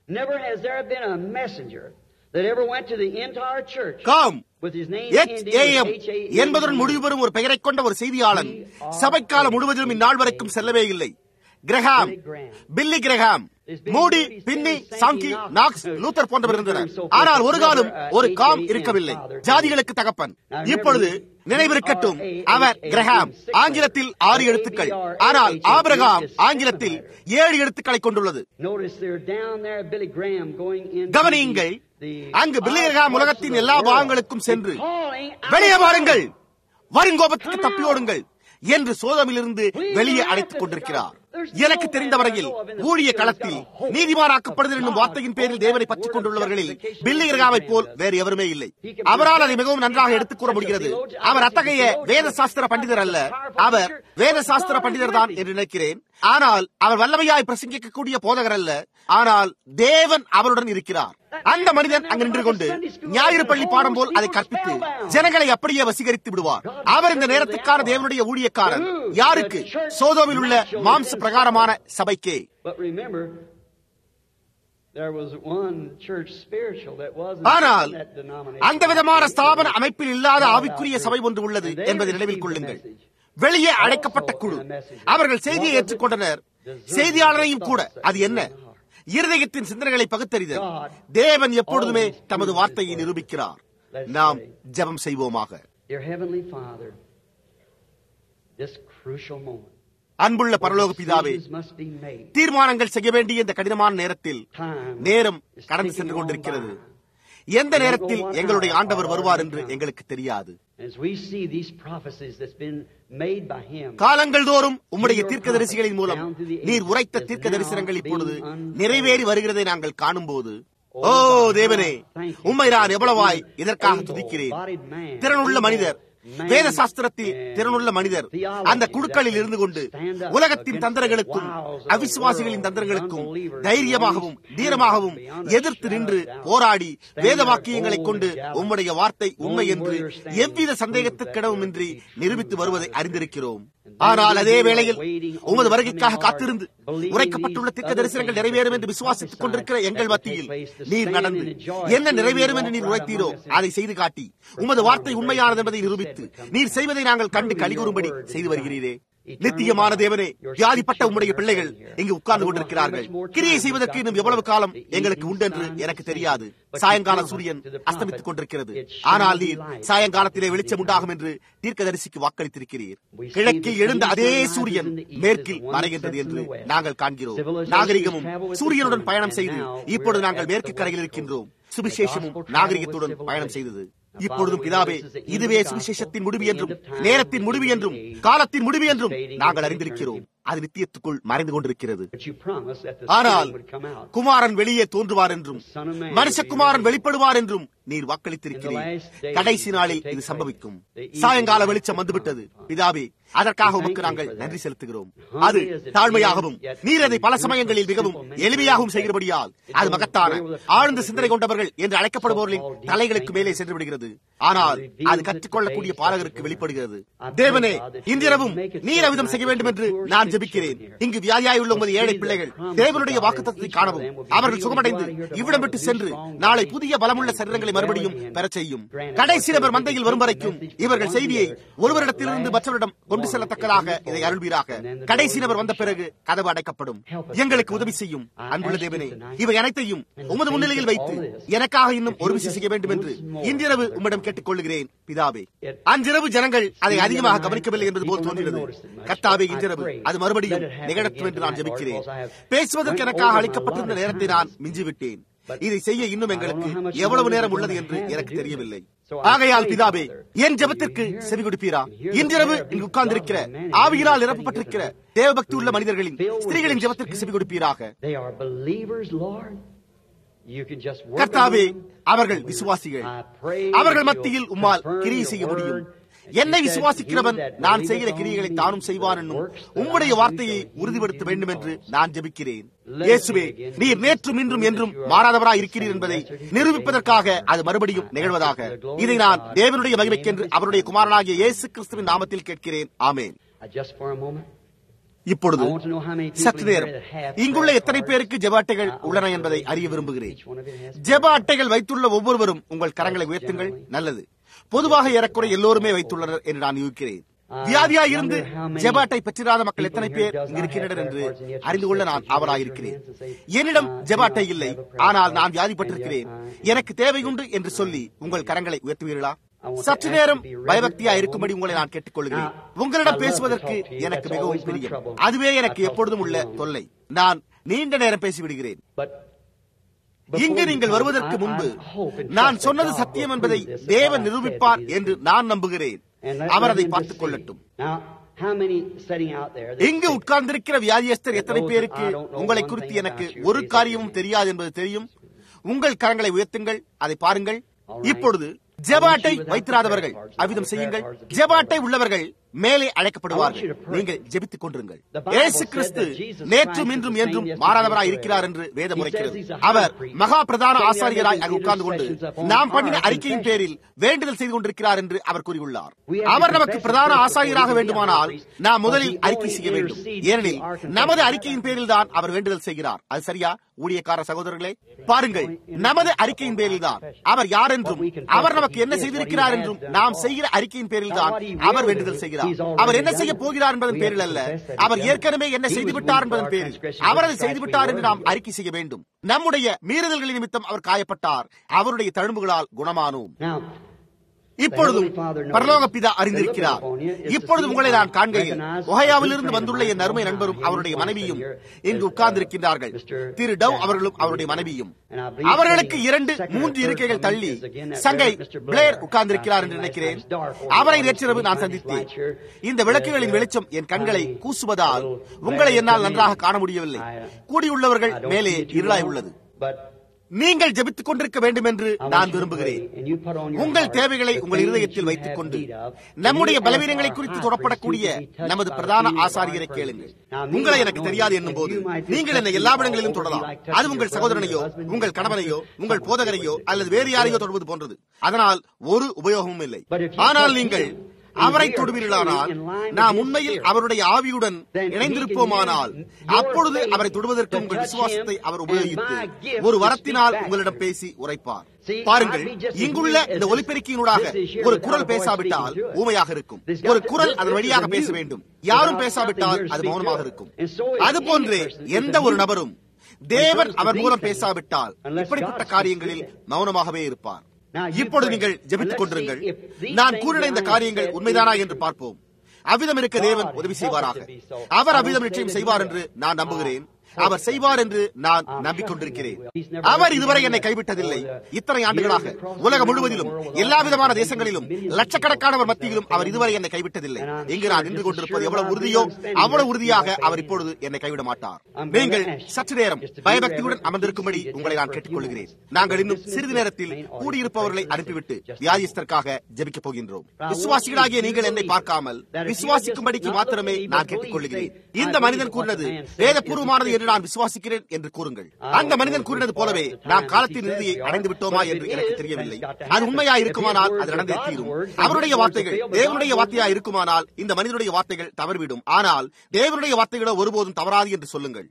காம் HAM என்பதுடன் முடிவு பெறும் ஒரு பெயரை கொண்ட ஒரு செய்தியாளன் சபைக்காலம் முழுவதிலும் இந்நாள் வரைக்கும் செல்லவே இல்லை. கிரஹாம், பில்லி கிரஹாம், மூடி, பின்னி, சாங்கி, நாக்ஸ், லூத்தர் போன்றவர் இருந்தனர். ஆனால் ஒரு காலம் ஒரு காம் இருக்கவில்லை, ஜாதிகளுக்கு தகப்பன். இப்பொழுது நினைவிருக்கட்டும், அவர் கிரஹாம் ஆங்கிலத்தில் 6 எழுத்துக்கள், ஆனால் ஆபிரகாம் ஆங்கிலத்தில் 7 எழுத்துக்களை கொண்டுள்ளது. கவனியுங்கள், அங்கு பில்லி கிரஹாம் உலகத்தின் எல்லா பாகங்களுக்கும் சென்று வெளியே வாருங்கள், வருங்கோபத்துக்கு தப்பியோடுங்கள் என்று சோதமிலிருந்து வெளியே அழைத்துக் கொண்டிருக்கிறார். எனக்கு தெரிந்த வரையில் ஊழிய களத்தில் நீதிமானாக்கப்படுதல் என்னும் வார்த்தையின் பேரில் தேவனை பற்றிக் கொண்டுள்ளவர்களில் பில்லி கிரஹாமை போல் வேறு எவருமே இல்லை. அவரால் அதை மிகவும் நன்றாக எடுத்துக் கூற முடிகிறது. அவர் அத்தகைய வேத சாஸ்திர பண்டிதர் அல்ல, அவர் வேத சாஸ்திர பண்டிதர் தான் என்று நினைக்கிறேன். ஆனால் அவர் வல்லமையாய் பிரசங்கிக்கக்கூடிய போதகர் அல்ல, ஆனால் தேவன் அவருடன் இருக்கிறார். அந்த மனிதன் அங்கு நின்று கொண்டு ஞாயிறு பள்ளி பாடம் போல் அதை கற்பித்து ஜனங்களை அப்படியே வசீகரித்து விடுவார். அவர் இந்த நேரத்துக்கான தேவனுடைய ஊழியக்காரன். யாருக்கு? சோதோமில் உள்ள மாம்ச பிரகாரமான சபைக்கே. ஆனால் அந்த விதமான ஸ்தாபன அமைப்பில் இல்லாத ஆவிக்குரிய சபை ஒன்று உள்ளது என்பதை நினைவில் கொள்ளுங்கள். வெளியே அழைக்கப்பட்ட குழு, அவர்கள் செய்தியை ஏற்றுக்கொண்டனர், செய்தியாளரையும் கூட. அது என்ன? இருதயத்தின் சிந்தனைகளை பகுத்தறிதல். தேவன் எப்பொழுதுமே தமது வார்த்தையை நிரூபிக்கிறார். நாம் ஜெபம் செய்வோமாக. அன்புள்ள பரலோக பிதாவே, தீர்மானங்கள் செய்ய வேண்டிய இந்த கடினமான நேரத்தில் நேரம் கடந்து சென்று கொண்டிருக்கிறது. எந்த நேரத்தில் எங்களுடைய ஆண்டவர் வருவார் என்று எங்களுக்கு தெரியாது. காலங்கள் தோறும் உம்முடைய தீர்க்க தரிசிகளின் மூலம் நீர் உரைத்த தீர்க்க தரிசனங்கள் இப்பொழுது நிறைவேறி வருகிறதை நாங்கள் காணும் போது, ஓ தேவனே, உம்மை நான் எவ்வளவாய் இதற்காக துதிக்கிறேன். திறனுள்ள மனிதர் வேத சாஸ்திரத்தில் திறனுள்ள மனிதர் அந்த குழுக்களில் இருந்து கொண்டு உலகத்தின் தந்திரங்களுக்கும் அவிசுவாசிகளின் தந்திரங்களுக்கும் தைரியமாகவும் தீரமாகவும் எதிர்த்து நின்று போராடி வேத வாக்கியங்களை கொண்டு உம்முடைய வார்த்தை உண்மை என்று எவ்வித சந்தேகத்திற்கிடவுமின்றி நிரூபித்து வருவதை அறிந்திருக்கிறோம். ஆனால் அதே வேளையில் உமது வருகைக்காக காத்திருந்து உரைக்கப்பட்டுள்ள தீர்க்க தரிசனங்கள் நிறைவேறும் என்று விசுவாசித்துக் கொண்டிருக்கிற எங்கள் மத்தியில் நீர் நடந்து என்ன நிறைவேறும் என்று நீர் உரைத்தீரோ அதை செய்து காட்டி உமது வார்த்தை உண்மையானது என்பதை நிரூபித்து நீர் செய்வதை நாங்கள் கண்டு கலிகூறும்படி செய்து வருகிறீரே. நித்தியமான தேவனே, வியாதிப்பட்ட உம்முடைய பிள்ளைகள் இங்கு உட்கார்ந்து கொண்டிருக்கிறார்கள். கிரியை செய்வதற்கு இன்னும் எவ்வளவு காலம் எங்களுக்கு உண்டு என்று எனக்கு தெரியாது. சாயங்கால சூரியன் அஸ்தமித்துக் கொண்டிருக்கிறது. ஆனால் நீர் சாயங்காலத்திலே வெளிச்சம் உண்டாகும் என்று தீர்க்கதரிசிக்கு வாக்களித்திருக்கிறீர். கிழக்கில் எழுந்த அதே சூரியன் மேற்கில் மறைகின்றது என்று நாங்கள் காண்கிறோம். நாகரிகமும் சூரியனுடன் பயணம் செய்து இப்பொழுது நாங்கள் மேற்கு கரையில் இருக்கின்றோம். சுவிசேஷமும் நாகரிகத்துடன் பயணம் செய்தது. இப்பொழுதும் பிதாவே, இதுவே சுவிசேஷத்தின் முடிவு என்றும் நேரத்தின் முடிவு என்றும் காலத்தின் முடிவு என்றும் நாங்கள் அறிந்திருக்கிறோம். அது நித்தியத்துக்குள் மறைந்து கொண்டிருக்கிறது. ஆனால் குமாரன் வெளியே தோன்றுவார் என்றும் மனுஷகுமாரன் வெளிப்படுவார் என்றும் நீர் வாக்களித்திருக்கிறீர். கடைசி நாளில் இது சம்பவிக்கும். சாயங்கால வெளிச்சம் வந்துவிட்டது. பிதாவே, அதற்காக உமக்கு நாங்கள் நன்றி செலுத்துகிறோம். அது தாழ்மையாகவும் நீர் அதை பல சமயங்களில் மிகவும் எளிமையாகவும் செய்கிறபடியால் அது மகத்தான ஆழ்ந்த சிந்தனை கொண்டவர்கள் என்று அழைக்கப்படுபவர்களின் தலைகளுக்கு மேலே சென்று விடுகிறது. ஆனால் அது கற்றுக்கொள்ளக்கூடிய பாலகருக்கு வெளிப்படுகிறது. தேவனே, இன்றிரவும் நீர் அவிதம் செய்ய வேண்டும் என்று நான் ஜெபிக்கிறேன். இங்கு வியாதியாயுள்ள உமது ஏழை பிள்ளைகள் தேவனுடைய வாக்குத்தத்தத்தை காணவும் அவர்கள் சுகமடைந்து இவ்விடம் விட்டு சென்று நாளை புதிய பலமுள்ள சரீரங்களை மறுபடியும் பெற செய்யும். கடைசி நபர் மந்தையில் வரும் வரைக்கும் இவர்கள் செய்தியை ஒருவரிடத்திலிருந்து மற்றவரிடம் கொண்டு செல்லத்தக்கதாக இதை அருள்வீராக. கடைசி நபர் வந்த பிறகு கதவு அடைக்கப்படும். எங்களுக்கு உதவி செய்யும் அன்புள்ள தேவனே. இவை அனைத்தையும் உமது முன்னிலையில் வைத்து எனக்காக இன்னும் ஒரு விஷயம் செய்ய வேண்டும் என்று இன்றிரவு உம்மிடம் கேட்டுக் கொள்ளுகிறேன் பிதாவே. அன்றிரவு ஜனங்கள் அதை அதிகமாக கவனிக்கவில்லை என்பது போல் தோன்றினது. கர்த்தாவே, இன்றிரவு அது மறுபடியும் நிகழட்டும் என்று நான் ஜெபிக்கிறேன். பேசுவதற்கு எனக்காக அளிக்கப்பட்டிருந்த நேரத்தை நான் மிஞ்சிவிட்டேன். இதை செய்ய இன்னும் எங்களுக்கு எவ்வளவு நேரம் உள்ளது என்று எனக்கு தெரியவில்லை. ஆகையால் பிதாவே, என் ஜெபத்திற்கு செவி கொடுப்பீரா? இன்றிரவு இங்கு உட்கார்ந்திருக்கிற ஆவியினால் நிரப்பப்பட்டிருக்கிற தேவபக்தி உள்ள மனிதர்களின் ஸ்திரீகளின் ஜெபத்திற்கு செவி கொடுப்பீராக. கர்த்தாவே, அவர்கள் விசுவாசிகள். அவர்கள் மத்தியில் உம்மால் கிரியை செய்ய முடியும். என்னை விசுவாசிக்கிறவன் நான் செய்கிற கிரியைகளை தானும் செய்வான் என்னும் உம்முடைய வார்த்தையை உறுதிப்படுத்த வேண்டும் என்று நான் ஜெபிக்கிறேன். இயேசுவே, நீர் நேற்றும் இன்றும் என்றும் மாறாதவராய் இருக்கிறீர் என்பதை நிரூபிப்பதற்காக அது மறுபடியும் நிகழ்வதாக. இதை நான் தேவனுடைய மகிமைக்கென்று அவருடைய குமாரனாகிய இயேசு கிறிஸ்துவின் நாமத்தில் கேட்கிறேன். ஆமென். இப்பொழுது சற்று நேரம் இங்குள்ள எத்தனை பேருக்கு ஜெப அட்டைகள் உள்ளன என்பதை அறிய விரும்புகிறேன். ஜெப அட்டைகள் வைத்துள்ள ஒவ்வொருவரும் உங்கள் கரங்களை உயர்த்துங்கள். நல்லது. பொதுவாக ஏறக்குறைய எல்லோருமே வைத்துள்ளனர் என்று நான் யூகிக்கிறேன். வியாதியாய் இருந்து ஜெப அட்டை பெற்றிராத மக்கள் எத்தனை பேர் இருக்கின்றனர் என்று அறிந்து கொள்ள நான் ஆவலாயிருக்கிறேன். என்னிடம் ஜெப அட்டை இல்லை, ஆனால் நான் வியாதிப்பட்டிருக்கிறேன், எனக்கு தேவை உண்டு என்று சொல்லி உங்கள் கரங்களை உயர்த்துவீர்களா? சற்று நேரம் பயபக்தியா இருக்கும்படி உங்களை நான் கேட்டுக் கொள்கிறேன். உங்களிடம் பேசுவதற்கு எனக்கு மிகவும் பிரியம். அதுவே எனக்கு எப்பொழுதும் உள்ள தொல்லை. நான் நீண்ட நேரம் பேசிவிடுகிறேன். இங்கு நீங்கள் வருவதற்கு முன்பு நான் சொன்னது சத்தியம் என்பதை தேவன் நிரூபிப்பார் என்று நான் நம்புகிறேன். அவர் அதை பார்த்துக் கொள்ளட்டும். இங்கு உட்கார்ந்திருக்கிற வியாதியஸ்தர் எத்தனை பேருக்கு உங்களை குறித்து எனக்கு ஒரு காரியமும் தெரியாது என்பது தெரியும்? உங்கள் கரங்களை உயர்த்துங்கள், அதை பாருங்கள். இப்பொழுது ஜெப அட்டை வைத்திராதவர்கள் அவ்விதம் செய்யுங்கள். ஜெப அட்டை உள்ளவர்கள் மேலே அழைக்கப்படுவார்கள். நீங்கள் ஜெபித்துக் கொண்டிருங்கள். இயேசு கிறிஸ்து நேற்றும் இன்றும் என்றும் மாறாதவராய் இருக்கிறார் என்று வேதம் உரைக்கிறது. அவர் மகா பிரதான ஆசாரியராய் அங்கு உட்கார்ந்து கொண்டு நாம் பண்ணின அறிக்கையின் பேரில் வேண்டுதல் செய்து கொண்டிருக்கிறார் என்று அவர் கூறியுள்ளார். அவர் நமக்கு பிரதான ஆசாரியராக வேண்டுமானால் நாம் முதலில் அறிக்கை செய்ய வேண்டும். ஏனெனில் நமது அறிக்கையின் பேரில் தான் அவர் வேண்டுதல் செய்கிறார். அது சரியா ஊழியக்கார சகோதரர்களே? பாருங்கள், நமது அறிக்கையின் பேரில் தான் அவர் யார் என்றும் அவர் நமக்கு என்ன செய்திருக்கிறார் என்றும் நாம் செய்கிற அறிக்கையின் பேரில் தான் அவர் வேண்டுதல் செய்கிறார். அவர் என்ன செய்ய போகிறார் என்பதன் பேரில் அல்ல, அவர் ஏற்கனவே என்ன செய்துவிட்டார் என்பதன் பேரில் அவர் அதை செய்துவிட்டார் என்று நாம் அறிக்கை செய்ய வேண்டும். நம்முடைய மீறுதல்களின் நிமித்தம் அவர் காயப்பட்டார், அவருடைய தழும்புகளால் குணமானோம். இப்பொழுதும் பரலோக பிதா அறிந்திருக்கிறார். இப்பொழுது உங்களை நான் காண்கையில் ஒஹாயாவிலிருந்து வந்துள்ள என் அருமை நண்பரும் அவருடைய மனைவியும் இங்கு உட்கார்ந்திருக்கின்றார்கள். திரு டவ் அவர்களும் அவருடைய மனைவியும். அவர்களுக்கு 2-3 இருக்கைகள் தள்ளி சங்கை பிளேர் உட்கார்ந்திருக்கிறார் என்று நினைக்கிறேன். அவரை நேற்றிரவு நான் சந்தித்தேன். இந்த விளக்குகளின் வெளிச்சம் என் கண்களை கூசுவதால் உங்களை என்னால் நன்றாக காண முடியவில்லை. கூடியுள்ளவர்கள் மேலே இருளாய் உள்ளது. நீங்கள் ஜெபித்துக் கொண்டிருக்க வேண்டும் என்று நான் விரும்புகிறேன். உங்கள் தேவைகளை உங்கள் இருதயத்தில் வைத்துக் கொண்டு நம்முடைய பலவீனங்களை குறித்து தொடப்படக்கூடிய நமது பிரதான ஆசாரியரை கேளுங்கள். உங்களை எனக்கு தெரியாது என்னும் போது நீங்கள் என்னை எல்லா இடங்களிலும் தொடலாம். அது உங்கள் சகோதரனையோ, உங்கள் கணவனையோ, உங்கள் போதகரையோ அல்லது வேறு யாரையோ தொடர்வது போன்றது. அதனால் ஒரு உபயோகமும் இல்லை. ஆனால் நீங்கள் அவரை தொடுவீர்களானால், நாம் உண்மையில் அவருடைய ஆவியுடன் இணைந்திருப்போமானால், அப்பொழுது அவரை தொடுவதற்கு உங்கள் விசுவாசத்தை அவர் உபயோகித்து ஒரு வரத்தினால் உங்களிடம் பேசி உரைப்பார். பாருங்கள், இங்குள்ள இந்த ஒலிபெருக்கியினூடாக ஒரு குரல் பேசாவிட்டால் ஊமையாக இருக்கும். ஒரு குரல் அதன் வழியாக பேச வேண்டும். யாரும் பேசாவிட்டால் அது மௌனமாக இருக்கும். அதுபோன்றே எந்த ஒரு நபரும் தேவன் அவர் மூலம் பேசாவிட்டால் இப்படிப்பட்ட காரியங்களில் மௌனமாகவே இருப்பார். இப்பொழுது நீங்கள் ஜெபித்துக் கொண்டிருங்கள். நான் கூறின இந்த காரியங்கள் உண்மைதானா என்று பார்ப்போம். அவ்விதம் இருக்க தேவன் உதவி செய்வாராக. அவர் அவ்விதம் நிச்சயம் செய்வார் என்று நான் நம்புகிறேன். அவர் செய்வார் என்று நான் நம்பிக்கொண்டிருக்கிறேன். அவர் இதுவரை என்னை கைவிட்டதில்லை. இத்தனை ஆண்டுகளாக உலகம் முழுவதிலும் எல்லா விதமான தேசங்களிலும் லட்சக்கணக்கானவர் மத்தியிலும் அவர் இதுவரை என்னை கைவிட்டதில்லை. இங்கு நான் நின்று கொண்டிருப்பது எவ்வளவு உறுதியோ அவ்வளவு உறுதியாக அவர் இப்பொழுது என்னை கைவிட மாட்டார். நீங்கள் சற்று நேரம் பயபக்தியுடன் அமர்ந்திருக்கும்படி உங்களை நான் கேட்டுக்கொள்கிறேன். நாங்கள் இன்னும் சிறிது நேரத்தில் கூடியிருப்பவர்களை அனுப்பிவிட்டு வியாதிஸ்தருக்காக ஜெபிக்கப் போகின்றோம். விசுவாசிகளாகிய நீங்கள் என்னை பார்க்காமல் விசுவாசிக்கும்படிக்கு மாத்திரமே நான் கேட்டுக்கொள்கிறேன். இந்த மனிதன் கூறினது வேதபூர்வமானது என்று நான் விசுவாசிக்கிறேன் என்று கூறுங்கள். அந்த மனிதன் கூறினது போலவே நாம் காலத்தின் இறுதியை அடைந்து விட்டோமா என்று எனக்கு தெரியவில்லை. அது உண்மையா இருக்குமானால் அது நடந்தே தீரும். அவருடைய வார்த்தைகள் தேவனுடைய வார்த்தையா இருக்குமானால் இந்த மனிதனுடைய வார்த்தைகள் தவறிவிடும். ஆனால் தேவனுடைய வார்த்தைகளோ ஒருபோதும் தவறாது என்று சொல்லுங்கள்.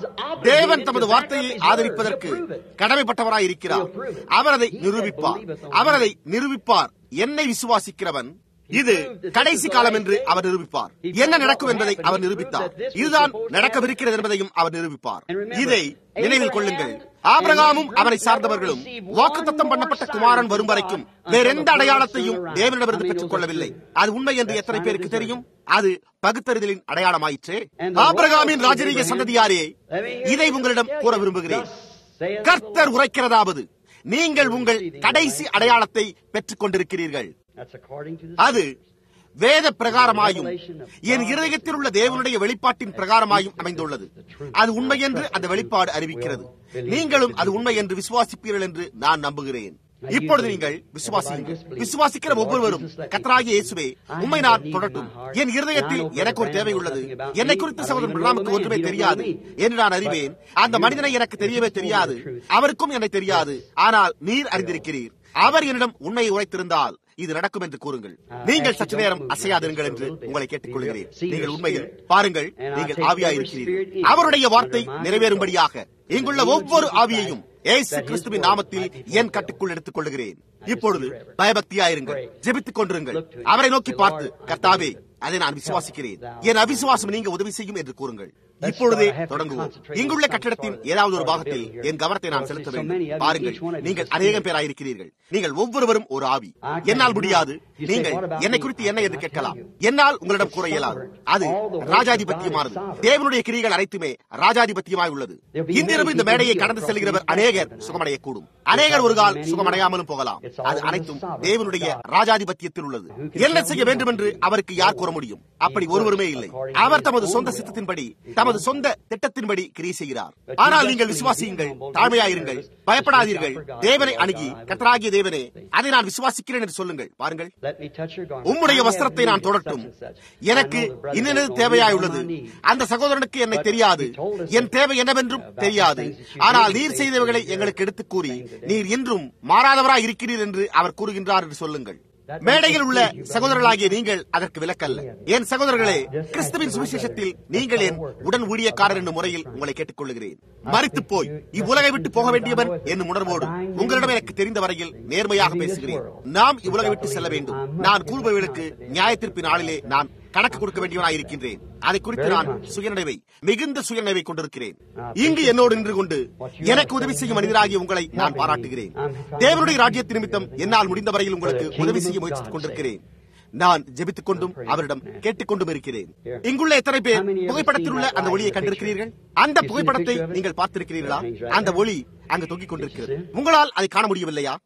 தேவன் தமது வார்த்தையை ஆதரிப்பதற்கு கடமைப்பட்டவராய் இருக்கிறார். அவர் அதை நிரூபிப்பார். அவர் அதை நிரூபிப்பார். என்னை விசுவாசிக்கிறவன் இது கடைசி காலம் என்று அவர் நிரூபிப்பார். என்ன நடக்கும் என்பதை அவர் நிரூபித்தார். இதுதான் நடக்கவிருக்கிறது என்பதையும் அவர் நிரூபிப்பார். இதை நினைவில் கொள்ளுங்கள். ஆபிரகாமும் அவரை சார்ந்தவர்களும் வாக்குத்தத்தம் பண்ணப்பட்ட குமாரன் வரும் வரைக்கும் வேறெந்த அடையாளத்தையும் தேவனிடமிருந்து பெற்றுக் கொள்ளவில்லை. அது உண்மை என்று எத்தனை பேருக்கு தெரியும்? அது பகுத்தறிதலின் அடையாளமாயிற்றே. ஆபிரகாமின் ராஜரீக சந்ததியாரே, இதை உங்களிடம் கூற விரும்புகிறேன். கர்த்தர் உரைக்கிறதாவது, நீங்கள் உங்கள் கடைசி அடையாளத்தை பெற்றுக் கொண்டிருக்கிறீர்கள். அது வேத பிரகாரமாயும் என் இருதயத்தில் உள்ள தேவனுடைய வெளிப்பாட்டின் பிரகாரமாயும் அமைந்துள்ளது. அது உண்மை என்று அந்த வெளிப்பாடு அறிவிக்கிறது. நீங்களும் அது உண்மை என்று விசுவாசிப்பீர்கள் என்று நான் நம்புகிறேன். இப்பொழுது நீங்கள் விசுவாசிக்கிற ஒவ்வொருவரும் கர்த்தராகிய இயேசுவே உம்மை நான் தொடட்டும். என் இருதயத்தில் எனக்கு ஒரு தேவை உள்ளது. என்னை குறித்து சகோதரன் பிரணாமுக்கு ஒன்றுமே தெரியாது என்று நான் அறிவேன். அந்த மனிதனை எனக்கு தெரியவே தெரியாது. அவருக்கும் என்னை தெரியாது. ஆனால் நீர் அறிந்திருக்கிறீர். அவர் என்னிடம் உண்மையை உரைத்திருந்தால் இது நடக்கும் என்று கூறுங்கள். நீங்கள் சற்று நேரம் அசையாதிருங்கள் என்று உங்களை கேட்டுக்கொள்கிறேன். நீங்கள் உண்மையில் பாருங்கள், நீங்கள் ஆவியாயிருக்கிறீர்கள். அவருடைய வார்த்தை நிறைவேறும்படியாக இங்குள்ள ஒவ்வொரு ஆவியையும் இயேசு கிறிஸ்துவின் நாமத்தில் என் கட்டுக்குள் எடுத்துக் கொள்கிறேன். இப்பொழுது பயபக்தியாயிருங்கள், ஜெபித்துக் கொண்டிருங்கள். அவரை நோக்கி பார்த்து, கர்த்தாவே, அதை நான் விசுவாசிக்கிறேன், என் அவிசுவாசம் நீங்க உதவி செய்யும் என்று கூறுங்கள். இப்பொழுதே தொடங்குவோம். இங்குள்ள கட்டிடத்தின் ஏதாவது ஒரு பாகத்தில் என் கவனத்தை நான் செலுத்த வேண்டும். பாருங்கள், நீங்கள் அநேகம் பேராயிருக்கிறீர்கள். நீங்கள் ஒவ்வொருவரும் ஒரு ஆவி. என்னால் முடியாது. நீங்கள் என்னை குறித்து என்ன என்று கேட்கலாம். என்னால் உங்களிடம் கூற இயலாது. அது ராஜாதிபத்தியமானது. தேவனுடைய கிரியைகள் அனைத்துமே ராஜாதிபத்தியமாய் உள்ளது. இன்றிரவு இந்த மேடையை கடந்து செல்கிறவர் அநேகர் சுகமடையக்கூடும். அநேகர் ஒரு கால் சுகமடையாமலும் போகலாம். அது அனைத்தும் தேவனுடைய ராஜாதிபத்தியத்தில் உள்ளது. என்ன செய்ய வேண்டும் என்று அவருக்கு யார் கூற முடியும்? அப்படி ஒருவருமே இல்லை. அவர் தமது சொந்த சித்தத்தின்படி, தமது சொந்த திட்டத்தின்படி கிரியை செய்கிறார். ஆனால் நீங்கள் விசுவாசியுங்கள், தாழ்மையாயிருங்கள், பயப்படாதீர்கள். தேவனை அணுகி, கர்த்தராகிய தேவனே, அதை நான் விசுவாசிக்கிறேன் என்று சொல்லுங்கள். பாருங்கள், உம்முடைய வஸ்திரத்தை நான் தொடட்டும். எனக்கு இன்னது தேவையாயுள்ளது. அந்த சகோதரனுக்கு என்னை தெரியாது. என் தேவை என்னவென்றும் தெரியாது. ஆனால் நீர் செய்தவைகளை எங்களுக்கு எடுத்துக் கூறி நீர் இன்றும் மாறாதவராய் இருக்கிறீர் என்று அவர் கூறுகின்றார் என்று சொல்லுங்கள். மேடையில் உள்ள சகோதரர்களாகிய நீங்கள் அதற்கு விலக்கல்ல. என் சகோதரர்களே, கிறிஸ்துவின் சுவிசேஷத்தில் நீங்கள் என் உடன் ஊழியக்காரர் என்னும் முறையில் உங்களை கேட்டுக் கொள்ளுகிறேன். மரித்து போய் இவ்வுலகை விட்டு போக வேண்டியவன் என்னும் உணர்வோடு உங்களிடம் எனக்கு தெரிந்த வரையில் நேர்மையாக பேசுகிறேன். நாம் இவ்வுலகை விட்டு செல்ல வேண்டும். நான் கூறுபவர்களுக்கு நியாயத்தீர்ப்பின் நாளிலே நான் கணக்கு கொடுக்க வேண்டியவனாய் இருக்கின்றேன். அதை குறித்து நான் சுயநினைவை, மிகுந்த சுயநினைவை கொண்டிருக்கிறேன். இங்கு என்னோடு நின்று கொண்டு எனக்கு உதவி செய்யும் மனிதராகிய உங்களை நான் பாராட்டுகிறேன். தேவனுடைய ராஜ்யத்தின் நிமித்தம் என்னால் முடிந்த வரையில் உங்களுக்கு உதவி செய்ய முயற்சித்துக் கொண்டிருக்கிறேன். நான் ஜெபித்துக் கொண்டும் அவரிடம் கேட்டுக்கொண்டும் இருக்கிறேன். இங்குள்ள எத்தனை பேர் புகைப்படத்தில் உள்ள அந்த ஒளியை கண்டிருக்கிறீர்கள்? அந்த புகைப்படத்தை நீங்கள் பார்த்திருக்கிறீர்களா? அந்த ஒளி அங்கு தொங்கிக் கொண்டிருக்கிறது. உங்களால் அதை காண முடியவில்லையா?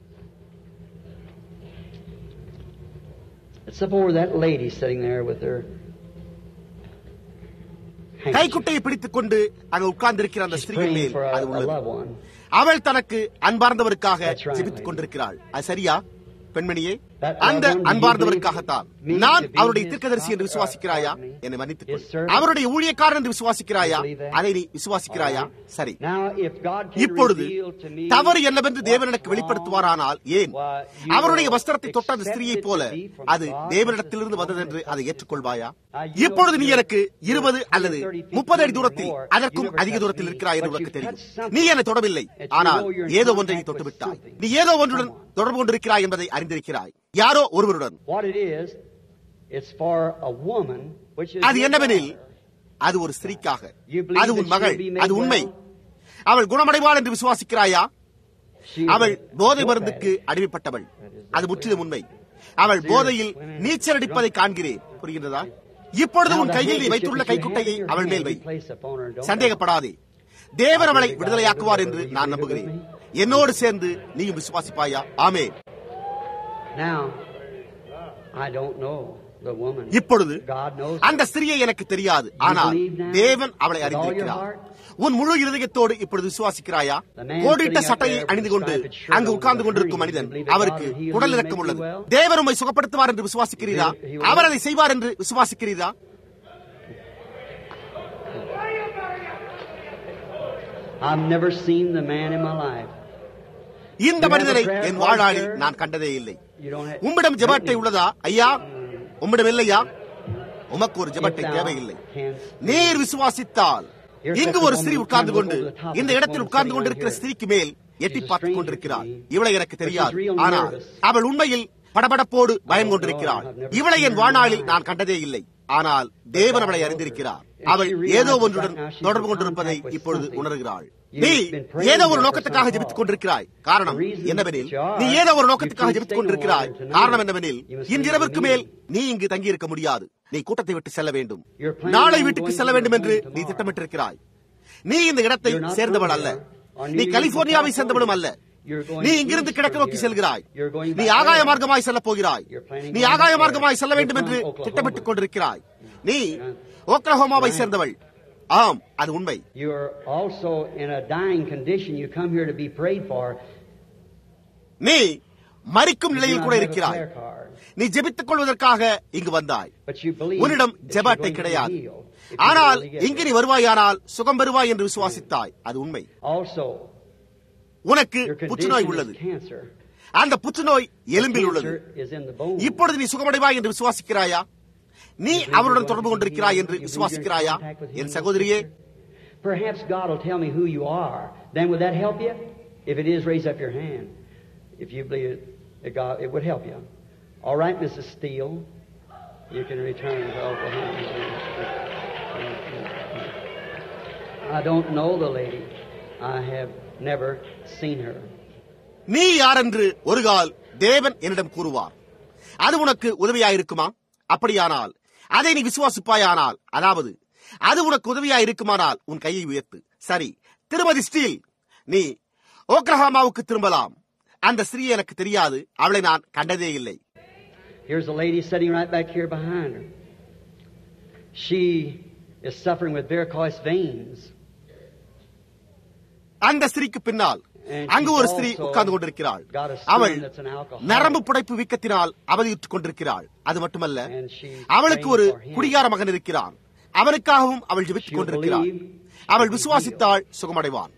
Except for that lady sitting there with her கைக்குட்டையை பிடித்துக் கொண்டு அங்கு உட்கார்ந்திருக்கிற அந்த ஸ்திரீயின் மேல் அது உள்ளது. அவள் தனக்கு அன்பார்ந்தவருக்காக ஜெபித்துக் கொண்டிருக்கிறாள். அது சரியா பெண்மணியே? அந்த அன்பார்ந்தவருக்காகத்தான். நான் அவருடைய தீர்க்கதரிசி என்று விசுவாசிக்கிறாயா? என்னை மன்னித்துக் கொள். அவருடைய ஊழியக்காரன் என்று விசுவாசிக்கிறாயா? அதை நீ விசுவாசிக்கிறாயா? சரி. இப்பொழுது தவறு என்னவென்று தேவன் எனக்கு வெளிப்படுத்துவாரானால் ஏன் அவருடைய வஸ்திரத்தை தொட்ட அந்த ஸ்திரீயைப் போல அது தேவனிடத்திலிருந்து வந்தது என்று அதை ஏற்றுக்கொள்வாயா? இப்பொழுது நீ எனக்கு 20 அல்லது 30 அடி தூரத்தில் அதற்கும் அதிக தூரத்தில் இருக்கிறாய் என்று உனக்கு தெரியும். நீ என்னை தொடவில்லை, ஆனால் ஏதோ ஒன்றை நீ தொட்டுவிட்டாய். நீ ஏதோ ஒன்றுடன் தொடர்பு கொண்டிருக்கிறாய் என்பதை அறிந்திருக்கிறாய். யாரோ ஒருவருடன். அது என்னவெனில் அது ஒரு ஸ்திரீக்காக. அது உன் மகள். அது உண்மை. அவள் குணமடைவாள் என்று விசுவாசிக்கிறாயா? அவள் போதை மருந்துக்கு அடிமைப்பட்டவள். அது முற்றிலும் உண்மை. அவள் போதையில் நீச்சல் அடிப்பதை காண்கிறேன். புரிகின்றதா? இப்பொழுது உன் கையில் நீ வைத்துள்ள கைக்குட்டையை அவள் மேல் வை. சந்தேகப்படாதே, தேவன் அவளை விடுதலையாக்குவார் என்று நான் நம்புகிறேன். என்னோடு சேர்ந்து நீயும் விசுவாசிப்பாயா? ஆமென். இப்பொழுது அந்த ஸ்திரியை எனக்கு தெரியாது, ஆனால் தேவன் அவளை அறிந்திருக்கிறார். உன் முழு இருதயத்தோடு இப்பொழுது விசுவாசிக்கிறாயா? கோடிட்ட சட்டையை அணிந்து கொண்டு அங்கு உட்கார்ந்து கொண்டிருக்கும் மனிதன், அவருக்கு உடல் இறக்கம் உள்ளது. தேவன் உம்மை சுகப்படுத்துவார் என்று விசுவாசிக்கிறீரா? அவர் அதை செய்வார் என்று விசுவாசிக்கிறீரா? இந்த மனிதனை என் வாழ்நாளில் நான் கண்டதே இல்லை. உம்மிடம் ஜெப அட்டை உள்ளதா ஐயா? உம்மிடம் இல்லையா? உமக்கு ஒரு ஜெப அட்டை தேவையில்லை. நீர் விசுவாசித்தால் இங்கு ஒரு ஸ்திரீ உட்கார்ந்து கொண்டு இந்த இடத்தில் உட்கார்ந்து கொண்டிருக்கிற ஸ்திரீக்கு மேல் எட்டி பார்த்துக் கொண்டிருக்கிறாள். இவளை எனக்கு தெரியாது, ஆனால் அவள் உண்மையில் படபடப்போடு பயம் கொண்டிருக்கிறாள். இவளை என் வாழ்நாளில் நான் கண்டதே இல்லை, ஆனால் தேவன் அவளை அறிந்திருக்கிறார். அவள் ஏதோ ஒன்றுடன் தொடர்பு கொண்டிருப்பதை இப்பொழுது உணர்கிறாள். நீ ஏதோ ஒரு நோக்கத்துக்காக ஜெபித்துக் கொண்டிருக்கிறாய். காரணம் என்னவெனில் நீ ஏதோ ஒரு நோக்கத்துக்காக ஜெபித்துக் கொண்டிருக்கிறாய். காரணம் என்னவெனில் இன்றிரவிற்கு மேல் நீ இங்கு தங்கியிருக்க முடியாது. நீ கூட்டத்தை விட்டு செல்ல வேண்டும். நாளை வீட்டுக்கு செல்ல வேண்டும் என்று நீ திட்டமிட்டிருக்கிறாய். நீ இந்த இடத்தை சேர்ந்தவள் அல்ல. நீ கலிபோர்னியாவை சேர்ந்தவளும் அல்ல. நீ இங்கிருந்து கிழக்கு நோக்கி செல்கிறாய். நீ ஆகாய மார்க்கமாய் செல்ல போகிறாய். நீ ஆகாய மார்க்கமாய் செல்ல வேண்டும் என்று திட்டமிட்டுக் கொண்டிருக்கிறாய். நீ ஓக்லஹோமாவை சேர்ந்தவள். ஆம், அது உண்மை. நீ மரிக்கும் நிலையில் கூட இருக்கிறாய். நீ ஜெபித்துக் கொள்வதற்காக இங்கு வந்தாய். உன்னிடம் ஜெப அட்டை கிடையாது, ஆனால் இங்கு நீ வருவாயானால் சுகம் பெறுவாய் என்று விசுவாசித்தாய். அது உண்மை. உனக்கு புற்றுநோய் உள்ளது. அந்த புற்றுநோய் எலும்பில் உள்ளது. இப்பொழுது நீ சுகமடைவாய் என்று விசுவாசிக்கிறாயா? நீ அவருடன் தொடர்பு கொண்டிருக்கிறாய் என்று விசுவாசிக்கிறாயா? என் சகோதரியே, perhaps God will tell me who you are. Then would that help you? If it is, raise up your hand. If you believe it, God, it would help you. All right, Mrs. Steele, you can return to Oklahoma. I don't know the lady. I have never seen her. நீ யார் என்று ஒரு கால் தேவன் என்னிடம் கூறுவார். அது உனக்கு உதவியாயிருக்குமா? அப்படியானால் அதை நீ விசுவாசிப்பாயானால், அதாவது அது உனக்கு உதவியாயிருக்குமானால் உன் கையை உயர்த்து. சரி, திருமதி ஸ்டீல், நீ ஓக்லஹோமாவுக்கு திரும்பலாம். அந்த ஸ்திரீ எனக்கு தெரியாது, அவளை நான் கண்டதே இல்லை. Here's a lady sitting right back here behind her. She is suffering with varicose veins. அந்த ஸ்திரீக்கு பின்னால் அங்கு ஒரு ஸ்திரீ உட்கார்ந்து கொண்டிருக்கிறாள். அவள் நரம்பு புடைப்பு வீக்கத்தினால் அவதியுற்றுக் கொண்டிருக்கிறாள். அது மட்டுமல்ல, அவளுக்கு ஒரு குடிகார மகன் இருக்கிறான். அவனுக்காகவும் அவள் ஜெபித்துக் கொண்டிருக்கிறாள். அவள் விசுவாசித்தாள், சுகமடைவான்.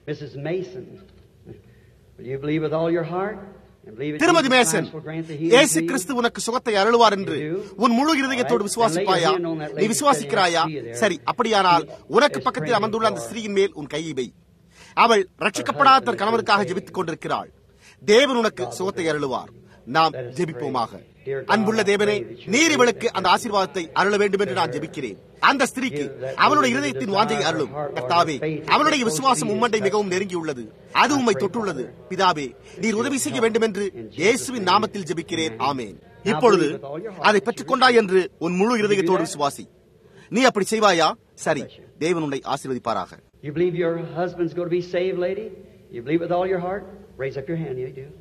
திருமதி மேசன், இயேசு கிறிஸ்து உனக்கு சுகத்தை அருளுவார் என்று உன் முழு இருதயத்தோடு விசுவாசிப்பாயா? நீ விசுவாசிக்கிறாயா? சரி, அப்படியானால் உனக்கு பக்கத்தில் அமர்ந்துள்ள அந்த ஸ்திரீயின் மேல் உன் கையை வை. அவள் ரட்சிக்கப்படாத தன் கணவனுக்காக ஜெபித்துக் கொண்டிருக்கிறாள். தேவன் உனக்கு சுகத்தை அருளுவார். நாம் ஜெபிப்போமாக. அன்புள்ள தேவனே, நீர் இவளுக்கு அந்த ஆசீர்வாதத்தை அருள வேண்டும் என்று நான் ஜெபிக்கிறேன். அந்த ஸ்திரீக்கு அவளுடைய இருதயத்தின் வாஞ்சையை அருளும். கர்த்தாவே, அவளுடைய விசுவாசம் உம்மண்டை மிகவும் நெருங்கியுள்ளது. அது உம்மை தொட்டுள்ளது. பிதாவே, நீர் உதவி செய்ய வேண்டும் என்று இயேசுவின் நாமத்தில் ஜெபிக்கிறேன். ஆமேன். இப்பொழுது அதை பெற்றுக் கொண்டாய் என்று உன் முழு இருதயத்தோடு விசுவாசி. நீ அப்படி செய்வாயா? சரி, தேவன் உன்னை ஆசீர்வதிப்பாராக. You believe your husband's going to be saved, lady? You believe with all your heart? Raise up your hand. You do.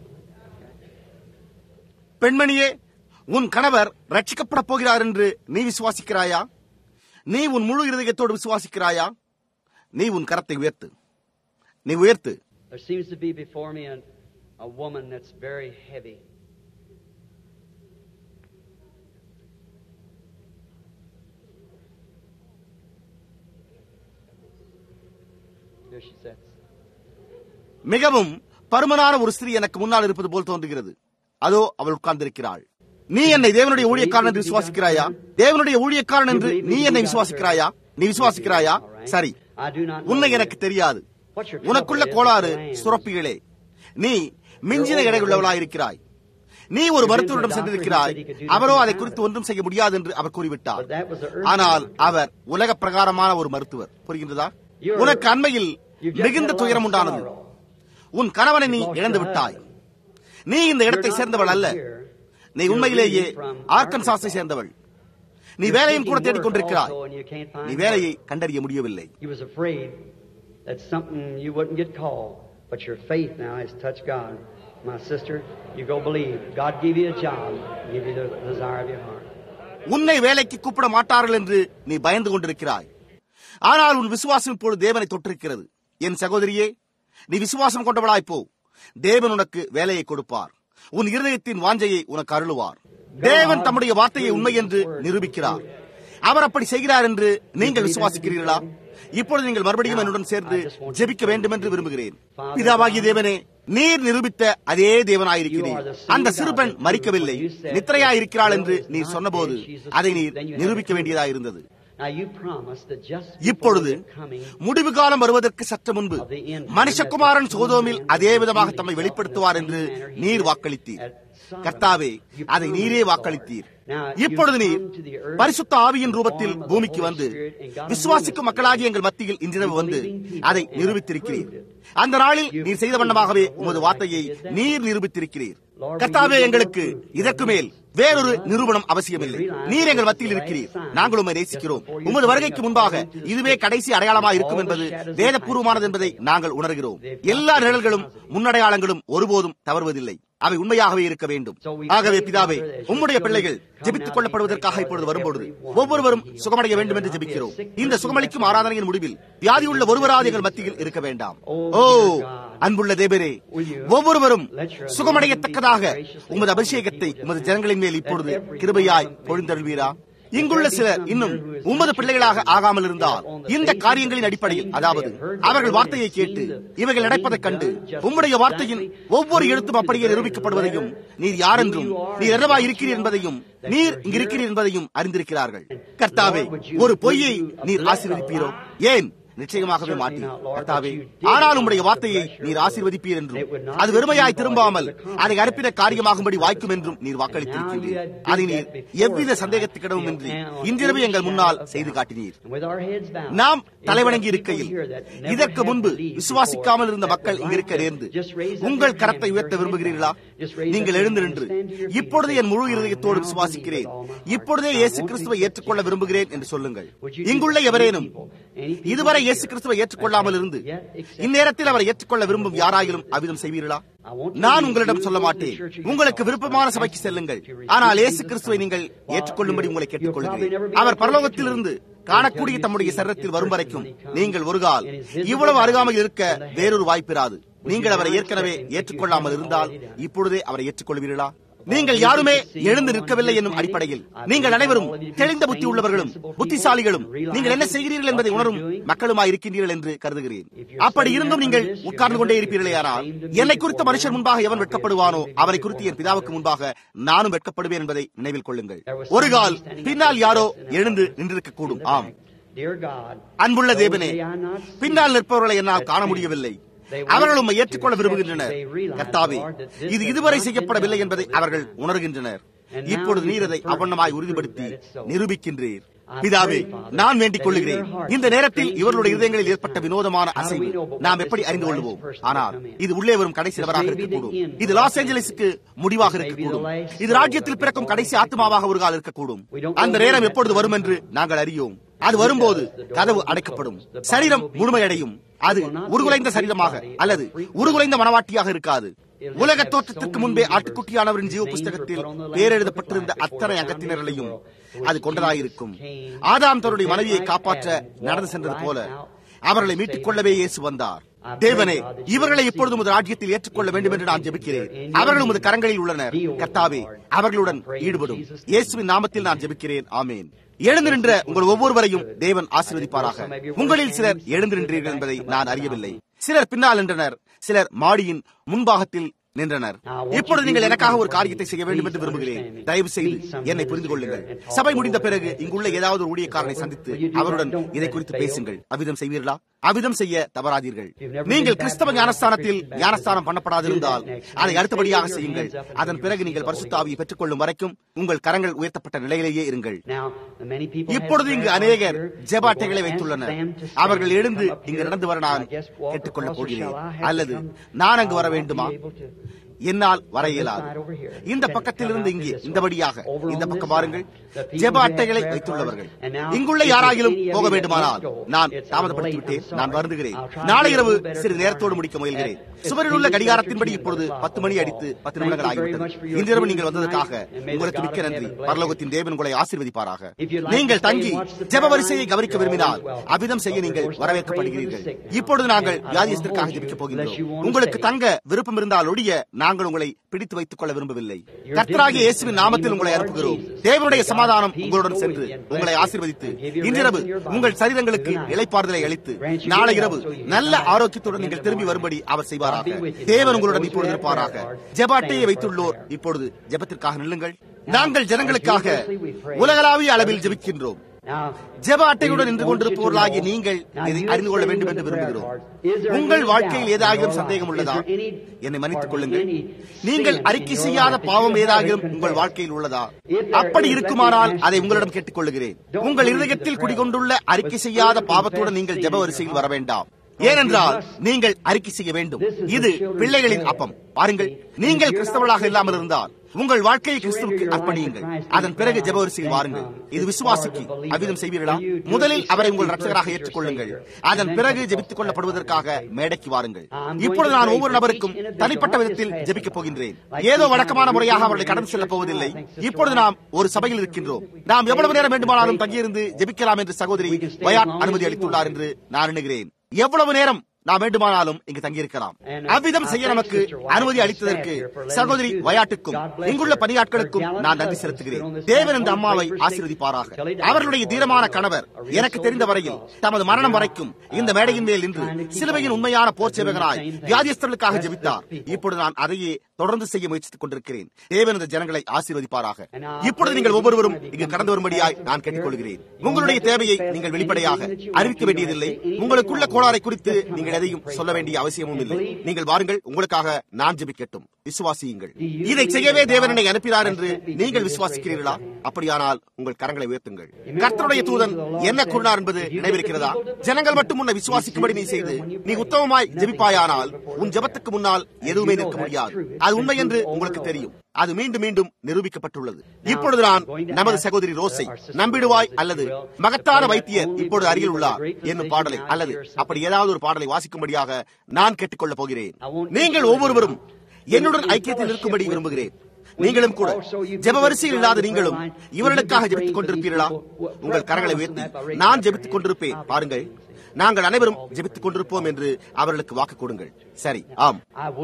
பெண்மணியே, உன் கணவர் ரட்சிக்கப்பட போகிறார் என்று நீ விசுவாசிக்கிறாயா? நீ உன் முழு இருதயத்தோடு விசுவாசிக்கிறாயா? நீ உன் கரத்தை உயர்த்து. நீ உயர்த்து. There seems to be before me a woman that's very heavy. There she sits. மிகவும் பருமனான ஒரு ஸ்திரீ எனக்கு முன்னால் இருப்பது போல் தோன்றுகிறது. அதோ அவள் உட்கார்ந்திருக்கிறாள். நீ என்னை தேவனுடைய ஊழியக்காரன் என்று விசுவாசிக்கிறாயா? தேவனுடைய ஊழியக்காரன் என்று நீ என்னை விசுவாசிக்கிறாயா? நீ விசுவாசிக்கிறாயா? சரி, உன்னை எனக்கு தெரியாது. உனக்குள்ள கோளாறு சுரப்பிகளே. நீ மிஞ்சின எடையுள்ளவளாயிருக்கிறாய். நீ ஒரு மருத்துவரிடம் சென்றிருக்கிறாய். அவரோ அதை குறித்து ஒன்றும் செய்ய முடியாது என்று அவர் கூறிவிட்டார். ஆனால் அவர் உலக பிரகாரமான ஒரு மருத்துவர். புரிகின்றதா? உனக்கு அண்மையில் மிகுந்த துயரம் உண்டானது. உன் கணவனை நீ இழந்து விட்டாய். நீ இந்த இடத்தை சேர்ந்தவள் அல்ல. நீ உண்மையிலேயே ஆர்கன்சாஸை சேர்ந்தவள். நீ வேலையும் கூட தேடிக் கொண்டிருக்கிறாய். நீ வேலையை கண்டறிய முடியவில்லை. உன்னை வேலைக்கு கூப்பிட மாட்டார்கள் என்று நீ பயந்து கொண்டிருக்கிறாய். ஆனால் உன் விசுவாசம் இப்பொழுது தேவனை தொட்டிருக்கிறது. என் சகோதரியே, நீ விசுவாசம் கொண்டவளாய்ப்போ. தேவன் உனக்கு வேலையை கொடுப்பார். உன் இருதயத்தின் வாஞ்சையை உனக்கு அருளுவார். தேவன் தம்முடைய வார்த்தையை உண்மை என்று நிரூபிக்கிறார். அவர் அப்படி செய்கிறார் என்று நீங்கள் விசுவாசிக்கிறீர்களா? இப்பொழுது நீங்கள் மறுபடியும் என்னுடன் சேர்ந்து ஜெபிக்க வேண்டும் என்று விரும்புகிறேன். பிதாவாகிய தேவனே, நீர் நிரூபித்த அதே தேவனாயிருக்கிறீர். அந்த சிறு பெண் மரிக்கவில்லை, நித்திரையாயிருக்கிறாள் என்று நீர் சொன்னபோது அதை நீர் நிரூபிக்க வேண்டியதாயிருந்தது. இப்பொழுது முடிவு காலம் வருவதற்கு சற்று முன்பு மனுஷகுமாரன் சோதோமில் அதே விதமாக தம்மை வெளிப்படுத்துவார் என்று நீர் வாக்களித்தீர். கர்த்தாவே, அதை நீரே வாக்களித்தீர். இப்பொழுது நீர் பரிசுத்த ஆவியின் ரூபத்தில் பூமிக்கு வந்து விசுவாசிக்கும் மக்களாகி எங்கள் மத்தியில் இன்றிரவு வந்து அதை நிரூபித்திருக்கிறீர். அந்த நாளில் நீர் செய்த வண்ணமாகவே உமது வார்த்தையை நீர் நிரூபித்திருக்கிறீர். கர்த்தாவே, எங்களுக்கு இதற்கு மேல் வேறொரு நிரூபணம் அவசியமில்லை. நீர் எங்கள் மத்தியில் இருக்கிறீர். நாங்கள் உம்மை நேசிக்கிறோம். உமது வருகைக்கு முன்பாக இதுவே கடைசி அடையாளமாக இருக்கும் என்பது வேதபூர்வமானது என்பதை நாங்கள் உணர்கிறோம். எல்லா நிழல்களும் முன்னடையாளங்களும் ஒருபோதும் தவறுவதில்லை. அவை உண்மையாகவே இருக்க வேண்டும். ஆகவே பிதாவே, உம்முடைய பிள்ளைகள் ஜெபித்துக் கொள்ளப்படுவதற்காக இப்பொழுது வரும்பொழுது ஒவ்வொருவரும் சுகமடைய வேண்டும் என்று ஜெபிக்கிறோம். இந்த சுகமளிக்கும் ஆராதனையின் முடிவில் வியாதியுள்ள ஒருவராது எங்கள் மத்தியில் இருக்க வேண்டாம். ஓ அன்புள்ள தேவரே, ஒவ்வொருவரும் சுகமடையத்தக்கதாக உமது அபிஷேகத்தை உமது ஜனங்களின் மேல் இப்பொழுது கிருபையாய் பொழிந்தருள்வீரா? இங்குள்ள சிலர் இன்னும் உமது பிள்ளைகளாக ஆகாமல் இருந்தால் இந்த காரியங்களின் அடிப்படையில், அதாவது அவர்கள் வார்த்தையை கேட்டு இவைகள் நடப்பதைக் கண்டு உம்முடைய வார்த்தையின் ஒவ்வொரு எழுத்தும் அப்படியே நிரூபிக்கப்படுவதையும், நீர் யார் என்றும் நீர் என்னவாய் இருக்கிறீர் என்பதையும் நீர் இங்கிருக்கிறீர் என்பதையும் அறிந்திருக்கிறார்கள். கர்த்தாவே, ஒரு பொய்யை நீர் ஆசீர்வதிப்பீரோ? ஏன், நிச்சயமாகவே மாட்டீர் கர்த்தாவே. ஆனால் உம்முடைய வார்த்தையை நீர் ஆசீர்வதிப்பீர் என்றும் அது வெறுமையாய் திரும்பாமல் அதை அர்ப்பின காரியமாகும்படி வாய்க்கும் என்றும் நீர் வாக்களித்திருக்கிறீர். அதை நீர் எவ்வித சந்தேகத்துக்கிடவும் இன்றி இன்றிரவு எங்கள் முன்னால் செய்து காட்டினீர். நாம் தலைவணங்கி இருக்கையில் இதற்கு முன்பு விசுவாசிக்காமல் இருந்த மக்கள் இங்கிருக்க நேர்ந்து உங்கள் கரத்தை உயர்த்த விரும்புகிறீர்களா? நீங்கள் எழுந்து நின்று, இப்பொழுது என் முழு இருதயத்தோடு விசுவாசிக்கிறேன், இப்பொழுதே இயேசு கிறிஸ்துவை ஏற்றுக்கொள்ள விரும்புகிறேன் என்று சொல்லுங்கள். இங்குள்ள எவரேனும் இதுவரை இயேசு கிறிஸ்துவை ஏற்றுக்கொள்ளாமல் இருந்து இந்நேரத்தில் அவரை ஏற்றுக்கொள்ள விரும்பும் யாராயிலும் அவ்விதம் செய்வீர்களா? நான் உங்களிடம் சொல்ல மாட்டேன். உங்களுக்கு விருப்பமான சபைக்கு செல்லுங்கள். ஆனால் இயேசு கிறிஸ்துவை நீங்கள் ஏற்றுக்கொள்ளும்படி உங்களை கேட்டுக்கொள்கிறேன். அவர் பரலோகத்திலிருந்து காணக்கூடிய தம்முடைய சரீரத்தில் வரும் வரைக்கும் நீங்கள் ஒரு கால் இவ்வளவு அருகாமையில் இருக்க வேறொரு வாய்ப்பிராது. நீங்கள் அவரை ஏற்கனவே ஏற்றுக்கொள்ளாமல் இருந்தால் இப்பொழுதே அவரை ஏற்றுக்கொள்வீர்களா? நீங்கள் யாருமே எழுந்து நிற்கவில்லை என்னும் அடிப்படையில் நீங்கள் அனைவரும் தெளிந்த புத்தி உள்ளவர்களும் புத்திசாலிகளும் நீங்கள் என்ன செய்கிறீர்கள் என்பதை உணரும் மக்களுமாய் இருக்கின்றீர்கள் என்று கருதுகிறேன். அப்படி இருந்தும் நீங்கள் உட்கார்ந்து கொண்டே இருப்பீர்களே, ஆனால் என்னை குறித்த மனுஷர் முன்பாக எவன் வெட்கப்படுவானோ அவரை குறித்து என் பிதாவுக்கு முன்பாக நானும் வெட்கப்படுவேன் என்பதை நினைவில் கொள்ளுங்கள். ஒரு கால் பின்னால் யாரோ எழுந்து நின்றிருக்க கூடும். ஆம் அன்புள்ள தேவனே, பின்னால் நிற்பவர்களை என்னால் காண முடியவில்லை. அவர்கள் உம்மை ஏற்றுக்கொள்ள விரும்புகின்றனர். கர்த்தாவே, இது இதுவரை செய்யப்படவில்லை என்பதை அவர்கள் உணர்கின்றனர். இப்பொழுது நீர் அதை அவண்ணமாய் உறுதிப்படுத்தி நிரூபிக்கின்றீர். பிதாவே, நான் வேண்டிக் கொள்ளுகிறேன், இந்த நேரத்தில் இவர்களுடைய இதயங்களில் ஏற்பட்ட வினோதமான அசைவு நாம் எப்படி அறிந்து கொள்வோம்? ஆனால் இது உள்ளே வரும் கடைசி நபராக இருக்கக்கூடும். இது லாஸ் ஏஞ்சலிஸுக்கு முடிவாக இருக்கக்கூடும். இது ராஜ்யத்தில் பிறக்கும் கடைசி ஆத்மாவாக ஒரு கால் இருக்கக்கூடும். அந்த நேரம் எப்பொழுது வரும் என்று நாங்கள் அறியோம். அது வரும்போது கதவு அடைக்கப்படும், சரீரம் முழுமையடையும். அது உருகுலைந்த சரீரமாக அல்லது உருகுலைந்த மனவாட்டியாக இருக்காது. உலக தோற்றத்திற்கு முன்பே ஆட்டுக்குட்டியானவரின் ஜீவ புஸ்தகத்தில் பேரெழுதப்பட்டிருந்த அத்தனை அங்கத்தினர்களையும் அது கொண்டதாயிருக்கும். ஆதாம் தன்னுடைய மனைவியை காப்பாற்ற நடந்து சென்றது போல அவர்களை மீட்டுக் கொள்ளவே இயேசு வந்தார். தேவனே, இவர்களை இப்பொழுது உமது ராஜ்யத்தில் ஏற்றுக்கொள்ள வேண்டும் என்று நான் ஜெபிக்கிறேன். அவர்கள் உமது கரங்களில் உள்ளனர். கர்த்தாவே, அவர்களுடன் ஈடுபடும் இயேசுவின் நாமத்தில் நான் ஜெபிக்கிறேன். ஆமேன். எழுந்து நின்ற உங்கள் ஒவ்வொருவரையும் தேவன் ஆசீர்வதிப்பாராக. உங்களில் சிலர் எழுந்து நின்றீர்கள் என்பதை நான் அறியவில்லை. சிலர் பின்னால் நின்றனர், சிலர் மாடியின் முன்பாகத்தில் நின்றனர். இப்பொழுது நீங்கள் எனக்காக ஒரு காரியத்தை செய்ய வேண்டும் என்று விரும்புகிறேன். தயவு செய்து என்னை புரிந்து கொள்ளுங்கள். சபை முடிந்த பிறகு இங்குள்ள ஏதாவது ஒரு ஊழியக்காரனை சந்தித்து அவருடன் இதை குறித்து பேசுங்கள். அவ்விதம் செய்வீர்களா? அவ்விதம் செய்ய தவறாதீர்கள். நீங்கள் கிறிஸ்தவ ஞானஸ்தானத்தில் ஞானஸ்தானம் பண்ணப்படாதிருந்தால் அதை அடுத்தபடியாக செய்யுங்கள். அதன் பிறகு நீங்கள் பரிசுத்த ஆவியை பெற்றுக் கொள்ளும் வரைக்கும் உங்கள் கரங்கள் உயர்த்தப்பட்ட நிலையிலேயே இருங்கள். இப்பொழுது இங்கு அநேகர் ஜெப அட்டைகளை வைத்துள்ளனர். அவர்கள் எழுந்து இங்கு நடந்து வர நான் கேட்டுக்கொள்ளப் போகிறேன். அல்லது நான் அங்கு வர வேண்டுமா? என்னால் வர இயலாது. இந்த பக்கத்திலிருந்து இங்கே இந்தபடியாக இந்த பக்கம் பாருங்கள். ஜெப அட்டைகளை வைத்துள்ளவர்கள் இங்குள்ள யாராகிலும் போக வேண்டுமானால் நான் தாமதப்படுத்தி விட்டேன். நான் வருந்துகிறேன். நாளை இரவு சிறிது நேரத்தோடு முடிக்க முயல்கிறேன். சுவரில் உள்ள கடிகாரத்தின்படி இப்பொழுது 10 மணி அடித்து 10 நிமிடங்கள் ஆகிவிட்டது. இன்றிரவு நீங்கள் வந்ததற்காக உங்களுக்கு மிக்க நன்றி. பரலோகத்தின் தேவன் உங்களை ஆசீர்வதிப்பாராக. நீங்கள் தங்கி ஜெப வரிசையை கவனிக்க விரும்பினால் அவ்விதம் செய்ய நீங்கள் வரவேற்கப்படுகிறீர்கள். இப்பொழுது நாங்கள் வியாதியத்திற்காக ஜெபிக்கப் போகின்றோம். உங்களுக்கு தங்க விருப்பம் இருந்தால் ஒழிய நாங்கள் உங்களை பிடித்து வைத்துக் கொள்ள விரும்பவில்லை. கர்த்தராகிய இயேசுவின் நாமத்தில் உங்களை அனுப்புகிறோம். தேவனுடைய சமாதானம் உங்களுடன் சென்று உங்களை ஆசீர்வதித்து இன்றிரவு உங்கள் சரீரங்களுக்கு இளைப்பாறுதலை அளித்து நாளை இரவு நல்ல ஆரோக்கியத்துடன் நீங்கள் திரும்பி வரும்படி அவர் செய்வாராக. தேவன் உங்களுடன் இப்பொழுது இருப்பாராக. ஜெப அட்டையை வைத்துள்ளோர் இப்பொழுது ஜெபத்திற்காக நில்லுங்கள். நாங்கள் ஜனங்களுக்காக உலகளாவிய அளவில் ஜெபிக்கின்றோம். ஜெப அட்டையுடன் நின்று கொண்டிருப்பவர்களாகிய நீங்கள் இதை அறிந்து கொள்ள வேண்டும் என்று விரும்புகிறோம். உங்கள் வாழ்க்கையில் ஏதாகிலும் சந்தேகம் உள்ளதா? என்னை மன்னித்துக் கொள்ளுங்கள். நீங்கள் அறிக்கை செய்யாத பாவம் ஏதாகிலும் உங்கள் வாழ்க்கையில் உள்ளதா? அப்படி இருக்குமானால் அதை உங்களிடம் கேட்டுக் கொள்ளுகிறேன். உங்கள் இருதயத்தில் குடிகொண்டுள்ள அறிக்கை செய்யாத பாவத்துடன் நீங்கள் ஜெப வரிசையில் வர வேண்டாம். ஏனென்றால் நீங்கள் அறிக்கை செய்ய வேண்டும். இது பிள்ளைகளின் அப்பம். பாருங்கள், நீங்கள் கிறிஸ்தவர்களாக இல்லாமல் இருந்தால் உங்கள் வாழ்க்கையை கிறிஸ்துவுக்கு அர்ப்பணியுங்கள். அதன் பிறகு ஜெப வரிசையில் வாருங்கள். இது விசுவாசிக்கு அவ்விதம் செய்வீர்களா? முதலில் அவரை உங்கள் ரட்சகராக ஏற்றுக்கொள்ளுங்கள். அதன் பிறகு ஜெபித்துக் கொள்ளப்படுவதற்காக மேடைக்கு வாருங்கள். இப்பொழுது நான் ஒவ்வொரு நபருக்கும் தனிப்பட்ட விதத்தில் ஜெபிக்கப் போகின்றேன். ஏதோ வழக்கமான முறையாக அவர்களை கடந்து செல்லப் போவதில்லை. இப்பொழுது நாம் ஒரு சபையில் இருக்கின்றோம். நாம் எவ்வளவு நேரம் வேண்டுமானாலும் தங்கியிருந்து ஜெபிக்கலாம் என்று சகோதரி வயாட் அனுமதி அளித்துள்ளார் என்று நான் எண்ணுகிறேன். எவ்வளவு நேரம் நாம் வேண்டுமானாலும் இங்கு தங்கியிருக்கலாம். அவ்விதம் செய்ய நமக்கு அனுமதி அளித்ததற்கு சகோதரி வயாட்டுக்கும் இங்குள்ள பணியாட்களுக்கும் நான் நன்றி செலுத்துகிறேன். தேவன் இந்த அம்மாவை ஆசீர்வதிப்பாராக. அவர்களுடைய தீரமான கணவர் எனக்கு தெரிந்த வரையில் தமது மரணம் வரைக்கும் இந்த மேடையின் மேல் நின்று சிலுவையின் உண்மையான போர் சேவகராய் வியாதியஸ்தர்களுக்காக ஜெபித்தார். இப்பொழுது நான் அதையே தொடர்ந்து செய்ய முயற்சித்துக் கொண்டிருக்கிறேன். தேவன் இந்த ஜனங்களை ஆசீர்வதிப்பாராக. இப்பொழுது நீங்கள் ஒவ்வொருவரும் இங்கு கடந்து வரும்படியாய் நான் கேட்டுக்கொள்கிறேன். உங்களுடைய தேவையை நீங்கள் வெளிப்படையாக அறிவிக்க வேண்டியதில்லை. உங்களுக்குள்ள கோளாறை குறித்து நீங்கள் எதையும் சொல்ல வேண்டிய அவசியமும் இல்லை. நீங்கள் வாருங்கள், உங்களுக்காக நான் ஜெபிக்கட்டும். விசுவாசியுங்கள். இதை செய்யவே தேவன் என்னை அனுப்பினார் என்று நீங்கள் விசுவாசிக்கிறீர்களா? அப்படியானால் உங்கள் கரங்களை உயர்த்துங்கள். கர்த்தருடைய தூதன் என்ன கூறினார் என்பது நினைவிருக்கிறதா? ஜனங்கள் மட்டும் உன்னை விசுவாசிக்கும்படி நீ செய்து நீ உத்தமமாய் ஜெபிப்பாயானால் உன் ஜெபத்துக்கு முன்னால் எதுவுமே நிற்க முடியாது. அது உண்மை என்று உங்களுக்கு தெரியும். அது மீண்டும் மீண்டும் நிரூபிக்கப்பட்டுள்ளது. இப்பொழுது நான் நமது சகோதரி ரோஸை நம்பிடுவாய் அல்லது மகத்தான வைத்தியர் இப்பொழுது அருகில் உள்ளார் என்னும் பாடலை அல்லது அப்படி ஏதாவது ஒரு பாடலை வாசிக்கும்படியாக நான் கேட்டுக்கொள்ளப் போகிறேன். நீங்கள் ஒவ்வொருவரும் என்னுடன் ஐக்கியத்தில் இருக்கும்படி விரும்புகிறேன். நீங்களும் கூட ஜெப வரிசையில் இல்லாத நீங்களும் இவர்களுக்காக ஜெபித்துக் கொண்டிருப்பீர்களா? உங்கள் கரங்களை உயர்த்தி நான் ஜெபித்துக் கொண்டிருப்பேன். பாருங்கள், நாங்கள் அனைவரும் ஜெபித்துக் கொண்டிருப்போம் என்று அவர்களுக்கு வாக்கு கொடுங்கள். சரி, ஆம்.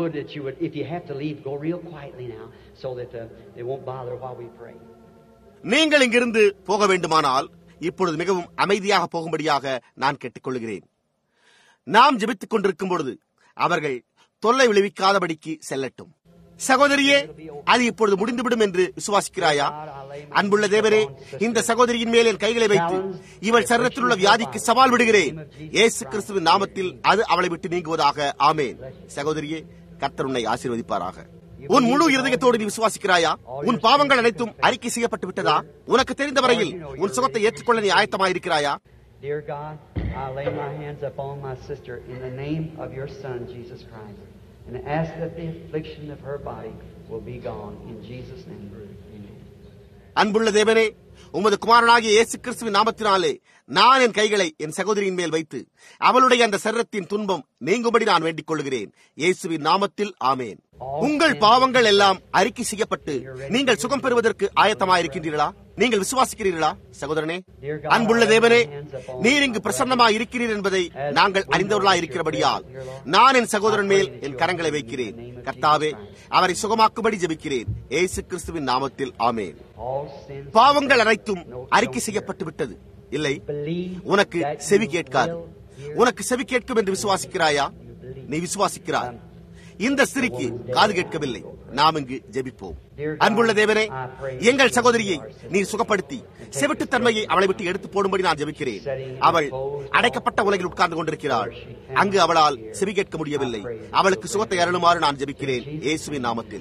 நீங்கள் இங்கிருந்து போக வேண்டுமானால் இப்பொழுது மிகவும் அமைதியாக போகும்படியாக நான் கேட்டுக்கொள்கிறேன். நாம் ஜெபித்துக் கொண்டிருக்கும் பொழுது அவர்கள் தொல்லை விளைவிக்காதபடிக்கு செல்லட்டும். சகோதரியே, அது இப்பொழுது முடிந்துவிடும் என்று விசுவாசிக்கிறாயா? அன்புள்ள தேவரே, இந்த சகோதரியின் மேல் என் கைகளை வைத்து இவள் சரீரத்தில் உள்ள வியாதிக்கு சவால் விடுகிறேன். இயேசு கிறிஸ்துவின் நாமத்தில் அது அவளை விட்டு நீங்குவதாக. ஆமேன். சகோதரியே, கர்த்தர் உன்னை ஆசீர்வதிப்பாராக. உன் முழு இருதயத்தோடு நீ விசுவாசிக்கிறாயா? உன் பாவங்கள் அனைத்தும் அறிக்கை செய்யப்பட்டு விட்டதா? உனக்கு தெரிந்த வரையில் உன் சுகத்தை ஏற்றுக்கொள்ள நீ ஆயத்தமாயிருக்கிறாயா? Dear God, I lay my hands upon my sister in the name of your Son, Jesus Christ, and ask that the affliction of her body will be gone in Jesus' name. Amen. அன்புள்ள தேவனே, உமது குமாரனாகிய இயேசு கிறிஸ்துவின் நாமத்தினாலே நான் என் கைகளை என் சகோதரியின் மேல் வைத்து அவளுடைய அந்த சரீரத்தின் துன்பம் நீங்கும்படி நான் வேண்டிக் கொள்கிறேன். இயேசுவின் நாமத்தில் ஆமேன். உங்கள் பாவங்கள் எல்லாம் அறிக்கை செய்யப்பட்டு நீங்கள் சுகம் பெறுவதற்கு ஆயத்தமாயிருக்கின்றீர்களா? நீங்கள் விசுவாசிக்கிறீர்களா சகோதரனே? அன்புள்ள தேவனே, நீர் இங்கு பிரசன்னமாய் இருக்கிறீர் என்பதை நாங்கள் அறிந்தவர்களாய் இருக்கிறபடியால் நான் என் சகோதரன் மேல் என் கரங்களை வைக்கிறேன். கர்த்தாவே, அவரை சுகமாக்கும்படி ஜெபிக்கிறேன். இயேசு கிறிஸ்துவின் நாமத்தில் ஆமேன். பாவங்கள் அனைத்தும் அறிக்கை செய்யப்பட்டு விட்டது. இல்லை, உனக்கு செவி கேட்காது. உனக்கு செவி கேட்கும் என்று விசுவாசிக்கிறாயா? நீ விசுவாசிக்கிறாய். இந்த ஸ்திரீக்கு காது கேட்கவில்லை. நாம் இங்கு ஜெபிப்போம். அன்புள்ள தேவனே, எங்கள் சகோதரியை நீர் சுகப்படுத்தி செவிட்டுத்தன்மையை அவளை விட்டு எடுத்து போடும்படி நான் ஜெபிக்கிறேன். அவள் அடைக்கப்பட்ட உலகில் உட்கார்ந்து கொண்டிருக்கிறாள். அங்கு அவளால் செவி கேட்க முடியவில்லை. அவளுக்கு சுகத்தை அருளுமாறு நான் ஜெபிக்கிறேன் இயேசுவின் நாமத்தில்.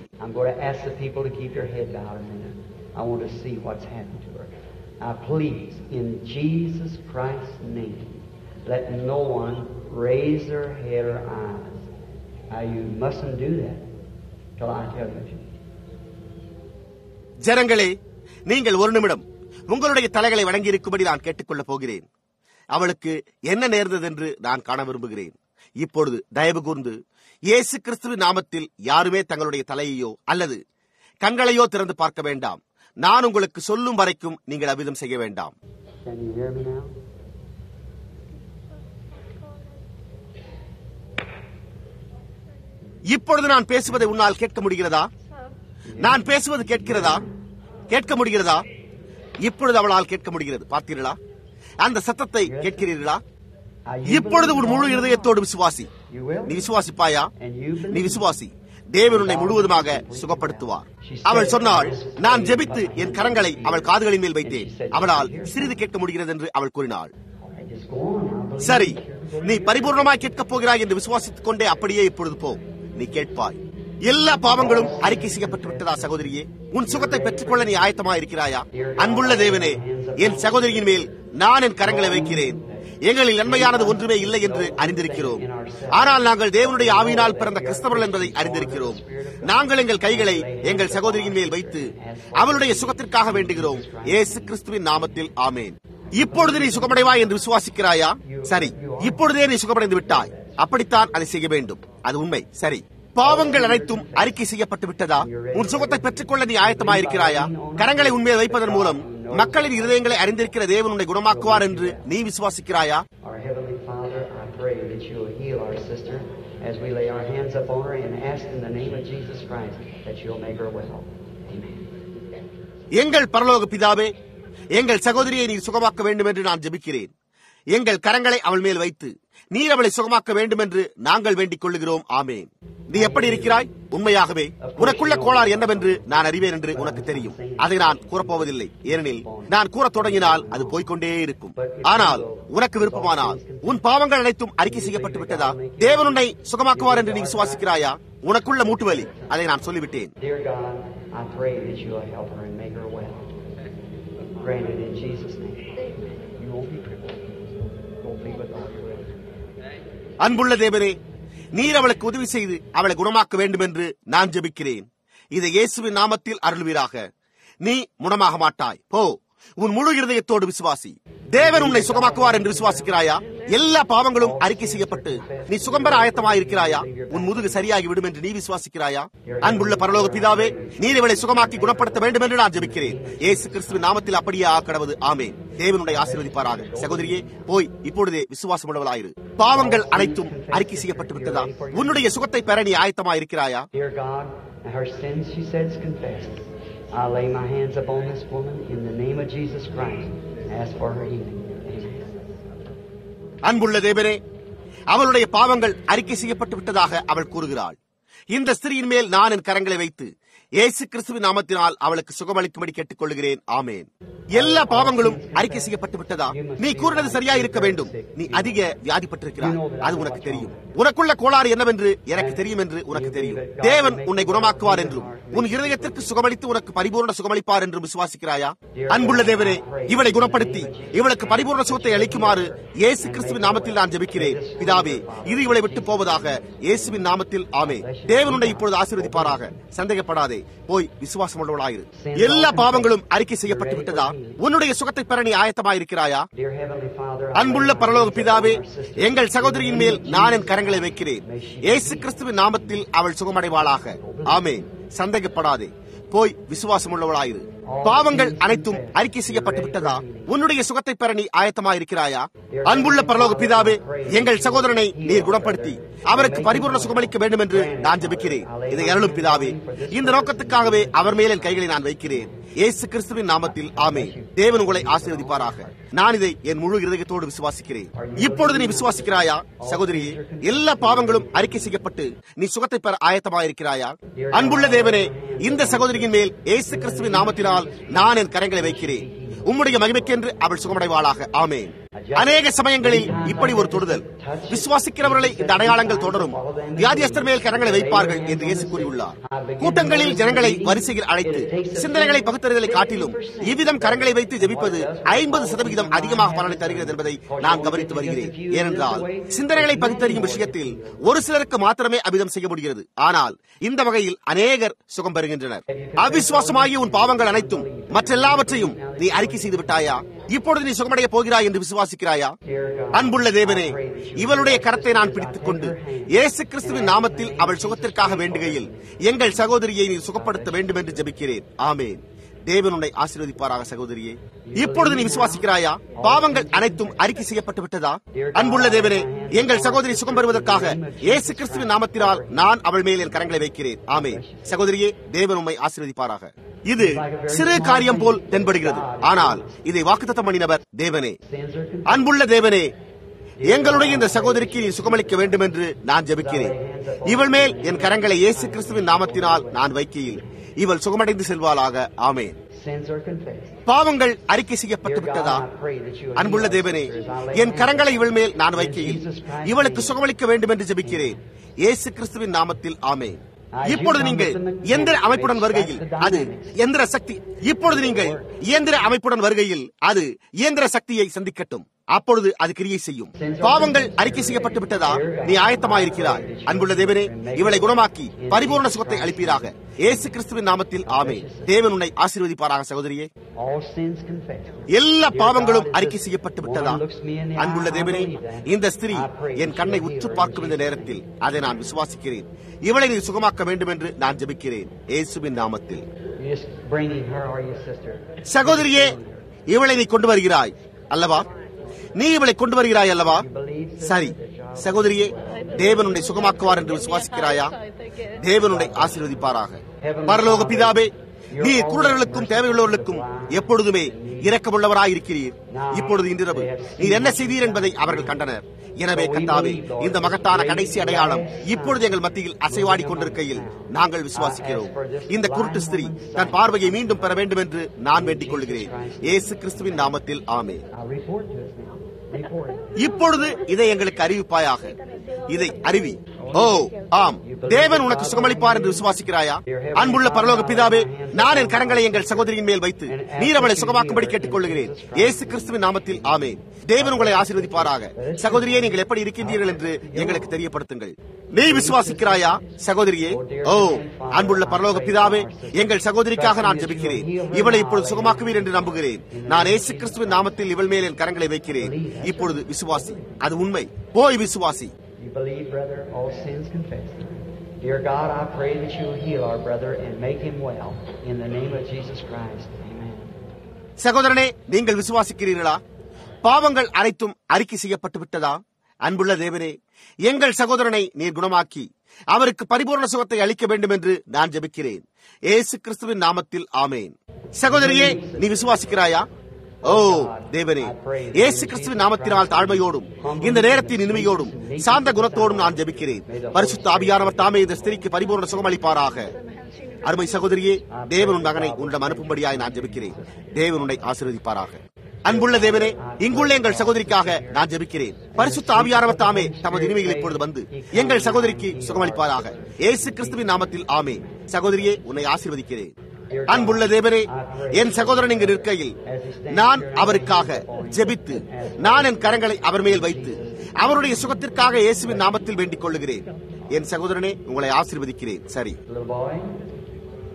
Now please, in Jesus Christ's name, let no one raise their head or eyes. Now you mustn't do that till I tell you. ஜனங்களே, நீங்கள் ஒரு நிமிடம் உங்களுடைய தலைகளை வணங்கி இருக்கும்படி நான் கேட்டுக்கொள்ளப் போகிறேன். அவளுக்கு என்ன நேர்ந்தது என்று நான் காண விரும்புகிறேன். இப்பொழுது தயவு கூர்ந்து இயேசு கிறிஸ்துவின் நாமத்தில் யாருமே தங்களுடைய தலையையோ அல்லது கண்களையோ திறந்து பார்க்க வேண்டாம். நான் உங்களுக்கு சொல்லும் வரைக்கும் நீங்கள் அவ்விதம் செய்ய வேண்டாம். இப்பொழுது நான் பேசுவதை உன்னால் கேட்க முடிகிறதா? நான் பேசுவது கேட்கிறதா? கேட்க முடிகிறதா? இப்பொழுது அவளால் கேட்க முடிகிறது. பார்த்தீர்களா? அந்த சத்தத்தை கேட்கிறீர்களா? இப்பொழுது ஒரு முழு இருதயத்தோடு விசுவாசி. நீ விசுவாசிப்பாயா? நீ விசுவாசி. தேவன் உன்னை முழுவதுமாக சுகப்படுத்துவார். அவள் சொன்னாள், நான் ஜெபித்து என் கரங்களை அவள் காதுகளின் மேல் வைத்தேன். அவளால் சிறிது கேட்க முடிகிறது என்று அவள் கூறினாள். சரி, நீ பரிபூர்ணமாய் கேட்கப் போகிறாய் என்று விசுவாசித்துக் கொண்டே அப்படியே இப்பொழுது போ. நீ கேட்பாய். எல்லா பாவங்களும் அறிக்கை செய்யப்பட்டு விட்டதா சகோதரியே? உன் சுகத்தை பெற்றுக்கொள்ள நீ ஆயத்தமாக இருக்கிறாயா? அன்புள்ள தேவனே, என் சகோதரியின் மேல் நான் என் கரங்களை வைக்கிறேன். எங்களில் நன்மையானது ஒன்றுமே இல்லை என்று அறிந்திருக்கிறோம். ஆனால் நாங்கள் தேவனுடைய ஆவியினால் பிறந்த கிறிஸ்தவர்கள் என்பதை அறிந்திருக்கிறோம். நாங்கள் எங்கள் கைகளை எங்கள் சகோதரியின் மேல் வைத்து அவளுடைய சுகத்திற்காக வேண்டுகிறோம். இயேசு கிறிஸ்துவின் நாமத்தில் ஆமேன். இப்பொழுது நீ சுகமடைவாய் என்று விசுவாசிக்கிறாயா? சரி, இப்பொழுதே நீ சுகமடைந்து விட்டாய். அப்படித்தான் அதை செய்ய வேண்டும். அது உண்மை. சரி, பாவங்கள் அனைத்தும் அறிக்கை செய்யப்பட்டு விட்டதா? உன் சுகத்தை பெற்றுக்கொள்ள நீ ஆயத்தமாயிருக்கிறாயா? கரங்களை உண்மையை வைப்பதன் மூலம் மக்களின் இருதயங்களை அறிந்திருக்கிற தேவன் உன்னை குணமாக்குவார் என்று நீ விசுவாசிக்கிறாயா? எங்கள் பரலோக பிதாவே, எங்கள் சகோதரியை நீர் சுகமாக்க வேண்டும் என்று நான் ஜெபிக்கிறேன். எங்கள் கரங்களை அவள் மேல் வைத்து நீர் அவளை சுகமாக்க வேண்டும் என்று நாங்கள் வேண்டிக் கொள்ளுகிறோம். ஆமேன். நீ எப்படி இருக்கிறாய்? உண்மையாகவே உனக்குள்ள கோளாறு என்னவென்று நான் அறிவேன் என்று உனக்கு தெரியும். அதை நான் கூறப்போவதில்லை. ஏனெனில் நான் கூற தொடங்கினால் அது போய்கொண்டே இருக்கும். ஆனால் உனக்கு விருப்பமானால் உன் பாவங்கள் அனைத்தும் அறிக்கை செய்யப்பட்டு விட்டதா? தேவன் உன்னை சுகமாக்குவார் என்று நீ விசுவாசிக்கிறாயா? உனக்குள்ள மூட்டுவலி, அதை நான் சொல்லிவிட்டேன். அன்புள்ள தேவனே, நீர் அவளுக்கு உதவி செய்து அவளை குணமாக்க வேண்டும் என்று நான் ஜெபிக்கிறேன். இதை இயேசுவின் நாமத்தில் அருள்வீராக. நீ குணமாக மாட்டாய். போ, உன் முழு இருதயத்தோடு விசுவாசி. தேவன் உன்னை சுகமாக்குவார் என்று விசுவாசிக்கிறாயா? எல்லா பாவங்களும் அறிக்கை செய்யப்பட்டு நீ சுகம்பெற ஆயத்தமாயிருக்கிறாயா? உன் முதுகு சரியாகி விடும் என்று நீ விசுவாசிக்கிறாயா? அன்புள்ள பரலோக பிதாவே, நீர் இவளை சுகமாக்கி குணப்படுத்த வேண்டும் என்று நான் ஜெபிக்கிறேன். இயேசு கிறிஸ்துவின் நாமத்தில் அப்படியே ஆக்கடவது. ஆமேன். தேவனுடைய ஆசீர்வதிப்பாராக. சகோதரியே, போய் இப்பொழுதே விசுவாசம் உள்ளவளாயிரு. பாவங்கள் அனைத்தும் அறிக்கை செய்யப்பட்டு விட்டதா? உன்னுடைய சுகத்தை பெற நீ ஆயத்தமாயிருக்கிறாயா? I lay my hands upon this woman in the name of Jesus Christ and ask for her healing. அன்புள்ள தேவனே, அவளுடைய பாவங்கள் அறிக்கை செய்யப்பட்டு விட்டதாக அவள் கூறுகிறாள். இந்த ஸ்திரீயின் மேல் நான் என் கரங்களை வைத்து இயேசு கிறிஸ்துவின் நாமத்தினால் அவளுக்கு சுகமளிக்கும்படி கேட்டுக் கொள்கிறேன். ஆமேன். எல்லா பாவங்களும் அறிக்கை செய்யப்பட்டு விட்டதா? நீ கூறினது சரியா இருக்க வேண்டும். நீ அதிக வியாதிப்பட்டிருக்கிறாய். அது உனக்கு தெரியும். உனக்குள்ள கோளாறு என்னவென்று எனக்கு தெரியும் என்று உனக்கு தெரியும். தேவன் உன்னை குணமாக்குவார் என்றும் உன் இருதயத்திற்கு சுகமளித்து உனக்கு பரிபூர்ண சுகமளிப்பார் என்றும் விசுவாசிக்கிறாயா? அன்புள்ள தேவனே, இவளை குணப்படுத்தி இவளுக்கு பரிபூர்ண சுகத்தை அளிக்குமாறு இயேசு கிறிஸ்துவின் நாமத்தில் நான் ஜெபிக்கிறேன். பிதாவே, இது இவளை விட்டு போவதாக. இயேசுவின் நாமத்தில் ஆமென். தேவன் உன்னை இப்பொழுது ஆசீர்வதிப்பாராக. சந்தேகப்படாதே. போய் விசுவாசம் உள்ளவளாயிரு. எல்லா பாவங்களும் அறிக்கை செய்யப்பட்டு விட்டதா? உன்னுடைய சுகத்தை பெற நீ ஆயத்தமாயிருக்கிறாயா? அன்புள்ள பரலோக பிதாவே, எங்கள் சகோதரியின் மேல் நான் என் கரங்களை வைக்கிறேன். இயேசு கிறிஸ்துவின் நாமத்தில் அவள் சுகமடைவாளாக. ஆமென். சந்தேகப்படாதே, போய் விசுவாசம் உள்ளவளாயிரு. பாவங்கள் அனைத்தும் அறிக்கை செய்யப்பட்டு விட்டதா? உன்னுடைய சுகத்தை பெற நீ ஆயத்தமாயிருக்கிறாயா? அன்புள்ள பரலோக பிதாவே, எங்கள் சகோதரனை நீர் குணப்படுத்தி அவருக்கு பரிபூர்ண சுகமளிக்க வேண்டும் என்று நான் ஜெபிக்கிறேன். இதை அருளும் பிதாவே. இந்த நோக்கத்துக்காகவே அவர் மேல் என் கைகளை நான் வைக்கிறேன். இயேசு கிறிஸ்துவின் நாமத்தில் ஆமென். தேவன் உங்களை ஆசீர்வதிப்பாராக. நான் இதை என் முழு இருதயத்தோடு விசுவாசிக்கிறேன். இப்பொழுது நீ விசுவாசிக்கிறாயா சகோதரியே? எல்லா பாவங்களும் அறிக்கை செய்யப்பட்டு நீ சுகத்தை பெற ஆயத்தமாயிருக்கிறாயா? அன்புள்ள தேவனே, இந்த சகோதரியின் மேல் இயேசு கிறிஸ்துவின் நாமத்தினால் நான் என் கரங்களை வைக்கிறேன். உம்முடைய மகிமைக்கென்று அவள் சுகமடைவாளாக. ஆமென். அநேக சமயங்களில் இப்படி ஒரு தொடுதல் விசுவாசிக்கிறவர்களை இந்த அடையாளங்கள் தொடரும். வியாதியஸ்தர் மேல் கரங்களை வைப்பார்கள் என்று இயேசு கூறியுள்ளார். கூட்டங்களில் ஜனங்களை வரிசையில் அழைத்து சிந்தனைகளை பகுத்தறிதலை காட்டிலும் இவ்விதம் கரங்களை வைத்து ஜெபிப்பது 50% அதிகமாக பலனை தருகிறது என்பதை நான் கவனித்து வருகிறேன். ஏனென்றால் சிந்தனைகளை பகுத்தறியும் விஷயத்தில் ஒரு சிலருக்கு மாத்திரமே அவ்விதம் செய்ய முடிகிறது. ஆனால் இந்த வகையில் அநேகர் சுகம் பெறுகின்றனர். அவிசுவாசமாகிய உன் பாவங்கள் அனைத்தும் மற்றெல்லாவற்றையும் நீ அறிக்கை செய்து விட்டாயா? இப்பொழுது நீ சுகமடைய போகிறாய் என்று விசுவாசிக்கிறாயா? அன்புள்ள தேவனே, இவளுடைய கரத்தை நான் பிடித்துக் கொண்டு இயேசு கிறிஸ்துவின் நாமத்தில் அவள் சுகத்திற்காக வேண்டுகையில் எங்கள் சகோதரியை நீ சுகப்படுத்த வேண்டும் என்று ஜெபிக்கிறேன். ஆமென். தேவன் உன்னை ஆசீர்வதிப்பாராக. சகோதரியே, இப்பொழுது நீ விசுவாசிக்கிறாயா? பாவங்கள் அனைத்தும் அறிக்கை செய்யப்பட்டு விட்டதா? அன்புள்ள தேவனே, எங்கள் சகோதரி சுகம் பெறுவதற்காக இயேசு கிறிஸ்துவின் நாமத்தினால் நான் அவள் மேல் என் கரங்களை வைக்கிறேன். ஆமென். சகோதரியே, தேவன் உம்மை ஆசீர்வதிப்பாராக. இது சிறு காரியம் போல் தென்படுகிறது, ஆனால் இதை வாக்குத்தத்தம் பண்ணினவர் தேவனே. அன்புள்ள தேவனே, எங்களுடைய இந்த சகோதரிக்கு நீ சுகமளிக்க வேண்டும் என்று நான் ஜெபிக்கிறேன். இவள் மேல் என் கரங்களை இயேசு கிறிஸ்துவின் நாமத்தினால் நான் வைக்கையில் இவள் சுகமடைந்து செல்வாளாக. ஆமென். பாவங்கள் அறிக்கை செய்யப்பட்டு விட்டதா? அன்புள்ள தேவனே, என் கரங்களை இவள் மேல் நான் வைக்கையில் இவளுக்கு சுகமளிக்க வேண்டும் என்று ஜெபிக்கிறேன். இயேசு கிறிஸ்துவின் நாமத்தில் ஆமென். இப்பொழுது நீங்கள் இயந்திர அமைப்புடன் வருகையில் அது இயந்திர சக்தி. இப்பொழுது நீங்கள் இயந்திர அமைப்புடன் வருகையில் அது இயந்திர சக்தியை சந்திக்கட்டும். அப்பொழுது அது கிரியை செய்யும். பாவங்கள் அறிக்கை செய்யப்பட்டு விட்டதா? நீ ஆயத்தமாயிருக்கிறாய். அன்புள்ள தேவனே, இவளை குணமாக்கி பரிபூர்ண சுகத்தை அளிப்பீராக. இயேசு கிறிஸ்துவின் நாமத்தில் ஆமென். தேவன் உன்னை ஆசீர்வதிப்பாராக. சகோதரியே, எல்லா பாவங்களும் அறிக்கை செய்யப்பட்டு விட்டதா? அன்புள்ள தேவனே, இந்த ஸ்திரீ என் கண்ணை உற்று பார்க்கும் இந்த நேரத்தில் அதை நான் விசுவாசிக்கிறேன். இவளை நீ சுகமாக்க வேண்டும் என்று நான் ஜெபிக்கிறேன். இயேசுவின் நாமத்தில். சகோதரியே, இவளை நீ கொண்டு வருகிறாய் அல்லவா? நீ இவளை கொண்டு வருகிறாய் அல்லவா? சரி சகோதரியே, தேவன் உன்னை சுகமாக்குவார் என்று விசுவாசிக்கிறாயா? தேவன் உன்னை ஆசீர்வதிப்பாராக. பரலோக பிதாவே, நீ குருடர்களுக்கும் தேவையுள்ளவர்களுக்கும் எப்பொழுதுமே இரக்கமுள்ளவராயிருக்கிறீர். இப்பொழுது இன்றிரவு நீர் என்ன செய்தீர் என்பதை அவர்கள் கண்டனர். எனவே கர்த்தாவே, இந்த மகத்தான கடைசி அடையாளம் இப்பொழுது எங்கள் மத்தியில் அசைவாடி கொண்டிருக்கையில் நாங்கள் விசுவாசிக்கிறோம். இந்த குருட்டு ஸ்திரீ தன் பார்வையை மீண்டும் பெற வேண்டும் என்று நான் வேண்டிக் கொள்கிறேன். இயேசு கிறிஸ்துவின் நாமத்தில் ஆமென். இப்பொழுது இதை எங்களுக்கு அறிவிப்பாயாக. இதை அறிவி. ஓ ஆம், தேவன் உனக்கு சுகமளிப்பார் என்று விசுவாசிக்கிறாயா? அன்புள்ள பரலோக பிதாவே, நான் என் கரங்களை எங்கள் சகோதரியின் மேல் வைத்து நீர் அவளை சுகமாக்கும்படி கேட்டுக் கொள்கிறேன். இயேசு கிறிஸ்துவின் நாமத்தில் ஆமென். தேவன் உங்களை ஆசீர்வதிப்பாராக. சகோதரியே, நீங்கள் எப்படி இருக்கின்றீர்கள் என்று எங்களுக்கு தெரியப்படுத்துங்கள். நீ விசுவாசிக்கிறாயா சகோதரியே? ஓ அன்புள்ள பரலோக பிதாவே, எங்கள் சகோதரிக்காக நான் ஜெபிக்கிறேன். இவளை இப்பொழுது சுகமாக்குவீர் என்று நம்புகிறேன். நான் இயேசு கிறிஸ்துவின் நாமத்தில் இவள் மேல் என் கரங்களை வைக்கிறேன். இப்பொழுது விசுவாசி. அது உண்மை. போய் விசுவாசி. You believe, brother, all sins confessed. Dear God, I pray that you will heal our brother and make him well in the name of Jesus Christ. Amen. சகோதரனே, நீங்கள் விசுவாசிக்கிறீர்களா? பாவங்கள் அனைத்தும் அறிக்கை செய்யப்பட்டு விட்டதா? அன்புள்ள தேவனே, எங்கள் சகோதரனை நீர் குணமாக்கி அவருக்கு பரிபூர்ண சுகத்தை அளிக்க வேண்டும் என்று நான் ஜெபிக்கிறேன். இயேசு கிறிஸ்துவின் நாமத்தில் ஆமென். சகோதரியே, நீ விசுவாசிக்கிறாயா? ஓ தேவனே, இயேசு கிறிஸ்துவின் நாமத்தினால் தாழ்மையோடும் இந்த நேரத்தின் இனிமையோடும் சாந்த குணத்தோடும் நான் ஜெபிக்கிறேன். பரிசுத்த ஆவியானவர் தாமே இந்த ஸ்திரீக்கு பரிபூர்ண சுகமளிப்பாராக. அருமை சகோதரியே, தேவன் உன் மகனை உன்னிடம் அனுப்பும்படியாய் நான் ஜெபிக்கிறேன். தேவன் உன்னை ஆசீர்வதிப்பாராக. அன்புள்ள தேவனே, இங்குள்ள எங்கள் சகோதரிக்காக நான் ஜெபிக்கிறேன். பரிசுத்த ஆவியானவர் தாமே தமது இனிமைகள் இப்பொழுது வந்து எங்கள் சகோதரிக்கு சுகமளிப்பாராக. இயேசு கிறிஸ்துவின் நாமத்தில் ஆமென். சகோதரியே, உன்னை ஆசீர்வதிக்கிறேன். அன்புள்ள தேவனே, என் சகோதரன் இங்கு நிற்கையில் நான் அவருக்காக ஜெபித்து நான் என் கரங்களை அவர் மேல் வைத்து அவருடைய சுகத்திற்காக இயேசுவின் நாமத்தில் வேண்டிக் கொள்ளுகிறேன். என் சகோதரனே, உங்களை ஆசீர்வதிக்கிறேன். சரி,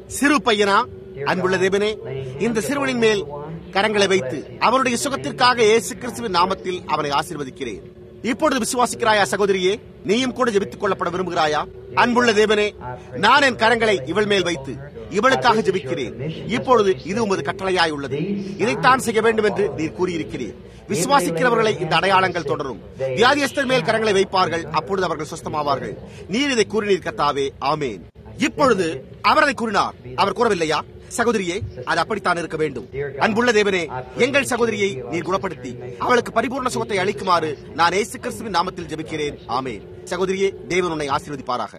சிறு பையனா? அன்புள்ள தேவனே, இந்த சிறுவனின் மேல் கரங்களை வைத்து அவருடைய சுகத்திற்காக இயேசு கிறிஸ்துவின் நாமத்தில் அவனை ஆசீர்வதிக்கிறேன். இப்பொழுது விசுவாசிக்கிறாயா சகோதரியே? நீயும் கூட ஜெபித்துக் கொள்ளப்பட விரும்புகிறாயா? அன்புள்ள தேவனே, நான் என் கரங்களை இவள் மேல் வைத்து இவளுக்காக ஜெபிக்கிறேன். இப்பொழுது இது உமது கட்டளையாய் உள்ளது. இதைத்தான் செய்ய வேண்டும் என்று நீர் கூறியிருக்கிறீர். விசுவாசிக்கிறவர்களை இந்த அடையாளங்கள் தொடரும். வியாதியஸ்தர் மேல் கரங்களை வைப்பார்கள், அப்பொழுது அவர்கள் சுஸ்தமாவார்கள். நீர் இதை கூறினீர் கர்த்தாவே. ஆமேன். இப்பொழுது அவர் அதை கூறினார். அவர் கூறவில்லையா? சகோதரியே, அது அப்படித்தான் இருக்க வேண்டும். அன்புள்ள தேவனே, எங்கள் சகோதரியை நீர் குணப்படுத்தி அவளுக்கு பரிபூர்ண சுகத்தை அளிக்குமாறு நான் இயேசு கிறிஸ்துவின் நாமத்தில் ஜெபிக்கிறேன். ஆமென். சகோதரியே, தேவன் உன்னை ஆசீர்வதிப்பாராக.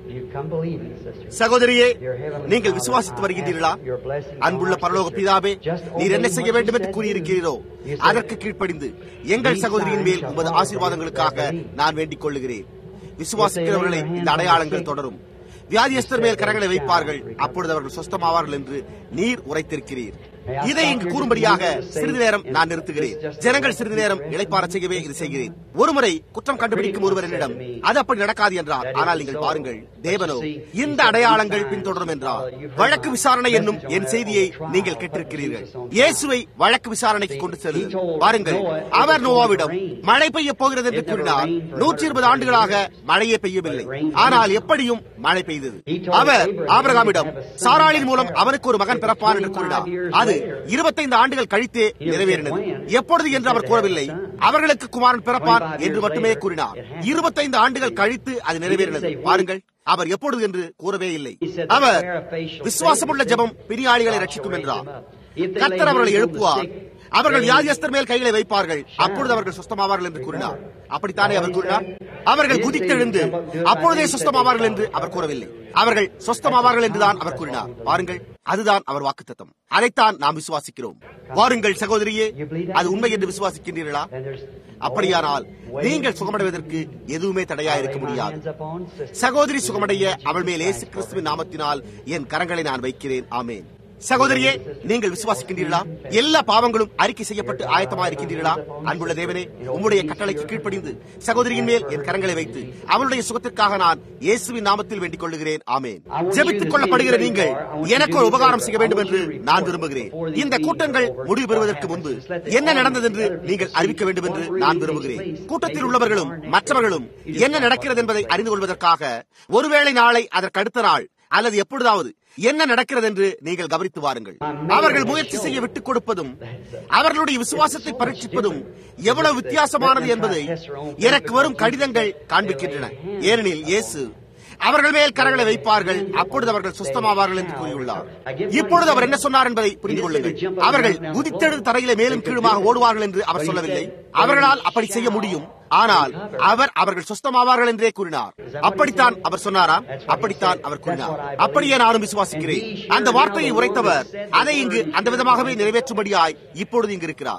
சகோதரியே, நீங்கள் விசுவாசித்து வருகின்றீர்களா? அன்புள்ள பரலோக பிதாவே, நீர் என்ன செய்ய வேண்டும் என்று கூறியிருக்கிறீரோ அதற்கு கீழ்ப்படிந்து எங்கள் சகோதரியின் மேல் உமது ஆசீர்வாதங்களுக்காக நான் வேண்டிக் கொள்ளுகிறேன். விசுவாசிக்கிறவர்களை இந்த அடையாளங்கள் தொடரும். வியாதியஸ்தர் மேல் கரங்களை வைப்பார்கள், அப்பொழுது அவர்கள் சுஸ்தமாவார்கள் என்று நீர் உரைத்திருக்கிறீர். இதை இங்கு கூறும்படியாக சிறிது நேரம் நான் நிறுத்துகிறேன். ஜனங்கள் சிறிது நேரம் இளைப்பாறச் செய்யவே இது செய்கிறேன். ஒருமுறை குற்றம் கண்டுபிடிக்கும் ஒருவர் என்னிடம் அது அப்படி நடக்காது என்றார். ஆனால் நீங்கள் பாருங்கள், தேவனோ இந்த அடையாளங்கள் பின்தொடரும் என்றார். வழக்கு விசாரணை என்னும் என் செய்தியை நீங்கள் கேட்டிருக்கிறீர்கள். இயேசுவை வழக்கு விசாரணைக்கு கொண்டு செல்லுங்கள். பாருங்கள், அவர் நோவாவிடம் மழை பெய்ய போகிறது என்று கூறினார். 120 ஆண்டுகளாக மழையே பெய்யவில்லை. ஆனால் எப்படியும் மழை பெய்தது. அவர் ஆபிரகாமிடம் சாராளின் மூலம் அவனுக்கு ஒரு மகன் பிறப்பான் என்று கூறினார். அது 25 ஆண்டுகள் கழித்தே நிறைவேறினது. எப்பொழுது என்று அவர் கூறவில்லை. அவர்களுக்கு குமாரன் பிறப்பான் என்று மட்டுமே கூறினார். 25 ஆண்டுகள் கழித்து அது நிறைவேறினது. பாருங்கள், அவர் எப்பொழுது என்று கூறவே இல்லை. அவர் விசுவாசமுள்ள ஜெபம் பிணியாளிகளை ரட்சிக்கும் என்றார். கர்த்தர் அவர்களை எழுப்புவார். அவர்கள் வியாதியஸ்தர் மேல் கைகளை வைப்பார்கள், அப்பொழுது அவர்கள் சுஸ்தமாவார்கள் என்று கூறினார். அப்படித்தானே அவர் கூறினார். அவர்கள் குதித்தெழுந்து அப்பொழுதே சுஸ்தமாவார்கள் என்று அவர் கூறவில்லை. அவர்கள் சுஸ்தமாவார்கள் என்றுதான் அவர் கூறினார். பாருங்கள், அதுதான் அவர் வாக்குத்தத்தம். அதைத்தான் நாம் விசுவாசிக்கிறோம். வாருங்கள் சகோதரியே, அது உண்மை என்று விசுவாசிக்கின்றீர்களா? அப்படியானால் நீங்கள் சுகமடைவதற்கு எதுவுமே தடையா இருக்க முடியாது. சகோதரி சுகமடைய அவள் மேல் இயேசு கிறிஸ்துவின் நாமத்தினால் என் கரங்களை நான் வைக்கிறேன். ஆமென். சகோதரியே, நீங்கள் விசுவாசிக்கின்றீர்களா? எல்லா பாவங்களும் அறிக்கை செய்யப்பட்டு ஆயத்தமாக இருக்கின்றீர்களா? அன்புள்ள தேவனே, உம்முடைய கட்டளைக்கு கீழ்ப்படிந்து சகோதரியின் மேல் என் கரங்களை வைத்து அவளுடைய சுகத்திற்காக நான் இயேசுவின் நாமத்தில் வேண்டிக் கொள்ளுகிறேன். ஆமென். ஜெபித்துக் கொள்ளப்படுகிற நீங்கள் எனக்கு ஒரு உபகாரம் செய்ய வேண்டும் என்று நான் விரும்புகிறேன். இந்த கூட்டங்கள் முடிவு பெறுவதற்கு முன்பு என்ன நடந்தது என்று நீங்கள் அறிவிக்க வேண்டும் என்று நான் விரும்புகிறேன். கூட்டத்தில் உள்ளவர்களும் மற்றவர்களும் என்ன நடக்கிறது என்பதை அறிந்து கொள்வதற்காக ஒருவேளை நாளை அதற்கு அடுத்த நாள் அல்லது எப்பொழுதாவது என்ன நடக்கிறது என்று நீங்கள் கவனித்து வாருங்கள். அவர்கள் முயற்சி செய்ய விட்டுக் கொடுப்பதும் அவர்களுடைய விசுவாசத்தை பரீட்சிப்பதும் எவ்வளவு வித்தியாசமானது என்பதை எனக்கு வரும் கடிதங்கள் காண்பிக்கின்றன. ஏனெனில் இயேசு அவர்கள் மேல் கரங்களை வைப்பார்கள், அப்பொழுது அவர்கள் சுஸ்தமாவார்கள் என்று கூறியுள்ளார். இப்பொழுது அவர் என்ன சொன்னார் என்பதை புரிந்து கொள்ளுங்கள். அவர்கள் குதித்தெழுந்து தரையிலே மேலும் கீழுமாக ஓடுவார்கள் என்று அவர் சொல்லவில்லை. அவர்களால் அப்படி செய்ய முடியும், ஆனால் அவர்கள் சுஸ்தமாவார்கள் என்றே கூறினார். அப்படித்தான் அவர் சொன்னாரா? அப்படித்தான் அவர் கூறினார். அப்படியே நானும் விசுவாசிக்கிறேன். அந்த வார்த்தையை உரைத்தவர் அதை இங்கு அந்த விதமாகவே நிறைவேற்றும்படியாய் இப்பொழுது இங்கு இருக்கிறார்.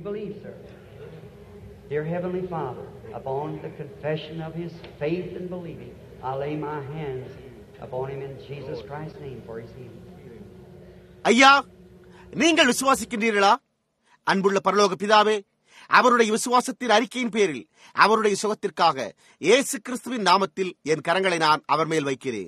Upon the confession of his faith and believing, I lay my hands upon him in Jesus Christ's name for his healing. ஐயா, நீங்கள் விசுவாசிக்கின்றீர்களா? அன்புள்ள பரலோக பிதாவே, அவருடைய விசுவாசத்தின் அறிக்கையின் பேரில் அவருடைய சுகத்திற்காக இயேசு கிறிஸ்துவின் நாமத்தில் என் கரங்களை நான் அவர் மேல் வைக்கிறேன்.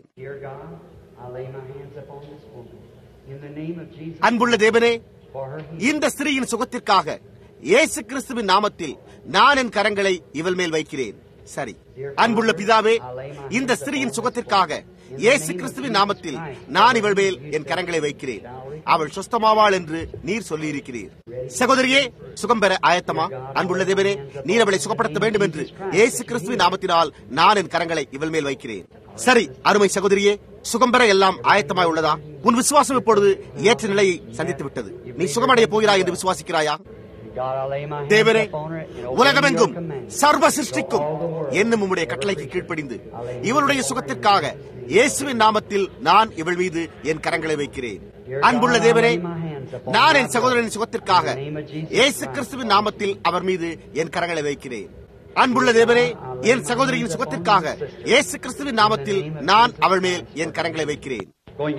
அன்புள்ள தேவனே, இந்த ஸ்திரீயின் சுகத்திற்காக இயேசு கிறிஸ்துவின் நாமத்தில் நான் என் கரங்களை இவள் மேல் வைக்கிறேன். சரி. அன்புள்ள பிதாவே, இந்த ஸ்திரீயின் சுகத்திற்காக இயேசு கிறிஸ்துவின் நாமத்தில் நான் இவள் மேல் என் கரங்களை வைக்கிறேன். அவள் சுஸ்தமாவாள் என்று நீர் சொல்லி இருக்கிறீர். சகோதரியே, சுகம் பெற ஆயத்தமா? அன்புள்ள தேவனே, நீர் அவளை சுகப்படுத்த வேண்டும் என்று இயேசு கிறிஸ்துவின் நாமத்தினால் நான் என் கரங்களை இவள் மேல் வைக்கிறேன். சரி, அருமை சகோதரியே, சுகம் பெற எல்லாம் ஆயத்தமாய் உள்ளதா? உன் விசுவாசம் இப்பொழுது ஏற்ற நிலையை சந்தித்து விட்டது. நீ சுகமடைய போகிறாய் என்று விசுவாசிக்கிறாயா? தேவரே, உலகமெங்கும் சர்வ சிருஷ்டிக்கும் என்னும் உம்முடைய கட்டளைக்கு கீழ்ப்படிந்து இவளுடைய சுகத்திற்காக இயேசுவின் நாமத்தில் நான் இவள் மீது என் கரங்களை வைக்கிறேன். அன்புள்ள தேவரே, நான் என் சகோதரனின் சுகத்திற்காக இயேசு கிறிஸ்துவின் நாமத்தில் அவர் மீது என் கரங்களை வைக்கிறேன். அன்புள்ள தேவரே, என் சகோதரியின் சுகத்திற்காக இயேசு கிறிஸ்துவின் நாமத்தில் நான் அவள் மேல் என் கரங்களை வைக்கிறேன்.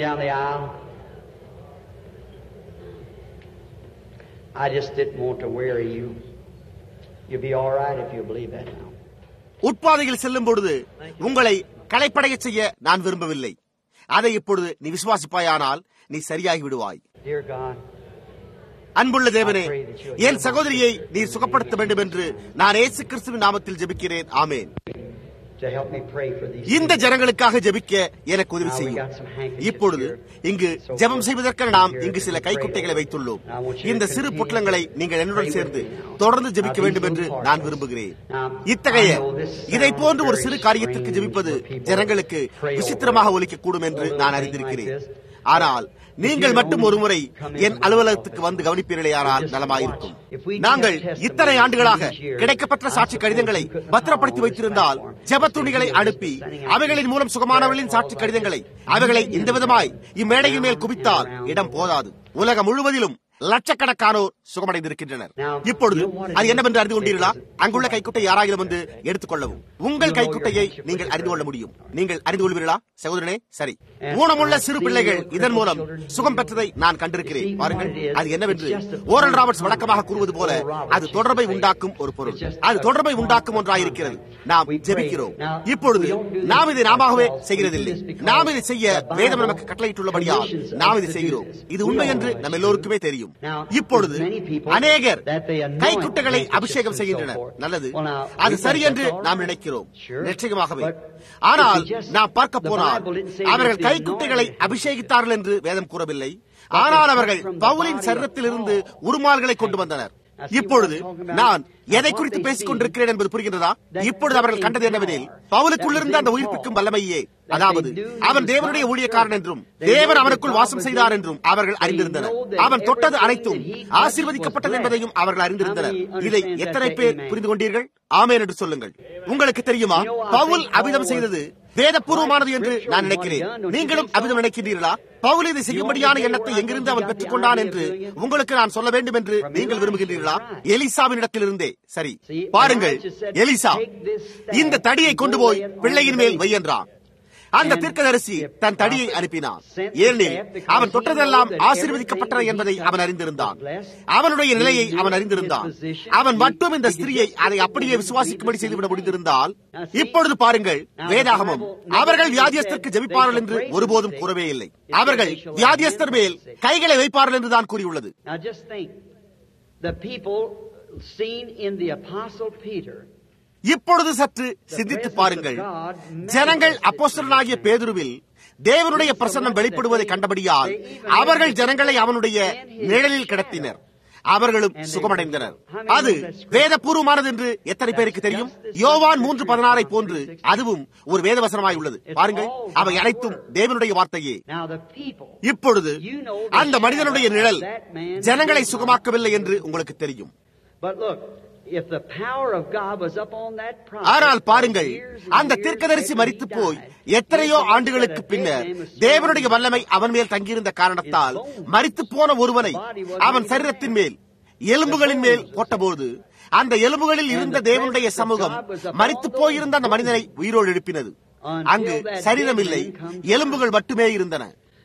I just didn't want to weary you. You'll be all right if you believe that now. உட்பாதையில் செல்லும் பொழுது உங்களை களைப்படைய செய்ய நான் விரும்பவில்லை. அதை இப்பொழுது நீ விசுவாசிப்பாயானால் நீ சரியாகி விடுவாய். Dear God, அன்புள்ள தேவனே, என் சகோதரியை நீர் சுகப்படுத்த வேண்டும் என்று நான் இயேசு கிறிஸ்துவின் நாமத்தில் ஜெபிக்கிறேன். ஆமென். to help me pray for these இந்த ஜனங்களுக்காக ஜெபிக்க எனக்கு உதவி செய்யும். இப்பொழுது இங்கு ஜெபம் செய்வதற்காக நாம் இங்கு சில கைக்குட்டைகளை வைத்துள்ளோம். இந்த சிறு பொட்டலங்களை நீங்கள் என்னுடன் சேர்ந்து தொடர்ந்து ஜெபிக்க வேண்டும் என்று நான் விரும்புகிறேன். இத்தகைய இதை போன்ற ஒரு சிறு காரியத்திற்கு ஜெபிப்பது ஜனங்களுக்கு விசித்திரமாக ஒலிக்கக்கூடும் என்று நான் அறிந்திருக்கிறேன். ஆனால் நீங்கள் மட்டும் ஒருமுறை என் அலுவலகத்துக்கு வந்து கவனிப்பீர்களேயானால் நலமாயிருக்கும். நாங்கள் இத்தனை ஆண்டுகளாக கிடைக்கப்பட்ட சாட்சி கடிதங்களை பத்திரப்படுத்தி வைத்திருந்தால் ஜெப துணிகளை அனுப்பி அவைகளின் மூலம் சுகமானவர்களின் சாட்சி கடிதங்களை அவைகளை இந்த விதமாய் இம்மேடையின் மேல் குவித்தால் இடம் போதாது. உலகம் முழுவதிலும் லட்சக்கணக்கானோர் சுகமடைந்திருக்கின்றனர். இப்பொழுது அது என்னவென்று அறிந்து கொண்டீர்களா? அங்குள்ள கைக்குட்டை யாராயிலும் வந்து எடுத்துக் கொள்ளவும். உங்கள் கைக்குட்டையை நீங்கள் அறிந்து கொள்ள முடியும். நீங்கள் அறிந்து கொள்வீர்களா சகோதரனே? சரி. ஊனமுள்ள சிறு பிள்ளைகள் இதன் மூலம் சுகம் பெற்றதை நான் கண்டிருக்கிறேன். பாருங்கள், அது என்னவென்று ஓரல் ராபர்ட்ஸ் வழக்கமாக கூறுவது போல அது தொடர்பை உண்டாக்கும் ஒரு பொருள். அது தொடர்பை உண்டாக்கும் ஒன்றாயிருக்கிறது. நாம் ஜெபிக்கிறோம். இப்பொழுது நாம் இதை நாமவே செய்கிறதில்லை. நாம் இதை செய்ய வேதம் நமக்கு கட்டளையிட்டுள்ளபடியால் நாம் இதை செய்கிறோம். இது உண்மை என்று நம்ம எல்லோருக்குமே தெரியும். இப்பொழுது அநேகர் கைக்குட்டைகளை அபிஷேகம் செய்கின்றனர். நல்லது, அது சரி என்று நாம் நினைக்கிறோம், நிச்சயமாகவே. ஆனால் நாம் பார்க்க போனால் அவர்கள் கைக்குட்டைகளை அபிஷேகித்தார்கள் என்று வேதம் கூறவில்லை. ஆனால் அவர்கள் பவுலின் சரீரத்திலிருந்து உருமால்களை கொண்டு வந்தனர். இப்பொழுது நான் எதை குறித்து பேசிக் கொண்டிருக்கிறேன் என்பது புரிகின்றதா? இப்பொழுது அவர்கள் கண்டது என்னவெனில், பவுலுக்குள்ளிருந்த அந்த உயிர்ப்பிக்கும் வல்லமையே, அதாவது அவன் தேவனுடைய ஊழியக்காரன் என்றும் தேவன் அவனுக்குள் வாசம் செய்தார் என்றும் அவர்கள் அறிந்திருந்தனர். அவன் தொட்டது அனைத்தும் ஆசீர்வதிக்கப்பட்டது என்பதையும் அவர்கள் அறிந்திருந்தனர். இதை எத்தனை பேர் புரிந்து கொண்டீர்கள்? ஆமென் என்று சொல்லுங்கள். உங்களுக்கு தெரியுமா, பவுல் அபிதம் செய்தது வேதபூர்வமானது என்று நான் நினைக்கிறேன். நீங்களும் அபிதம் நினைக்கின்றீர்களா? பவுல் இதை செய்யும்படியான எண்ணத்தை எங்கிருந்து அவன் பெற்றுக் கொண்டான் என்று உங்களுக்கு நான் சொல்ல வேண்டும் என்று நீங்கள் விரும்புகின்றீர்களா? எலிசாவின் இடத்திலிருந்தே. சரி, பாருங்கள், எலிசா இந்த தடியை கொண்டு போய் பிள்ளையின் மேல் வை என்றான். அந்த தீர்க்கதரிசி தன் தடியை அனுப்பினான். ஏனெனில் அவன் தொட்டதெல்லாம் ஆசீர்வதிக்கப்பட்டது என்பதை அவன் அறிந்திருந்தான். அவனுடைய நிலையை அவன் அறிந்திருந்தான். அவன் மட்டும் இந்த ஸ்திரியை அதை அப்படியே விசுவாசிக்கும்படி செய்துவிட முடிந்திருந்தால், இப்பொழுது பாருங்கள், வேதாகமம் அவர்கள் வியாதியஸ்தருக்கு ஜெபிப்பார்கள் என்று ஒருபோதும் கூறவே இல்லை. அவர்கள் வியாதியஸ்தர் மேல் கைகளை வைப்பார்கள் என்று தான் கூறியுள்ளது. இப்பொழுது சற்று சிந்தித்து பாருங்கள். ஜனங்கள் அப்போஸ்தலனாகிய பேதுருவில் தேவனுடைய பிரசன்னம் வெளிப்படுவதை கண்டபடியால் அவர்கள் ஜனங்களை அவனுடைய நிழலில் கிடத்தினர். அவர்களும் சுகமடைந்தனர். அது வேதபூர்வமானது என்று எத்தனை பேருக்கு தெரியும்? யோவான் 3:16 போன்று அதுவும் ஒரு வேதவசனமாய் உள்ளது. பாருங்கள், அவை அனைத்தும் தேவனுடைய வார்த்தையே. இப்பொழுது அந்த மனிதனுடைய நிழல் ஜனங்களை சுகமாக்கவில்லை என்று உங்களுக்கு தெரியும். ஆனால் பாருங்கள், அந்த தீர்க்கதரிசி மரித்து போய் எத்தனையோ ஆண்டுகளுக்கு பின்னர் தேவனுடைய வல்லமை அவன் மேல் தங்கியிருந்த காரணத்தால் மரித்து போன ஒருவனை அவன் சரீரத்தின் மேல் எலும்புகளின் மேல் போட்டபோது அந்த எலும்புகளில் இருந்த தேவனுடைய சமூகம் மரித்து போயிருந்த அந்த மனிதனை உயிரோடு எழுப்பினது. அங்கு சரீரம் இல்லை, எலும்புகள் மட்டுமே இருந்தன.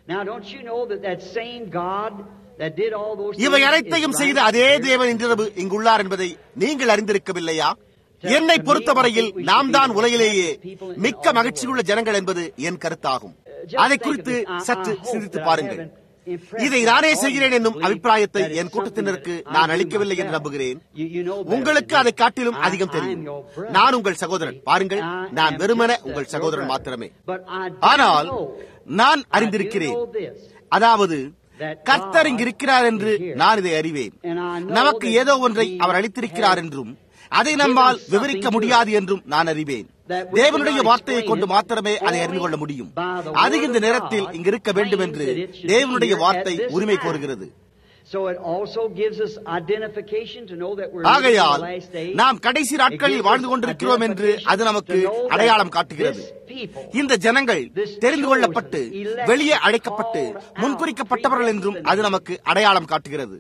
இவை அனைத்தையும் செய்த அதே தேவன் இன்றிரவு இங்குள்ளார் என்பதை நீங்கள் அறிந்திருக்கவில்லையா? என்னை பொறுத்தவரையில் நாம் தான் உலகிலேயே மிக்க மகிழ்ச்சியுள்ள ஜனங்கள் என்பது என் கருத்தாகும். அதை குறித்து சற்று சிந்தித்து பாருங்கள். இதை நானே செய்கிறேன் என்னும் அபிப்பிராயத்தை என் கூட்டத்தினருக்கு நான் அளிக்கவில்லை என்று நம்புகிறேன். உங்களுக்கு அதை காட்டிலும் அதிகம் தெரியும். நான் உங்கள் சகோதரன். பாருங்கள், நான் வெறுமனே உங்கள் சகோதரன் மாத்திரமே. ஆனால் நான் அறிந்திருக்கிறேன், அதாவது கர்த்தர் இங்கு இருக்கிறார் என்று நான் இதை அறிவேன். நமக்கு ஏதோ ஒன்றை அவர் அளித்திருக்கிறார் என்றும் அதை நம்மால் விவரிக்க முடியாது என்றும் நான் அறிவேன். தேவனுடைய வார்த்தையை கொண்டு மாத்திரமே அதை அறிந்து கொள்ள முடியும். அது இந்த நேரத்தில் இங்கு இருக்க வேண்டும் என்று தேவனுடைய வார்த்தை உரிமை கோருகிறது. ஆகையால் நாம் கடைசி நாட்களில் வாழ்ந்து கொண்டிருக்கிறோம் என்று அது நமக்கு அடையாளம் காட்டுகிறது. இந்த ஜனங்கள் தெரிந்து கொள்ளப்பட்டு வெளியே அழைக்கப்பட்டு முன்குறிக்கப்பட்டவர்கள் என்றும் அது நமக்கு அடையாளம் காட்டுகிறது.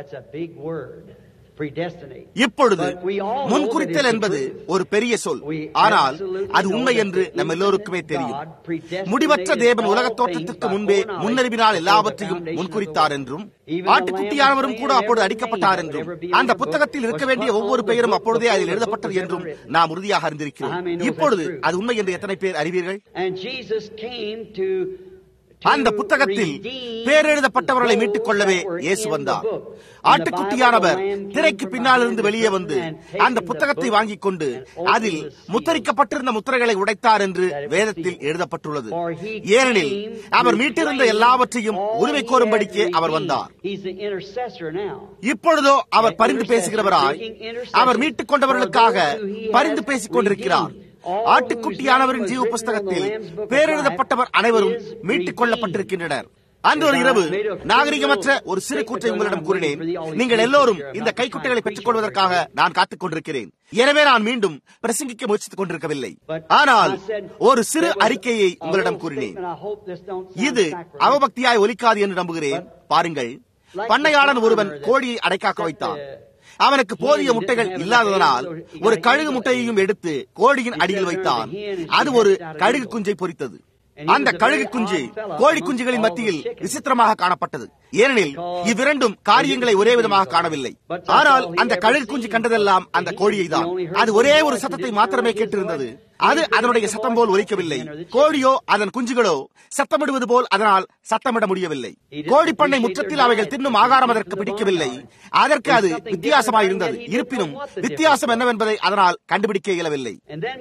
இப்பொழுது முன்குறித்தல் என்பது ஒரு பெரிய சொல், ஆனால் அது உண்மை என்று நம்ம எல்லோருக்குமே தெரியும். முடிவற்ற தேவன் உலக தோற்றத்திற்கு முன்பே முன்னறிவினால் எல்லாவற்றையும் முன்குறித்தார் என்றும் ஆட்டுக்குட்டியானவரும் கூட அப்பொழுது அடிக்கப்பட்டார் என்றும் அந்த புத்தகத்தில் இருக்க வேண்டிய ஒவ்வொரு பெயரும் அப்பொழுதே அதில் எழுதப்பட்டது என்றும் நாம் உறுதியாக அறிந்திருக்கிறோம். இப்பொழுது அது உண்மை என்று எத்தனை பேர் அறிவீர்கள்? அந்த புத்தகத்தில் பேரெழுதப்பட்டவர்களை மீட்டுக் கொள்ளவே இயேசு வந்தார். ஆட்டுக்குட்டியானவர் திரைக்கு பின்னால் இருந்து வெளியே வந்து அந்த புத்தகத்தை வாங்கிக் கொண்டு அதில் முத்திரிக்கப்பட்டிருந்த முத்திரைகளை உடைத்தார் என்று வேதத்தில் எழுதப்பட்டுள்ளது. ஏனெனில் அவர் மீட்டிருந்த எல்லாவற்றையும் உரிமை கோரும்படிக்கே அவர் வந்தார். இப்பொழுதோ அவர் பரிந்து பேசுகிறவராய் அவர் மீட்டுக் கொண்டவர்களுக்காக பரிந்து பேசிக் கொண்டிருக்கிறார். ஆட்டுக்குட்டியானவரின் ஜீவ புஸ்தகத்தில் பேரெழுதப்பட்டவர் அனைவரும் மீட்டுக் கொள்ளப்பட்டிருக்கின்றனர். அன்று ஒரு இரவு நாகரிகமற்ற ஒரு சிறு கூற்றை உங்களிடம் கூறினேன். நீங்கள் எல்லோரும் இந்த கைக்குட்டைகளை பெற்றுக் கொள்வதற்காக நான் காத்துக் கொண்டிருக்கிறேன். எனவே நான் மீண்டும் பிரசங்கிக்க முயற்சித்துக் கொண்டிருக்கவில்லை. ஆனால் ஒரு சிறு அறிக்கையை உங்களிடம் கூறினேன். இது அவபக்தியாய் ஒலிக்காது என்று நம்புகிறேன். பாருங்கள், பண்ணையாளன் ஒருவன் கோழியை அடைக்காக்க வைத்தான். அவனுக்கு போதிய முட்டைகள் இல்லாததனால் ஒரு கழுகு முட்டையையும் எடுத்து கோழியின் அடியில் வைத்தான். அது ஒரு கழுகு குஞ்சை பொரித்தது. அந்த கழுகு குஞ்சு கோழி குஞ்சுகளின் மத்தியில் விசித்திரமாக காணப்பட்டது. ஏனெனில் இவ்விரண்டும் காரியங்களை ஒரே விதமாக காணவில்லை. ஆனால் அந்த கழுகு குஞ்சு கண்டதெல்லாம் அந்த கோழியை தான். அது ஒரே ஒரு சத்தத்தை மாத்திரமே கேட்டிருந்தது. அது அதனுடைய சத்தம் போல் ஒலிக்கவில்லை. கோழியோ அதன் குஞ்சுகளோ சத்தமிடுவது போல் அதனால் சத்தமிட முடியவில்லை. கோழி பண்ணை முற்றத்தில் அவைகள் தின்னும் ஆகாரம் அதற்கு பிடிக்கவில்லை. அதற்கு அது வித்தியாசமாயிருந்தது. இருப்பினும் வித்தியாசம் என்னவென்பதை அதனால் கண்டுபிடிக்க இயலவில்லை.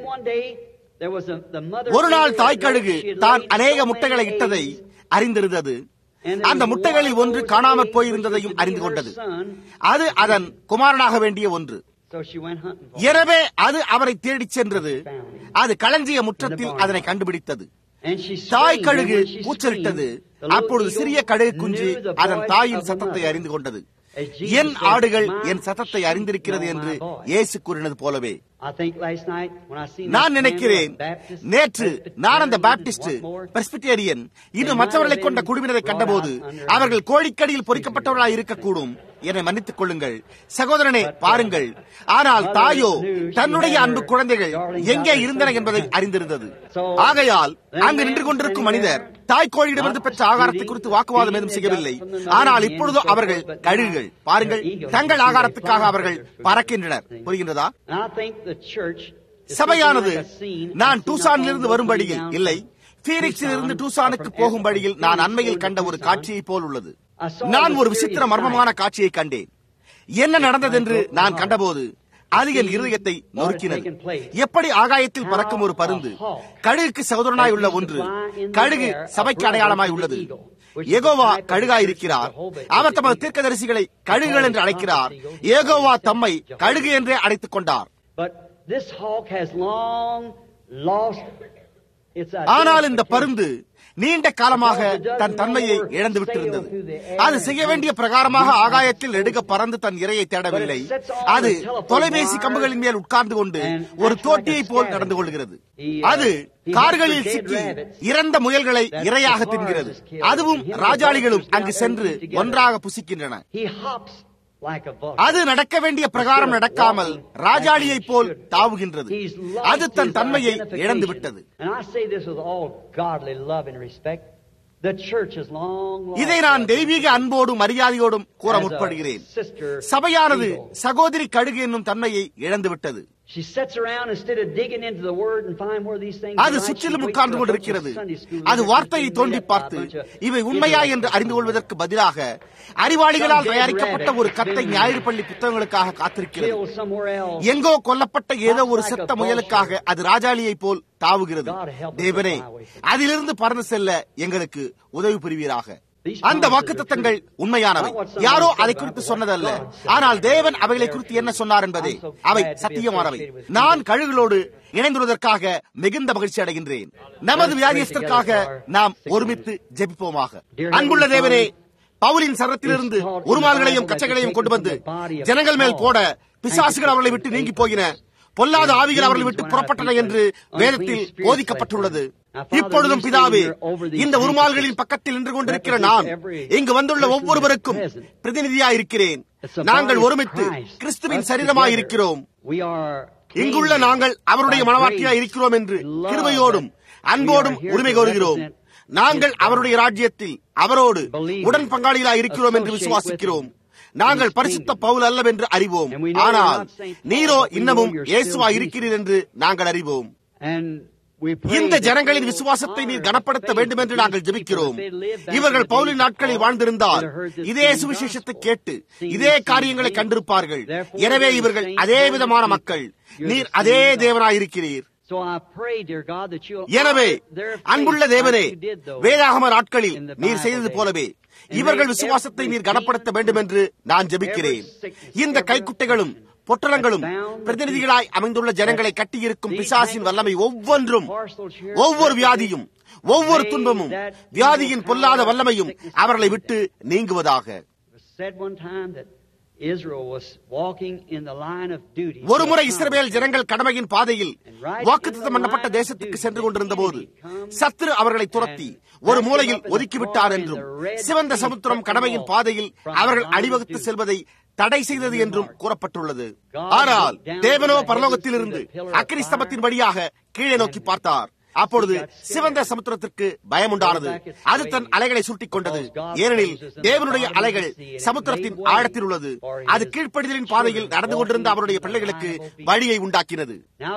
ஒரு நாள் தாய் கழுகு தான் அநேக முட்டைகளை இட்டதை அறிந்திருந்தது. அந்த முட்டைகளில் ஒன்று காணாமற் போயிருந்ததையும் அறிந்து கொண்டது. அது அதன் குமாரனாக வேண்டிய ஒன்று. எனவே அது அவரை தேடிச் சென்றது. அது களஞ்சிய முற்றத்தில் அதனை கண்டுபிடித்தது. தாய் கழுகு கூச்சலிட்டது. அப்பொழுது சிறிய கழுகு குஞ்சு அதன் தாயின் சத்தத்தை அறிந்து கொண்டது. என் ஆடுகள் என் சத்தத்தை அறிந்திருக்கிறது என்று இயேசு கூறினது போலவே நான் நினைக்கிறேன். நேற்று நான் அந்த பாப்டிஸ்ட், பிரெஸ்பிட்டேரியன், இன்னும் மற்றவர்களை கொண்ட குழுவினரை கண்டபோது அவர்கள் கோழிக்கடியில் பொறிக்கப்பட்டவர்களாய் இருக்கக்கூடும். என்னை மன்னித்துக் கொள்ளுங்கள் சகோதரனே. பாருங்கள், ஆனால் தாயோ தன்னுடைய அன்பு குழந்தைகள் எங்கே இருந்தன என்பதை அறிந்திருந்தது. ஆகையால் அங்கு நின்று கொண்டிருக்கும் மனிதர் தாய் கோழியிடமிருந்து பெற்ற ஆகாரத்தை குறித்து வாக்குவாதம் ஏதும் செய்யவில்லை. ஆனால் இப்பொழுதோ அவர்கள் கழுகுகள். பாருங்கள், தங்கள் ஆகாரத்துக்காக அவர்கள் பறக்கின்றனர். புரிகின்றதா? சபையானது நான் டூசானிலிருந்து வரும் வழியில் இல்லை, பீனிக்ஸில் இருந்து டூசானுக்கு போகும் வழியில் நான் அண்மையில் கண்ட ஒரு காட்சியை போல் உள்ளது. நான் ஒரு விசித்திர மர்மமான காட்சியை கண்டேன். என்ன நடந்தது என்று நான் கண்டபோது அது என் இருதயத்தை நொறுக்கினது. எப்படி ஆகாயத்தில் பறக்கும் ஒரு பருந்து கழுகுக்கு சகோதரனாய் உள்ள ஒன்று. கழுகு சபைக்கு அடையாளமாய் உள்ளது. யெகோவா கழுகாயிருக்கிறார். அவர் தமது தீர்க்கதரிசிகளை கழுகுகள் என்று அழைக்கிறார். யெகோவா தம்மை கழுகு என்றே அழைத்துக் கொண்டார். ஆனால் இந்த பருந்து நீண்ட காலமாக தன் தன்மையை இழந்து விட்டிருந்தது. அது செய்ய வேண்டிய பிரகாரமாக ஆகாயத்தில் நெடுக பறந்து தன் இரையை தேடவில்லை. அது தொலைபேசி கம்புகளின் மேல் உட்கார்ந்து கொண்டு ஒரு தோட்டியை போல் நடந்து கொள்கிறது. அது கார்களில் சிக்கி இறந்த முயல்களை இரையாக தின்கிறது. அதுவும் ராஜாளிகளும் அங்கு சென்று ஒன்றாக புசிக்கின்றன. அது நடக்க வேண்டிய பிரகாரம் நடக்காமல் ராஜாளியை போல் தாவுகின்றது. அது தன் தன்மையை இழந்து விட்டது. இதை நான் தெய்வீக அன்போடும் மரியாதையோடும் கூற முற்படுகிறேன். சபையானது சகோதரி கழுகு என்னும் தன்மையை இழந்துவிட்டது. அது சுற்றிலும் உட்கார்ந்து கொண்டிருக்கிறது. அது வார்த்தையை தோண்டி பார்த்து இவை உண்மையா என்று அறிந்து கொள்வதற்கு பதிலாக அறிவாளிகளால் தயாரிக்கப்பட்ட ஒரு கத்தை ஞாயிறு பள்ளி புத்தகங்களுக்காக காத்திருக்கிறது. எங்கோ கொல்லப்பட்ட ஏதோ ஒரு செத்த முயலுக்காக அது ராஜாளியை போல் தாவுகிறது. தேவனே, அதிலிருந்து பறந்து செல்ல எங்களுக்கு உதவி புரிவீராக. அந்த வாக்குத்தத்தங்கள் உண்மையானவை. யாரோ அதை குறித்து சொன்னதல்ல, ஆனால் தேவன் அவைகளை குறித்து என்ன சொன்னார் என்பதே அவை சத்தியமானவை. நான் கழுகுகளோடு இணைந்துள்ளதற்காக மிகுந்த மகிழ்ச்சி அடைகின்றேன். நமது வியாதியத்திற்காக நாம் ஒருமித்து ஜெபிப்போமாக. அன்புள்ள தேவனே, பவுலின் சரத்திலிருந்து உருமால்களையும் கச்சைகளையும் கொண்டு வந்து ஜனங்கள் மேல் போட பிசாசுகள் அவர்களை விட்டு நீங்கி போயின, பொல்லாத ஆவிகள் அவர்களை விட்டு புறப்பட்டன என்று வேதத்தில் போதிக்கப்பட்டுள்ளது. இப்பொழுதும் பிதாவே, இந்த உருமால்களின் பக்கத்தில் நின்று கொண்டிருக்கிற நான் இங்கு வந்துள்ள ஒவ்வொருவருக்கும் பிரதிநிதியாயிருக்கிறேன். நாங்கள் ஒருமித்து கிறிஸ்துவின் சரீரமாயிருக்கிறோம். இங்குள்ள நாங்கள் அவருடைய மனவாட்டியாய் இருக்கிறோம் என்று கிருபையோடும் அன்போடும் உரிமை கோருகிறோம். நாங்கள் அவருடைய ராஜ்யத்தில் அவரோடு உடன் பங்காளிகளாய் இருக்கிறோம் என்று விசுவாசிக்கிறோம். நாங்கள் பரிசுத்த பவுல் அல்லவென்று அறிவோம், ஆனால் நீரோ இன்னமும் இயேசுவா இருக்கிறீர் என்று நாங்கள் அறிவோம். இந்த ஜனங்களின் விசுவாசத்தை நீர் கனப்படுத்த வேண்டும் என்று நாங்கள் ஜெபிக்கிறோம். இவர்கள் பவுலின் நாட்களில் வாழ்ந்திருந்தால் இதே சுவிசேஷத்தை கேட்டு இதே காரியங்களை கண்டிருப்பார்கள். எனவே இவர்கள் அதே விதமான மக்கள். நீர் அதே தேவனாயிருக்கிறீர். எனவே அன்புள்ள தேவனே, வேதாகம நாட்களில் நீர் செய்தது போலவே இவர்கள் விசுவாசத்தை நீர் கனப்படுத்த வேண்டும் என்று நான் ஜெபிக்கிறேன். இந்த கைக்குட்டைகளும் பொட்டலங்களும் பிரதிநிதிகளாய் அமைந்துள்ள ஜனங்களை கட்டியிருக்கும் பிசாசின் வல்லமை ஒவ்வொன்றும், ஒவ்வொரு வியாதியும், ஒவ்வொரு துன்பமும், வியாதியின் பொல்லாத வல்லமையும் அவர்களை விட்டு நீங்குவதாக. ஒருமுறை இஸ்ரவேல் ஜனங்கள் கடமையின் பாதையில் வாக்குத்தத்தம் பண்ணப்பட்ட தேசத்துக்கு சென்று கொண்டிருந்த போது சத்துரு அவர்களை துரத்தி ஒரு மூலையில் ஒதுக்கிவிட்டார் என்றும், சிவந்த சமுத்திரம் கடமையின் பாதையில் அவர்கள் அணிவகுத்து செல்வதை தடை செய்தது என்றும் கூறப்பட்டுள்ளது. ஆனால் தேவனோ பரலோகத்திலிருந்து அக்கினி ஸ்தம்பத்தின் வழியாக கீழே நோக்கி பார்த்தார். அப்பொழுது சிவந்த சமுத்திரத்திற்கு பயம் உண்டானது. அது தன் அலைகளை சுட்டிக் கொண்டது. ஏனெனில் தேவனுடைய அலைகள் சமுத்திரத்தின் ஆழத்தில் உள்ளது. அது கீழ்ப்படிதலின் பாதையில் நடந்து கொண்டிருந்த அவருடைய பிள்ளைகளுக்கு வழியை உண்டாக்கினது.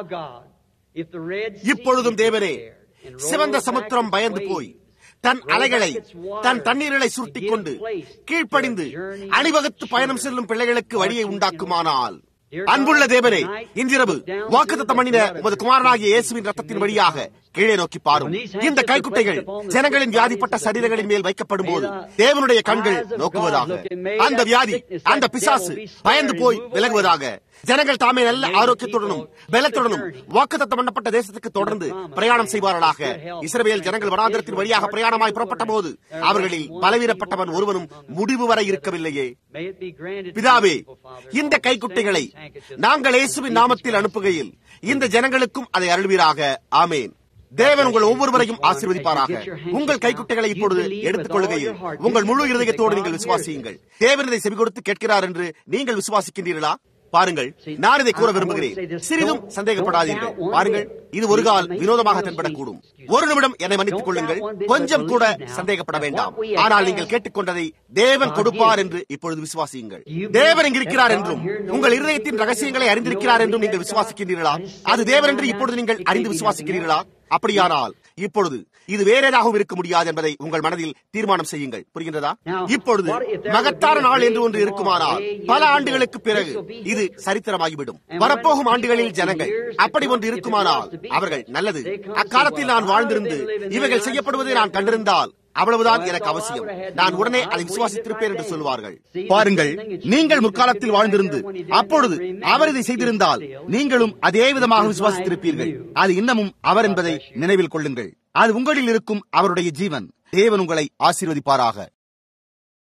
இப்பொழுதும் தேவனே, சிவந்த சமுத்திரம் பயந்து போய் தன் அலைகளை, தன் தண்ணீர்களை சுருட்டிக் கொண்டு கீழ்ப்படிந்து அணிவகுத்து பயணம் செல்லும் பிள்ளைகளுக்கு வழியை உண்டாக்குமானால், அன்புள்ள தேவனே, இன்றிரவு வாக்குத்தத்தம் பண்ணின உமது குமாரனாகிய இயேசுவின் ரத்தத்தின் வழியாக கீழே நோக்கி பாரும். இந்த கைக்குட்டைகள் ஜனங்களின் வியாதிப்பட்ட சரீரங்களின் மேல் வைக்கப்படும் போது தேவனுடைய கண்கள் நோக்குவதாக. அந்த வியாதி, அந்த பிசாசு பயந்து போய் விலகுவதாக. ஜனங்கள் தாமே நல்ல ஆரோக்கியத்துடனும் பலத்துடனும் வாக்குத்தத்தம் பண்ணப்பட்ட தேசத்துக்கு தொடர்ந்து பிரயாணம் செய்வார்களாக. இஸ்ரவேல் ஜனங்கள் வனாந்திரத்தின் வழியாக பிரயாணமாய் புறப்பட்ட போது அவர்களில் பலவீனப்பட்டவன் ஒருவனும் முடிவு வரை இருக்கவில்லையே. பிதாவே, இந்த கைக்குட்டைகளை நாங்கள் இயேசுவின் நாமத்தில் அனுப்புகையில் இந்த ஜனங்களுக்கும் அதை அருள்வீராக. ஆமேன். தேவன் உங்கள் ஒவ்வொருவரையும் ஆசீர்வதிப்பாராக. உங்கள் கைக்குட்டைகளை இப்பொழுது எடுத்துக் கொள்கையில் உங்கள் முழு இருதயத்தோடு நீங்கள் விசுவாசியுங்கள். தேவன் இதை செவி கொடுத்து கேட்கிறார் என்று நீங்கள் விசுவாசிக்கின்றீர்களா? பாருங்கள், நான் இதை கூற விரும்புகிறேன். சிறிதும் சந்தேகப்படாதீர்கள். பாருங்கள், இது ஒரு கால் வினோதமாக தென்படக்கூடும். ஒரு நிமிடம் என்னை மன்னித்துக் கொள்ளுங்கள். கொஞ்சம் கூட சந்தேகப்பட வேண்டாம். ஆனால் நீங்கள் கேட்டுக்கொண்டதை தேவன் கொடுப்பார் என்று இப்பொழுது விசுவாசியுங்கள். தேவன் இங்கிருக்கிறார் என்றும் உங்கள் இருதயத்தின் ரகசியங்களை அறிந்திருக்கிறார் என்றும் நீங்கள் விசுவாசிக்கின்றீர்களா? அது தேவன் என்று இப்பொழுது நீங்கள் அறிந்து விசுவாசிக்கிறீர்களா? அப்படியானால் இப்பொழுது இது வேற ஏதாகவும் இருக்க முடியாது என்பதை உங்கள் மனதில் தீர்மானம் செய்யுங்கள். புரிகின்றதா? இப்பொழுது மகத்தான நாள் என்று ஒன்று இருக்குமானால் பல ஆண்டுகளுக்கு பிறகு இது சரித்திரமாகிவிடும். வரப்போகும் ஆண்டுகளில் ஜனங்கள் அப்படி ஒன்று இருக்குமானால் அவர்கள், நல்லது, அக்காலத்தில் நான் வாழ்ந்திருந்து இவைகள் செய்யப்படுவதை நான் கண்டிருந்தால் அவ்வளவுதான் எனக்கு அவசியம், நான் உடனே அதை விசுவாசித்திருப்பேன் என்று சொல்வார்கள். பாருங்கள், நீங்கள் முற்காலத்தில் வாழ்ந்திருந்து அப்பொழுது அவர் இதை செய்திருந்தால் நீங்களும் அதே விதமாக விசுவாசித்திருப்பீர்கள். அது இன்னமும் அவர் என்பதை நினைவில் கொள்ளுங்கள். அது உங்களில் இருக்கும் அவருடைய ஜீவன். தேவன் உங்களை ஆசீர்வதிப்பாராக.